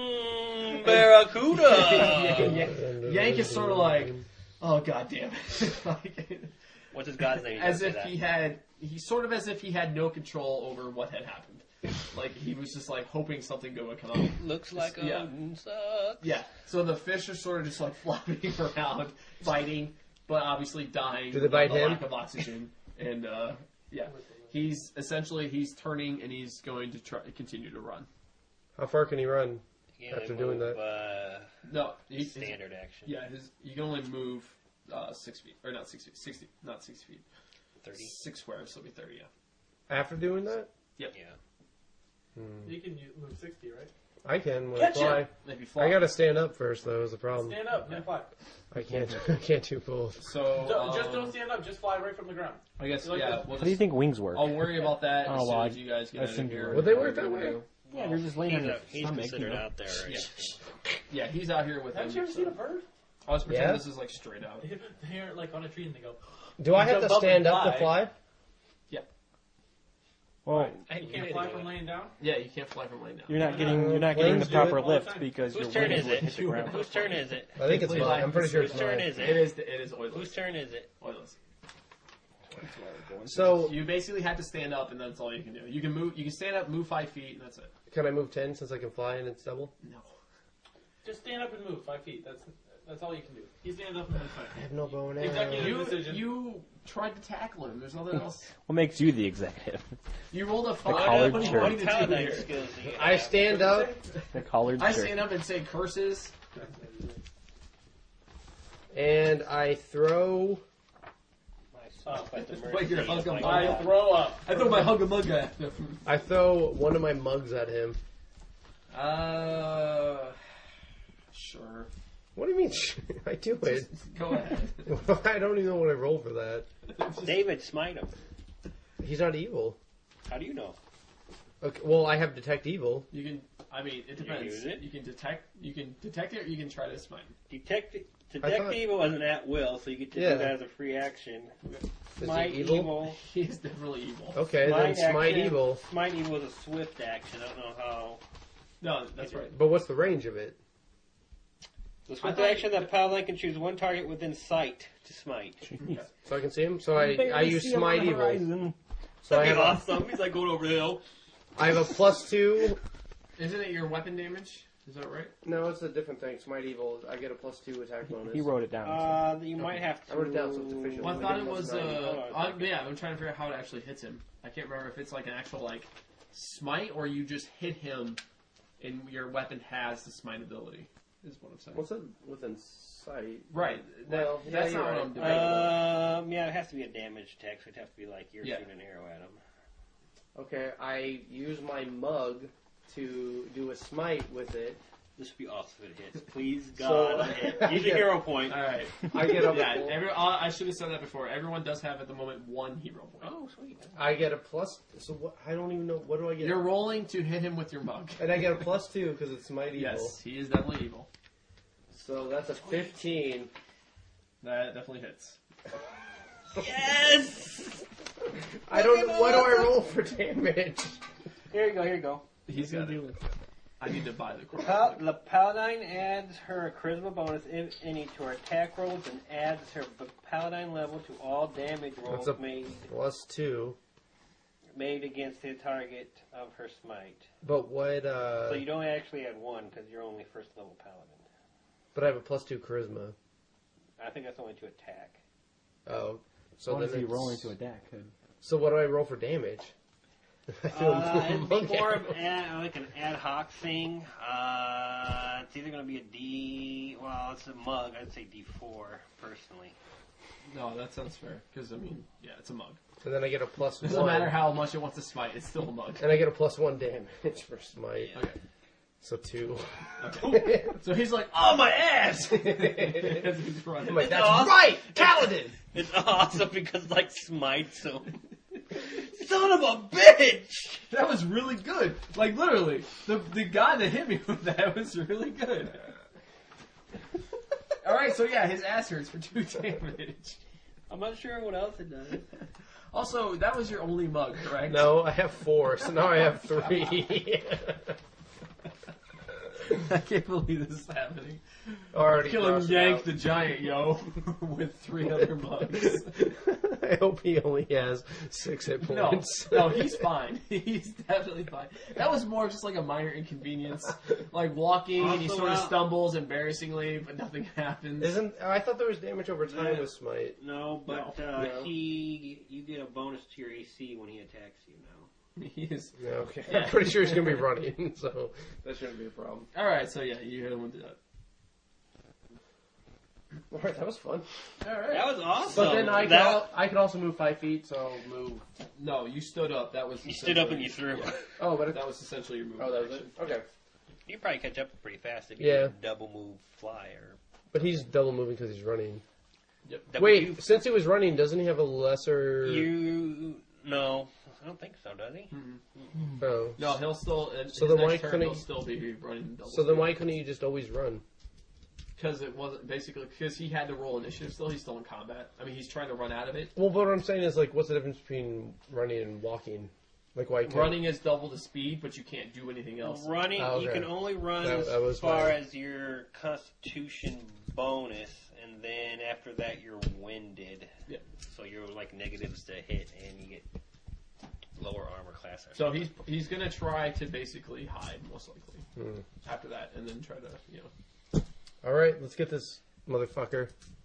Barracuda! Yank is sort of like, oh god damn it. Like, What's his god's name? as if he had no control over what had happened. Like he was just like hoping something good would come out. Looks like Yeah. Odin sucks. Yeah. So the fish are sort of just like flopping around, fighting, but obviously dying. Do they bite from the him? lack of oxygen. And yeah, he's turning and he's going to continue to run. How far can he run? Yeah, After they doing move, No, he's standard action. Yeah, you can only move 6 feet, or not 6 feet, 60, not 6 feet. 30. 6 squares, so it'll be 30. Yeah. After doing that? Yep. Yeah. You can move 60, right? I can when I Catch fly. him! If you fly. I gotta stand up first, though, is the problem. Stand up, then fly. I can't. I can't do both. So Just don't stand up, just fly right from the ground. I guess Like yeah. this. We'll How do you just, think wings work? I'll worry about that Oh, as soon well, as you guys get I out of assumed here. you were. Would they work Whatever that you're way? gonna do. Yeah, they're just laying on their He's stomach. considered you know? out there, right? Yeah. Yeah, he's out here with Haven't him. you ever seen a bird? I was pretending Yeah? this is like straight out. They're like on a tree and they go, Do I have to Jump up stand and up to fly. fly? Well, you can't fly from laying down? Yeah, you can't fly from laying down. you're not getting the Planes do proper it all the lift time. because Whose your turn wings is would it? hit the ground. Whose turn is it? I think it's Please, mine. I'm pretty sure Whose it's turn mine. is It it? is oilless. Whose turn is it? Oilless. So, You basically have to stand up, and that's all you can do. You can move. You can stand up, move 5 feet, and that's it. can I move 10 since I can fly and it's double? No. Just stand up and move 5 feet. That's all you can do. He stands up and moves 5 I feet. have no bow and arrow. Executive decision. You tried to tackle him. There's nothing else. What makes you the executive? You rolled a 5. collared What do you shirt. want me to do Paladin here? skills do you I have? stand up. The collared I shirt. stand up and say curses. And I throw. At the Wait, you're mercy of hung my up. I God. throw up. I throw my hugga mugga at him. I throw one of my mugs at him. Sure. What do you mean? I do it. Go ahead. I don't even know what I roll for that. David, smite him. He's not evil. How do you know? Okay, well, I have detect evil. You can. I mean, it depends. use it? You can detect. You can detect it. Or you can try to smite. Detect I thought- evil wasn't at will, so you get to Yeah. do that as a free action. Is he Smite evil? He is definitely evil. Okay, then smite action- evil. Smite evil is a swift action. I don't know how. No, that's right. But what's the range of it? The swift thought- action that Paladin can choose one target within sight to smite. So I can see him. So I use smite evil. So I That'd have be awesome. He's like going over the hill. I have a +2. Isn't it your weapon damage? Is that right? No, it's a different thing. Smite Evil. I get a +2 attack bonus. He wrote it down. You might have to. I wrote it down so it's official. Well, I thought it was. Okay. Yeah, I'm trying to figure out how it actually hits him. I can't remember if it's like an actual like smite or you just hit him, and your weapon has the smite ability. Is what I'm saying. What's it within sight? Right. Well, That's yeah, not you're what I'm right. doing. Yeah, it has to be a damage attack, so it'd have to be like you're Yeah. shooting an arrow at him. Okay, I use my mug to do a smite with it. This would be awesome if it hits. Please, So- God. Use a hero point. All right. I get a Yeah. I should have said that before. Everyone does have at the moment 1 hero point. Oh, sweet. I get a plus. So what? I don't even know. What do I get? You're rolling to hit him with your mug. And I get a +2 because it's Smite Evil. Yes, he is definitely evil. So that's a 15. That definitely hits. Yes! I don't know. What do I roll for damage? Here you go, here you go. He's gonna do it. I need to buy the quote. The Paladin adds her charisma bonus, if any, to her attack rolls and adds her Paladin level to all damage rolls That's a made +2. against the target of her smite. But what? So you don't actually add 1 because you're only first level Paladin. But I have a +2 charisma. I think that's only to attack. Oh, so What then is he it's- rolling to attack? So what do I roll for damage? I feel It'd be monkey. more of like an ad hoc thing. It's either going to be a D. Well, it's a mug. I'd say D4 personally. No, that sounds fair. Because, I mean, yeah, it's a mug. And then I get a +1. Doesn't matter how much it wants to smite, it's still a mug. And I get a +1 damage for smite. Yeah. Okay. So 2. Okay. So he's like, oh, my ass! As he's running. I'm like, that's awesome. right, Paladin. It's awesome because like smites him. Son of a bitch! That was really good. Like, literally, the guy that hit me with that was really good. Alright, so yeah, his ass hurts for 2 damage. I'm not sure what else it does. Also, that was your only mug, correct? No, I have 4, so now I have 3. I can't believe this is happening. Already Killing crossed it Yank out. the Giant, yo, with 3 other mugs. I hope he only has 6 hit No, points. no, he's fine. He's definitely fine. That was more just like a minor inconvenience. Like walking and he Also, sort of stumbles embarrassingly, but nothing happens. I thought there was damage over time with smite. No, but No. you get a bonus to your AC when he attacks you now. He is. Yeah, okay. I'm pretty sure he's gonna be running, so that shouldn't be a problem. Alright, so yeah, you hit him with that. Alright, that was fun. Alright. That was awesome. But then I could also move 5 feet, so I'll move. No, you stood up. That was You stood up and you essentially- threw. Yeah, Oh, but that was essentially your move. that was it. Okay. You probably catch up pretty fast if you Yeah. did double move fly or. But he's double moving because he's running. double Wait, move. since he was running, doesn't he have a lesser? No, I don't think so. Does he? Oh. No, he'll still. So His then next why turn, couldn't he'll he- still be running double. So then why couldn't he just always run? Because it wasn't basically because he had to roll initiative. Still, he's still in combat. I mean, he's trying to run out of it. Well, but what I'm saying is, like, what's the difference between running and walking? Like, why can't... Running is double the speed, but you can't do anything else. Running, Oh, you okay. can only run That was as far my- as your Constitution bonus, and then after that you're winded. Yeah. So you're like negatives to hit, and you get lower armor class. Or So something. he's gonna try to basically hide most likely after that, and then try to All right, let's get this motherfucker.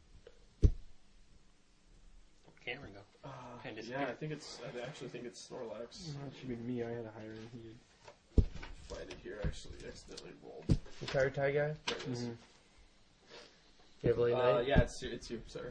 Cameron go. Kinda yeah, I actually think it's Snorlax. That should be me. I had a higher than he did. Find it here. Actually, accidentally rolled. Entire tie guy? There it is. You have late night? Yeah, it's you, sir.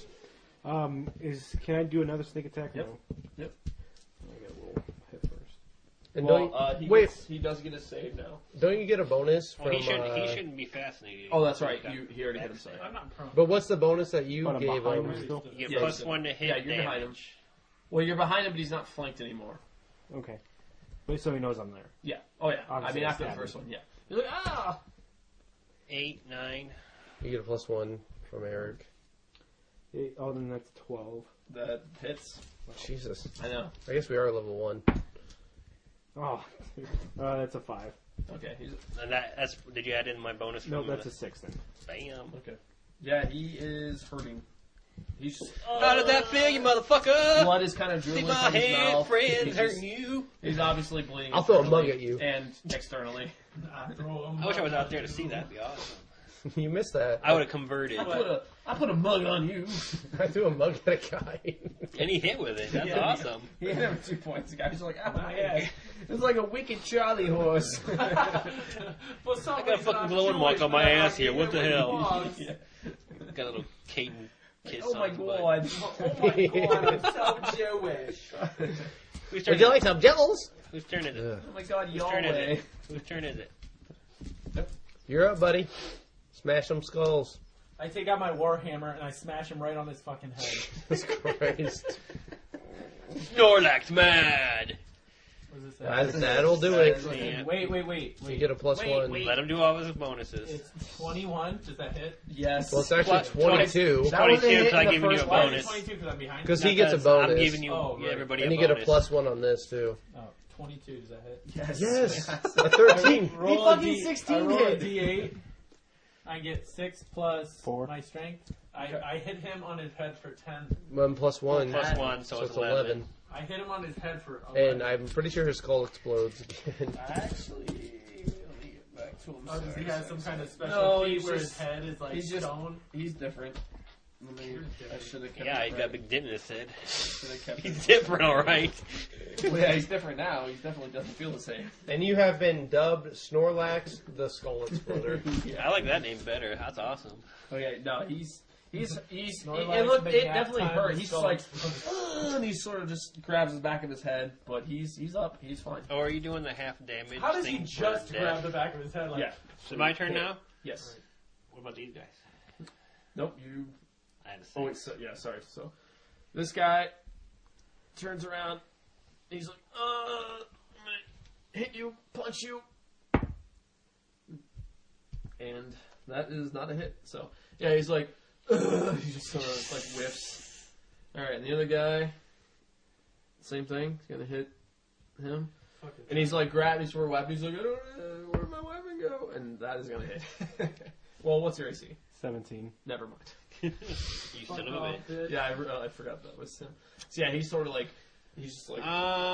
Can I do another sneak attack? Yep. No. Yep. I got a little hit first. And Well, don't, he does get a save now. don't you get a bonus from... Well, he shouldn't be fascinated. Oh, that's right. He already hit That's himself. I'm not prone. But what's the bonus that you But I'm gave behind him? him still. You get Yeah, plus so- 1 to hit yeah, you're behind him. damage. Well, you're behind him, but he's not flanked anymore. Okay. But so he knows I'm there. Yeah. Oh, yeah. Obviously, I mean, after the stab first him. one, yeah. You're like, ah! 8, 9. You get a +1 from Eric. Oh, then that's 12. That hits. Jesus. I know. I guess we are level 1. Oh, that's a 5. Okay. And that's. Did you add in my bonus? No, from that's a the- 6 then. Bam. Okay. Yeah, he is hurting. He's just, How did that feel, you motherfucker? blood is kind of See drooling my from his hand, mouth. friend, He's hurting you. He's obviously bleeding. I'll throw a internally mug at you. and externally. I throw him. I wish I was out there to see that. That'd be awesome. You missed that. I would have converted. I put a mug on you. I threw a mug at a guy. And he hit with it. That's Yeah. awesome. He hit him 2 points. The guy was like, "Oh my head!" It's like a wicked Charlie horse. For some I got a reason, fucking I'm glowing Jewish, mark on my but I'm ass here. What the when he hell? walks. Yeah. Got a little Caden kiss Oh on my his butt. god! Oh my god, I'm so Jewish. Whose turn Would you is like it? some jellos? Whose turn is it? Oh my god! Whose turn is Yahweh! it? Whose turn is it? You're up, buddy. Smash them skulls. I take out my warhammer and I smash him right on his fucking head. Jesus Christ. Snorlax mad. What does it say? That'll do it. Yeah. Wait. You get a plus one. Let him do all his bonuses. It's 21. Does that hit? Yes. Well, it's actually What? 22. That was a 22 hit because I in the giving you a first Why is bonus. it 22 because I'm behind? Because he gets a bonus. I'm giving you Oh, right. everybody and a you get bonus. a plus one on this, too. Oh, 22. Does that hit? Yes. Yes. A 13. Roll fucking a D- 16 I roll hit. a D8. I get 6 plus 4. my strength. I hit him on his head for 10. 1 plus 1. Plus 1, so it's 11. I hit him on his head for 11. And I'm pretty sure his skull explodes again. Actually, let me get back to him. Oh, does he have some kind of special No, feat he's where just- his head is like he's just- stone? He's different. I should have kept Yeah, it he got a big dent in his head. Should have kept He's it. different, alright. Well, yeah, he's different now. He definitely doesn't feel the same. And you have been dubbed Snorlax the Skull Exploder. I like that name better. That's awesome. Okay, no, he's Snorlax, it big definitely nap hurt. time, He's skull like, explosion. and he sort of just grabs the back of his head, but he's up. He's fine. Or are you doing the half damage How does he thing for just death? grab the back of his head? Like, Yeah. Is it my turn now? Yes. What about these guys? Nope. You. I had to say. Oh wait. So, yeah. Sorry. So this guy turns around. He's like, I'm gonna hit you, punch you, and that is not a hit. So yeah, he's like, he just sort of like whiffs. All right, and the other guy, same thing. He's gonna hit him, fucking and he's like grabbing for a weapon. He's like, I don't know, where'd my weapon go? And that is gonna hit. Well, what's your AC? 17. Never mind. You son of a bitch. bitch. Yeah, I forgot that was him. So yeah, he's sort of like, he's just like,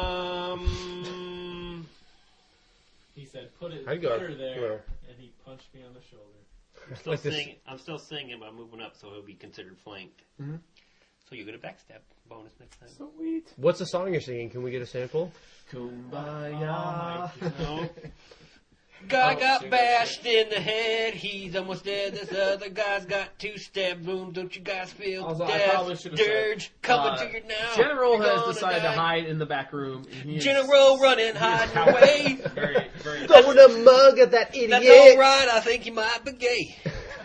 He said, "Put it I'd go- better there," well. and he punched me on the shoulder. Still Like this- singing, I'm still singing, but I'm moving up, so he'll be considered flanked. Mhm. So you get a backstab bonus next time. Sweet. What's the song you're singing? Can we get a sample? Kumbaya. No. Guy got sing that bashed in the head. He's almost dead. This other guy's got 2 stab wounds. Don't you guys feel Also, the I death probably should have said, dirge coming to you now? General You're has gonna decided die. to hide in the back room. And he is, General running, hiding cowardly. away. Very, very. Throwing a mug at that idiot! That's alright. I think he might be gay.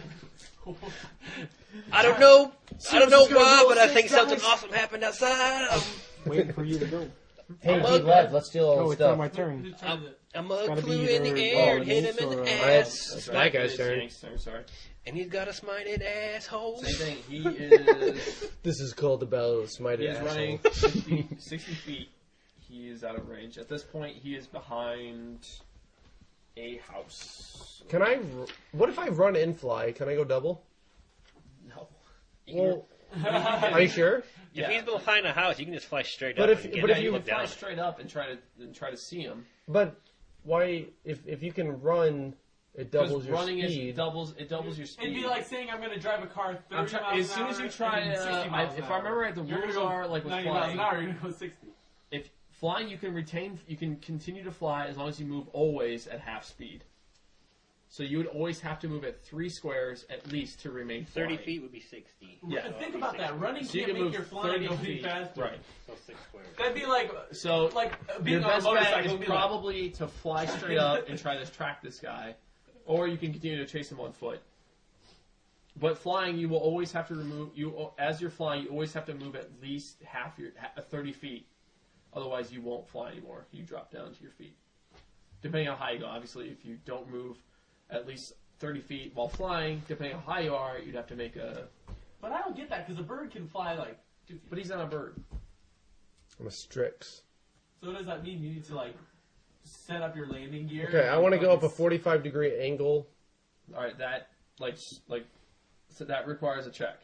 I don't know. I don't know why, but I think something awesome happened outside. Waiting for you to go. Hey, keep left. Let's steal all Oh, the it's not stuff. my turn. Whose turn is it? A mug Gotta flew be in the either air and hit Denise him in or, the Alright, ass. that's that guy's turn. I'm sorry. And he's got a smited asshole. Same thing. He is. This is called the Battle of He Smite is Asshole. running 60 feet. He is out of range. At this point, he is behind a house. Can I? What if I run and fly? Can I go double? No. Well, are you sure? If he's behind a house, you can just fly straight But up. if- and get but him. if You you look fly down. straight up and try to see him. But why? If you can run, it doubles Because your running speed. it doubles your speed. It'd be like saying I'm going to drive a car 30 miles as soon an as hour you try, and 60 miles an if I hour. remember right, the You're rules gonna go are like with 90 miles flying. an hour, you're going to go 60. If flying, you can continue to fly as long as you move always at half speed. So you would always have to move at 3 squares at least to remain 30 flying. feet would be 60. Yeah. Think about that. Running So you can't can make move your flying 30 go any feet. faster. Right. So 6 squares. That'd be like So being your on a best bet motorcycle. is would be like, probably to fly straight up and try to track this guy, or you can continue to chase him on foot. But flying, you will always have to remove as you're flying. You always have to move at least 30 feet. Otherwise, you won't fly anymore. You drop down to your feet. Depending on how high you go, obviously, if you don't move at least 30 feet while flying, depending on how high you are, you'd have to make a. But I don't get that because a bird can fly like 2 feet. But he's not a bird. I'm a Strix. So what does that mean? You need to like set up your landing gear. Okay, I want to go up a 45-degree angle. All right, that so that requires a check.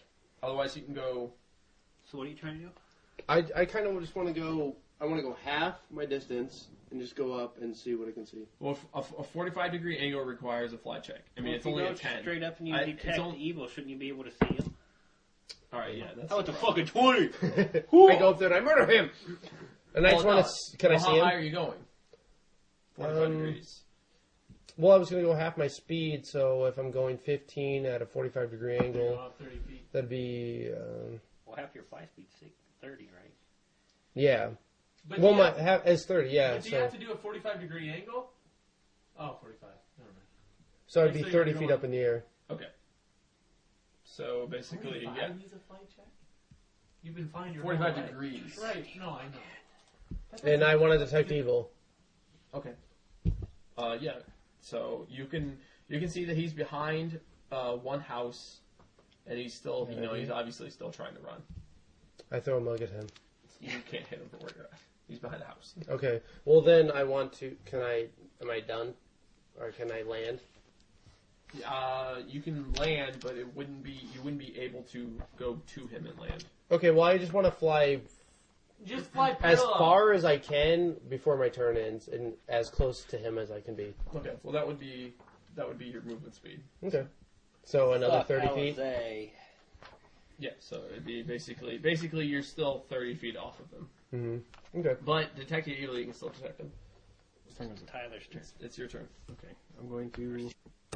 Otherwise, you can go. So what are you trying to do? I kind of just want to go. I want to go half my distance and just go up and see what I can see. Well, a 45-degree angle requires a fly check. I mean, Well, it's if only you a go 10. straight up and you It's detect only- evil, shouldn't you be able to see him? All right, yeah, that's. Oh, it's a the problem. fucking 20! I go up there and I murder him. And I just Well, want no. to. Can I Well, see how high him? are you going? 45 degrees. Well, I was going to go half my speed, so if I'm going 15 at a 45-degree Go angle, up 30 feet. that'd be Well, half your fly speed's 30, right? yeah. But Well, do you my have- half is 30, yeah. but do you So have to do a 45-degree angle? Oh, 45. Never mind. so I'd so be you're 30 going- feet up in the air. Okay. So basically, 45 yeah, needs a flight check? You've been flying your 45 whole life. degrees. Right. No, I know. That And doesn't- I want to detect evil. Okay. Yeah. So you can see that he's behind one house, and he's still he's obviously still trying to run. I throw a mug at him. You can't hit him from where you're at. He's behind the house. Okay. Well, then I want to. Am I done? Or can I land? You can land, but you wouldn't be able to go to him and land. Okay. Well, I just want to fly Just fly as parallel. far as I can before my turn ends, and as close to him as I can be. Okay. Well, that would be your movement speed. Okay. So another Fuck 30 feet. Alizé. Yeah. So it'd be basically you're still 30 feet off of him. Mm-hmm. Okay. But detecting evil, you can still detect him. Tyler's turn. It's your turn. Okay, I'm going to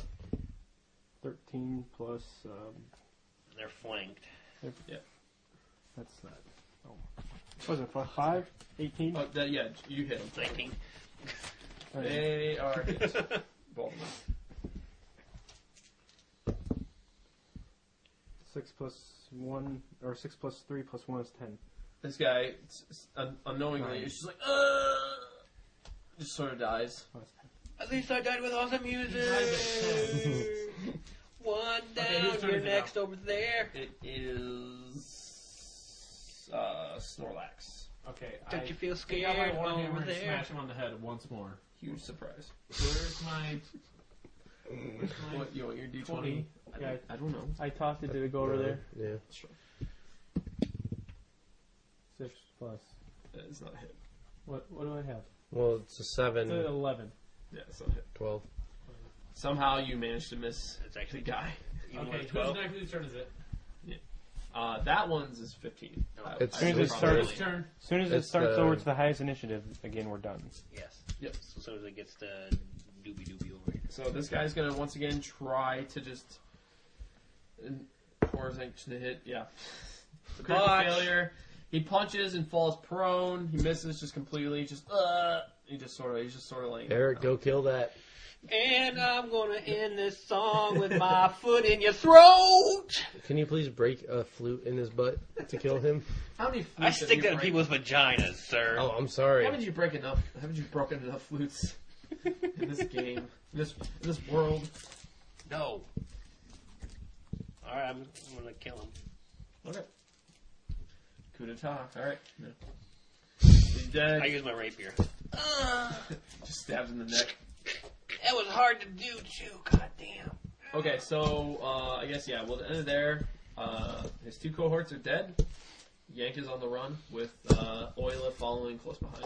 13 plus. They're flanked. That's not. Oh, was it 5? 18? Oh, you hit him. 19. They are hit. Both of them. 6 plus 1, or 6 plus 3 plus 1 is 10. This guy, unknowingly, Nice. is just like, just sort of dies. Oh, it's 10. At least I died with awesome music. One down, Okay, whose turn you're is it next over there. It is Snorlax. Okay. Don't you feel Take out my scared warhammer over and there? smash him on the head once more. Huge surprise. Where's my What you want your D20? 20? Yeah, I don't know. I tossed it. Did it go over there? Yeah. Sure. 6 plus. It's not a hit. What do I have? Well, it's a 7, 11. Yeah, it's not a hit. 12. Somehow you managed to miss It's actually the guy. even Okay, with who's 12. next? Whose turn is it? That one's is 15. It's As soon as it probably- starts- Whose turn? As soon as it It's starts the- over to the highest initiative, again, we're done. Yes. Yep. So as soon as it gets to doobie over here. So this guy's gonna once again try to just. Poor thing to hit. Yeah. Critical Botch. failure. He punches and falls prone. He misses just completely. He's just sort of laying. Eric, go kill that. And I'm gonna end this song with my foot in your throat. Can you please break a flute in his butt to kill him? How many flutes I have stick you that in break- people's vaginas, sir. Oh, I'm sorry. Haven't you broken enough flutes in this game? In this world? No. Alright, I'm gonna kill him. Okay. Coup d'etat. Alright. Yeah. He's dead. I use my rapier. Just stabs in the neck. That was hard to do, too. God damn. Okay, so I guess we'll end it there. His two cohorts are dead. Yank is on the run with Oila following close behind.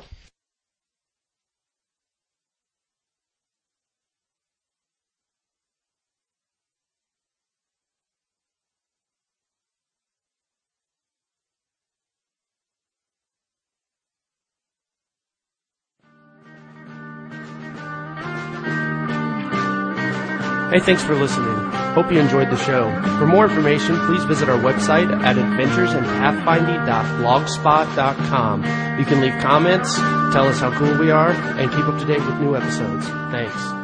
Hey, thanks for listening. Hope you enjoyed the show. For more information, please visit our website at adventuresinpathfinding.blogspot.com. You can leave comments, tell us how cool we are, and keep up to date with new episodes. Thanks.